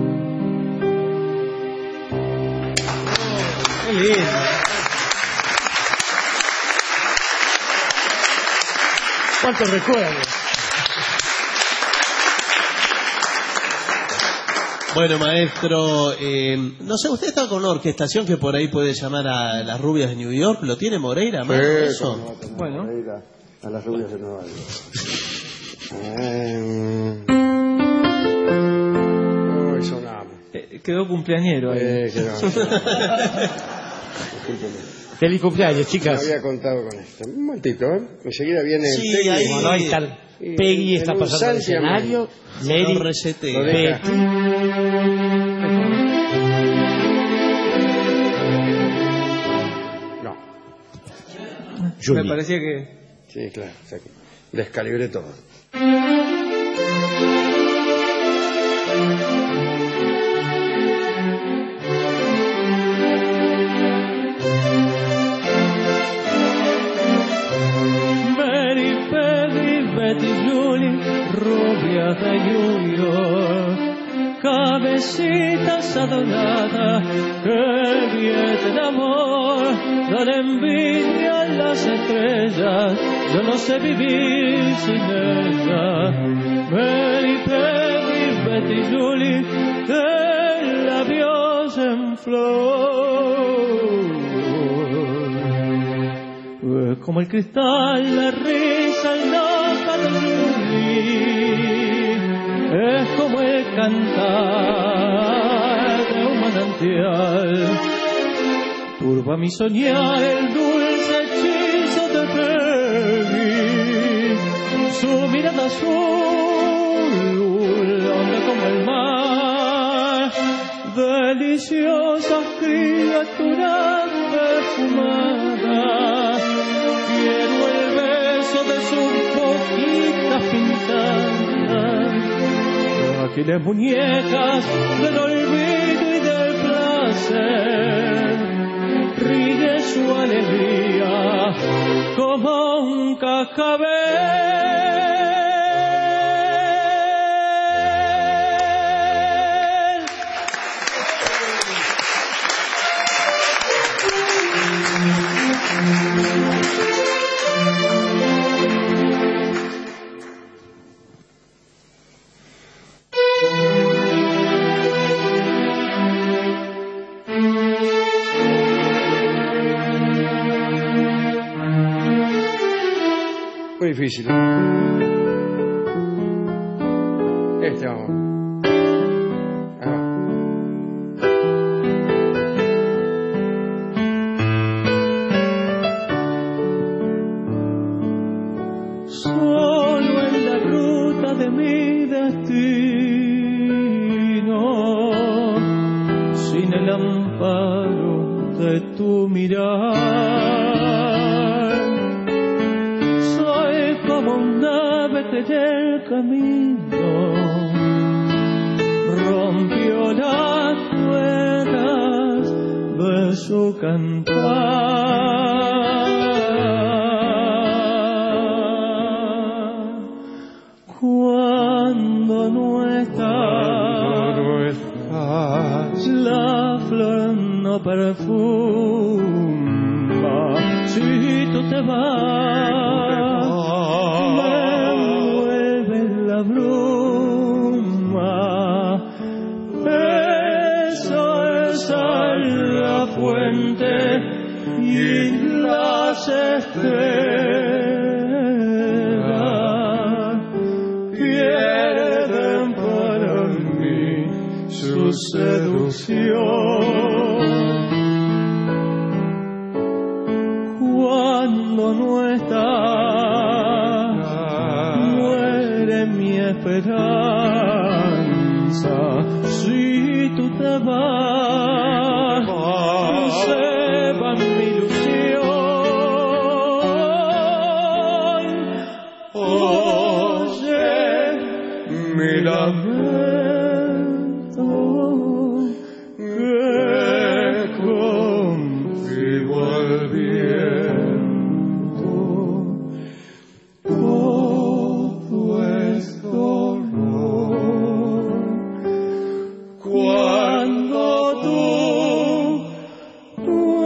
Qué lindo. ¿Cuántos recuerdos? Bueno, maestro, eh, no sé, usted está con una orquestación que por ahí puede llamar a las rubias de New York. ¿Lo tiene Moreira, más Sí, eso? no, Bueno. Moreira, a las rubias de Nueva York. Eh, hoy sonamos. Eh, quedó cumpleañero ahí. Eh, quedó. Discúlpeme. Feliz cumpleaños, chicas. No había contado con esto. Un momentito, ¿eh? Enseguida viene Sí, el técnico. ahí, no, ahí está. Peggy está en un pasando al santiamén. escenario. Se Mary, lo resetea. Lo deja. Betty. No. Me parecía que... Sí, claro. O sea, que descalibré todo. Mary, Peggy, Betty, Julie, rubias de New York, cabecitas adoradas que vienen amor, dan envidia a las estrellas, yo no sé vivir sin ellas. Mary, Peggy, Betty, Julie, de labios en flor. Pues como el cristal, la risa, la Julie, es como el cantar de un manantial. Turba mi soñar el dulce hechizo de Peggy, su mirada azul, honda como el mar, deliciosa criatura perfumada. Quiero el beso de sus boquitas pintadas, ágiles muñecas del olvido y del placer. Ríe su alegría como un cascabel. Muy difícil. Este vamos. Ahí va. Solo en la ruta de mi destino sin el amparo de tu mirar. Soy como un ave que en el camino rompió las cuerdas de su cantar. Cuando no estás, no estás, la flor no perfuma. Si tú te vas, me envuelve la bruma. Eso es la fuente y las estrellas pierden para mí su seducción. Cuando no estás, muere mi esperanza. Si tú te vas, se va mi ilusión. Oye mi lamento, que contigo al viento todo es dolor. Cuando tú no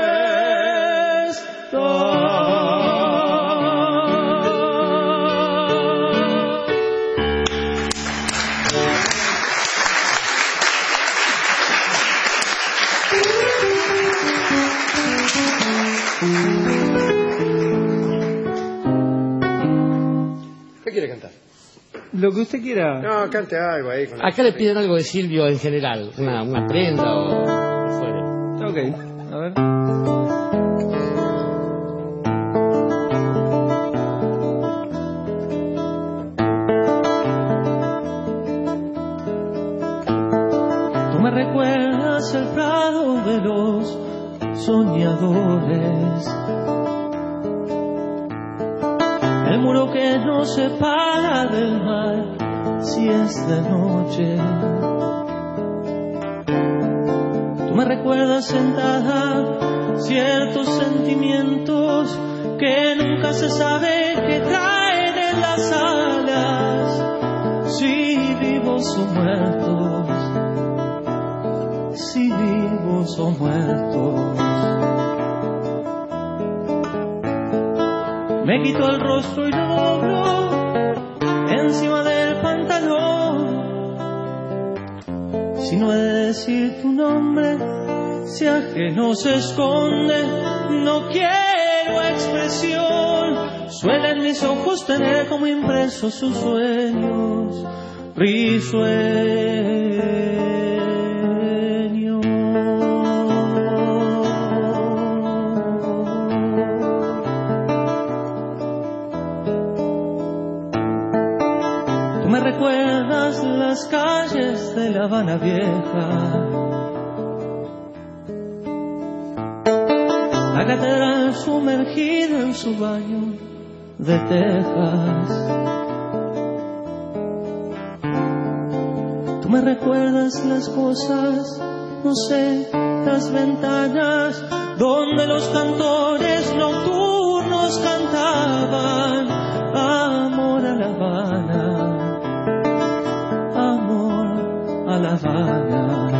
¿Qué quiere cantar? Lo que usted quiera. No, cante algo ahí. Con Acá le piden algo de Silvio en general, una, una prenda o lo que fuere. Ok, a ver. Tú me recuerdas el prado de los soñadores, el muro que nos separa del mar si es de noche. Tú me recuerdas sentada ciertos sentimientos que nunca se sabe que traen en las alas, si vivos o muertos, si vivos o muertos. Me quito el rostro y lo doblo encima del pantalón. Si no he de decir tu nombre, si ajeno se esconde, no quiero expresión. Suelen mis ojos tener como impresos sus sueños risueños. Me recuerdas las calles de La Habana Vieja, la catedral sumergida en su baño de tejas. Tú me recuerdas las cosas, no sé, las ventanas donde los cantores nocturnos cantaban amor a La Habana, a La Habana.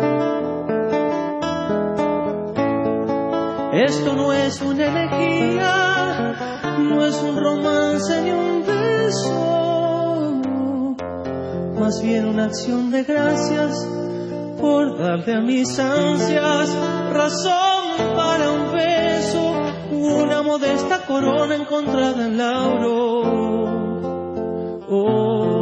Esto no es una elegía, no es un romance ni un beso, más bien una acción de gracias por darle a mis ansias razón para un beso, una modesta corona encontrada en lauro. Oh,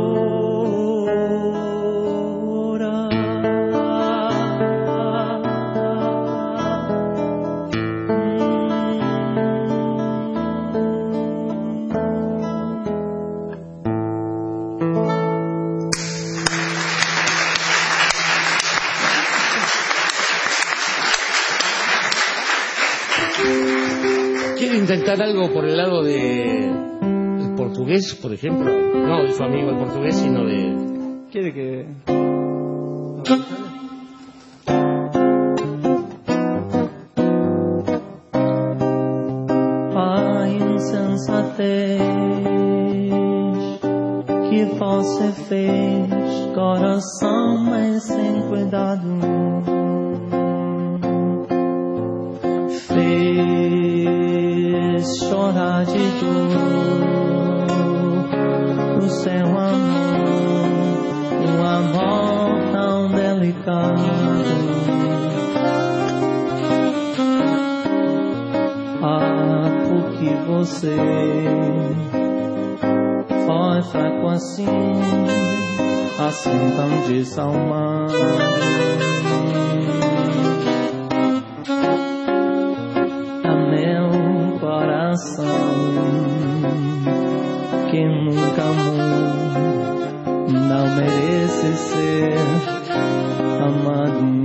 quiere intentar algo por el lado de el portugués, por ejemplo? No de su amigo el portugués, sino de... ¿Quiere que...? A insensatez que você fez, coração, mas sem cuidado, fez chorar de dor o seu amor, um amor tão delicado. Ah, porque você foi fraco assim, assim tão desalmado. A meu coração que nunca amou, não merece ser amado.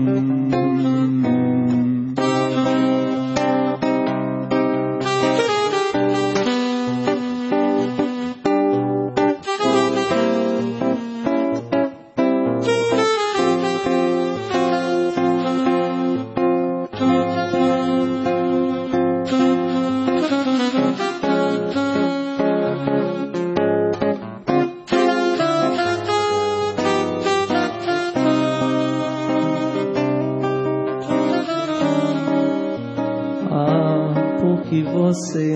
Você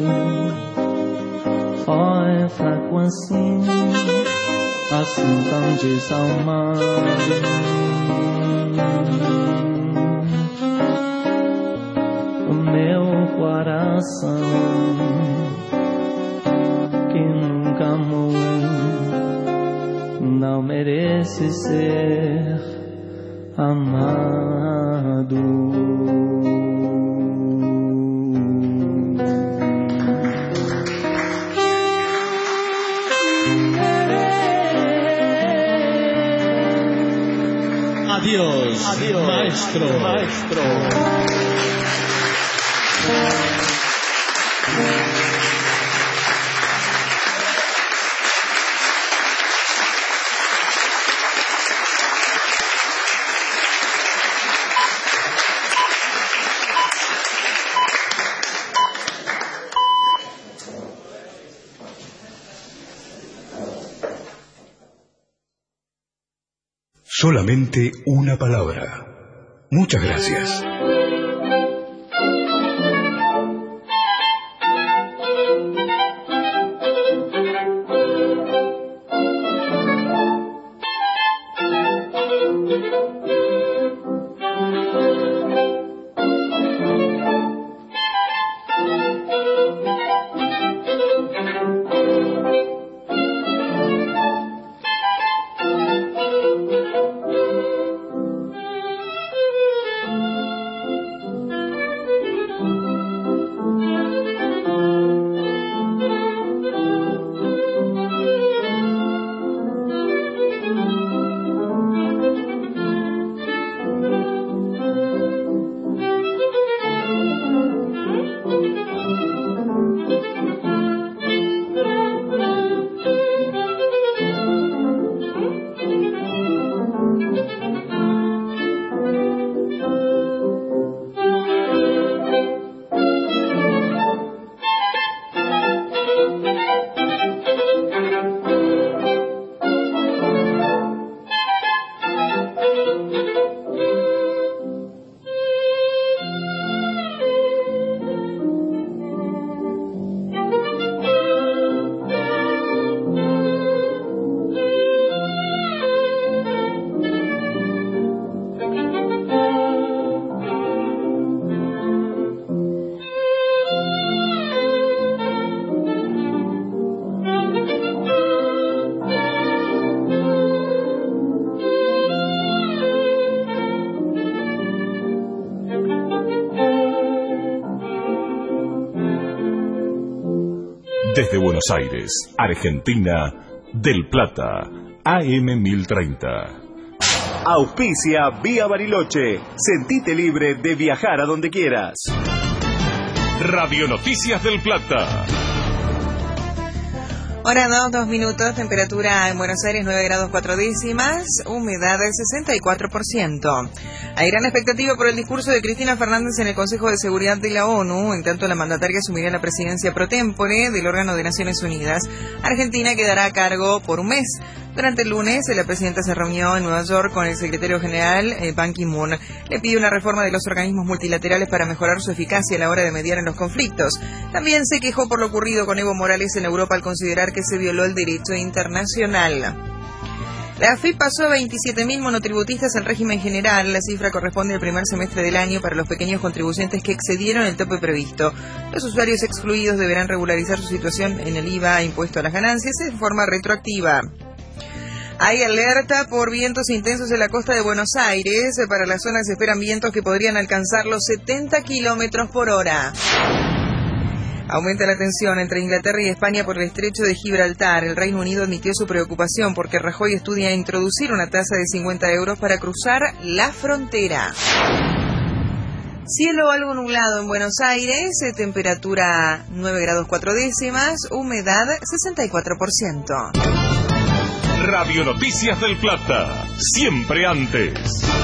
foi fraco assim, assim tão desalmado. O meu coração que nunca amou, não merece ser amado. Adiós, Adiós, maestro. maestro. Solamente una palabra. Muchas gracias. Desde Buenos Aires, Argentina, Del Plata, A M mil treinta. Auspicia Vía Bariloche. Sentite libre de viajar a donde quieras. Radio Noticias del Plata. Hora dos, dos minutos, temperatura en Buenos Aires nueve grados cuatro décimas, humedad del sesenta y cuatro por ciento. Hay gran expectativa por el discurso de Cristina Fernández en el Consejo de Seguridad de la ONU, en tanto la mandataria asumirá la presidencia pro tempore del órgano de Naciones Unidas. Argentina quedará a cargo por un mes. Durante el lunes, la presidenta se reunió en Nueva York con el secretario general eh, Ban Ki-moon. Le pidió una reforma de los organismos multilaterales para mejorar su eficacia a la hora de mediar en los conflictos. También se quejó por lo ocurrido con Evo Morales en Europa al considerar que se violó el derecho internacional. La A F I P pasó a veintisiete mil monotributistas en régimen general. La cifra corresponde al primer semestre del año para los pequeños contribuyentes que excedieron el tope previsto. Los usuarios excluidos deberán regularizar su situación en el I V A impuesto a las ganancias de forma retroactiva. Hay alerta por vientos intensos en la costa de Buenos Aires. Para la zona se esperan vientos que podrían alcanzar los setenta kilómetros por hora. Aumenta la tensión entre Inglaterra y España por el estrecho de Gibraltar. El Reino Unido admitió su preocupación porque Rajoy estudia introducir una tasa de cincuenta euros para cruzar la frontera. Cielo algo nublado en Buenos Aires, temperatura nueve grados cuatro décimas, humedad sesenta y cuatro por ciento. Radio Noticias del Plata, siempre antes.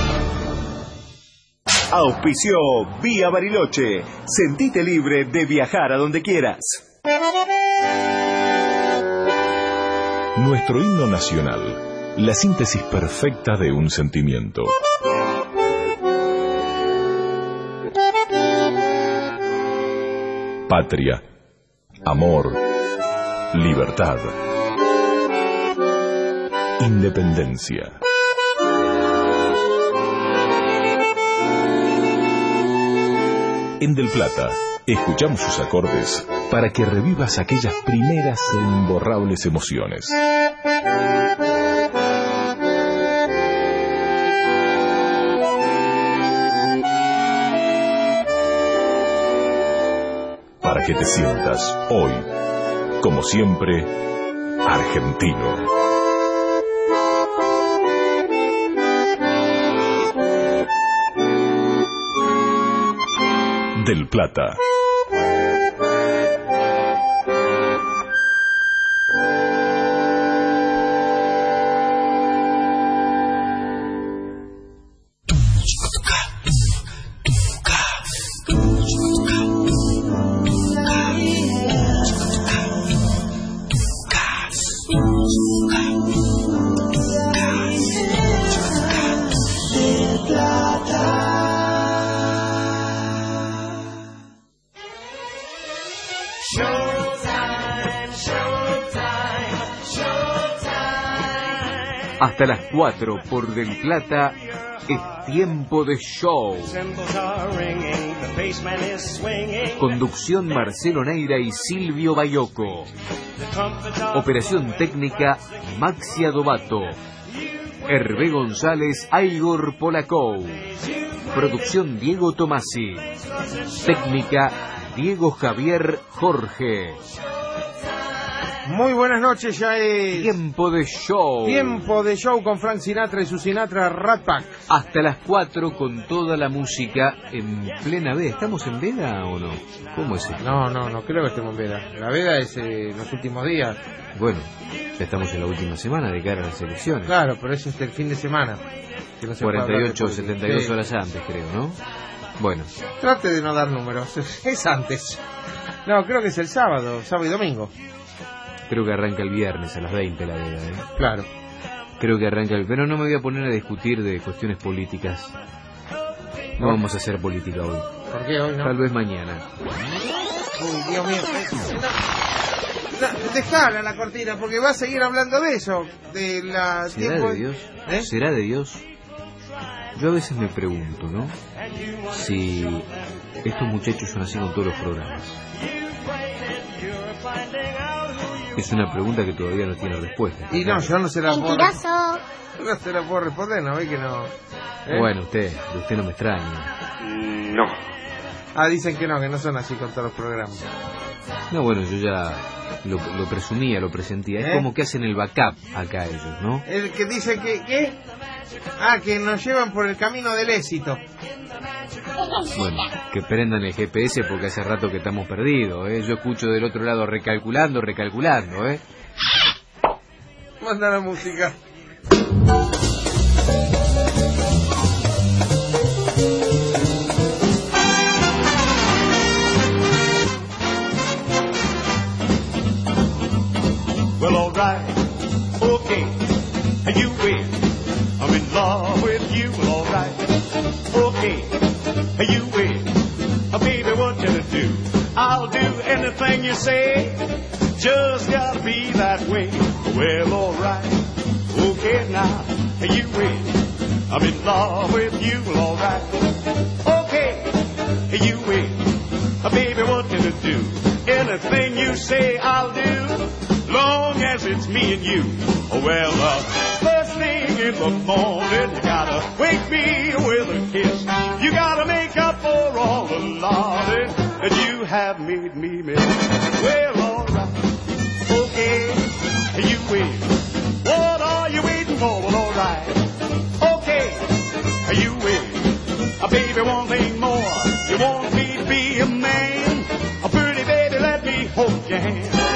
Auspició Vía Bariloche. Sentite libre de viajar a donde quieras. Nuestro himno nacional, la síntesis perfecta de un sentimiento. Patria, amor, libertad, independencia. En Del Plata, escuchamos sus acordes para que revivas aquellas primeras e imborrables emociones. Para que te sientas hoy, como siempre, argentino. Del Plata. Hasta las cuatro por Del Plata es tiempo de show. Conducción Marcelo Neira y Silvio Bayoco. Operación técnica Maxi Adobato. Hervé González, Igor Polacou. Producción Diego Tomasi. Técnica Diego Javier Jorge. Muy buenas noches, ya es... Tiempo de show. Tiempo de show con Frank Sinatra y su Sinatra Rat Pack. Hasta las cuatro con toda la música en plena veda. ¿Estamos en veda o no? ¿Cómo es eso? No, no, no creo que estemos en veda. La veda es eh, los últimos días. Bueno, ya estamos en la última semana de cara a las elecciones. Claro, pero eso es el fin de semana. Que no se cuarenta y ocho, setenta y dos sí. Horas antes, creo, ¿no? Bueno. Trate de no dar números, es antes. No, creo que es el sábado, sábado y domingo. Creo que arranca el viernes a las veinte la veda, ¿eh? Claro. Creo que arranca el... Pero no me voy a poner a discutir de cuestiones políticas. No ¿Por? Vamos a hacer política hoy. ¿Por qué hoy no? Tal vez mañana. Uy, Dios mío. No, no, dejala la cortina, porque va a seguir hablando de eso. De la... ¿Será tiempo... de Dios? ¿Eh? ¿Será de Dios? Yo a veces me pregunto, ¿no? Si estos muchachos son así con todos los programas. Es una pregunta que todavía no tiene respuesta. Y no, yo no se la puedo... ¡Mentiroso! No se la puedo responder, ¿no ve que no? ¿Eh? Bueno, usted, usted no me extraña. No. Ah, dicen que no, que no son así con todos los programas. No, bueno, yo ya lo, lo presumía, lo presentía. Es ¿Eh? como que hacen el backup acá ellos, ¿no? El que dice que, ¿qué? Ah, que nos llevan por el camino del éxito. Bueno, que prendan el G P S porque hace rato que estamos perdidos, ¿eh? Yo escucho del otro lado recalculando, recalculando, ¿eh? Manda la música. Well, all right, okay, you win. I'm in love with you. Well, all right, okay, you win. Uh, baby, what can I do? I'll do anything you say. Just gotta be that way. Well, all right, okay now, you win. I'm in love with you. Well, all right, okay, you win. Uh, baby, what can I do? Anything you say, I'll do. Long as it's me and you. Well, uh, first thing in the morning, you gotta wake me with a kiss. You gotta make up for all the laughing that you have made me miss. Well, all right, okay, you win. What are you waiting for? Well, all right, okay, you win. Uh, baby, one thing more, you want me to be a man? A pretty baby, let me hold your hand.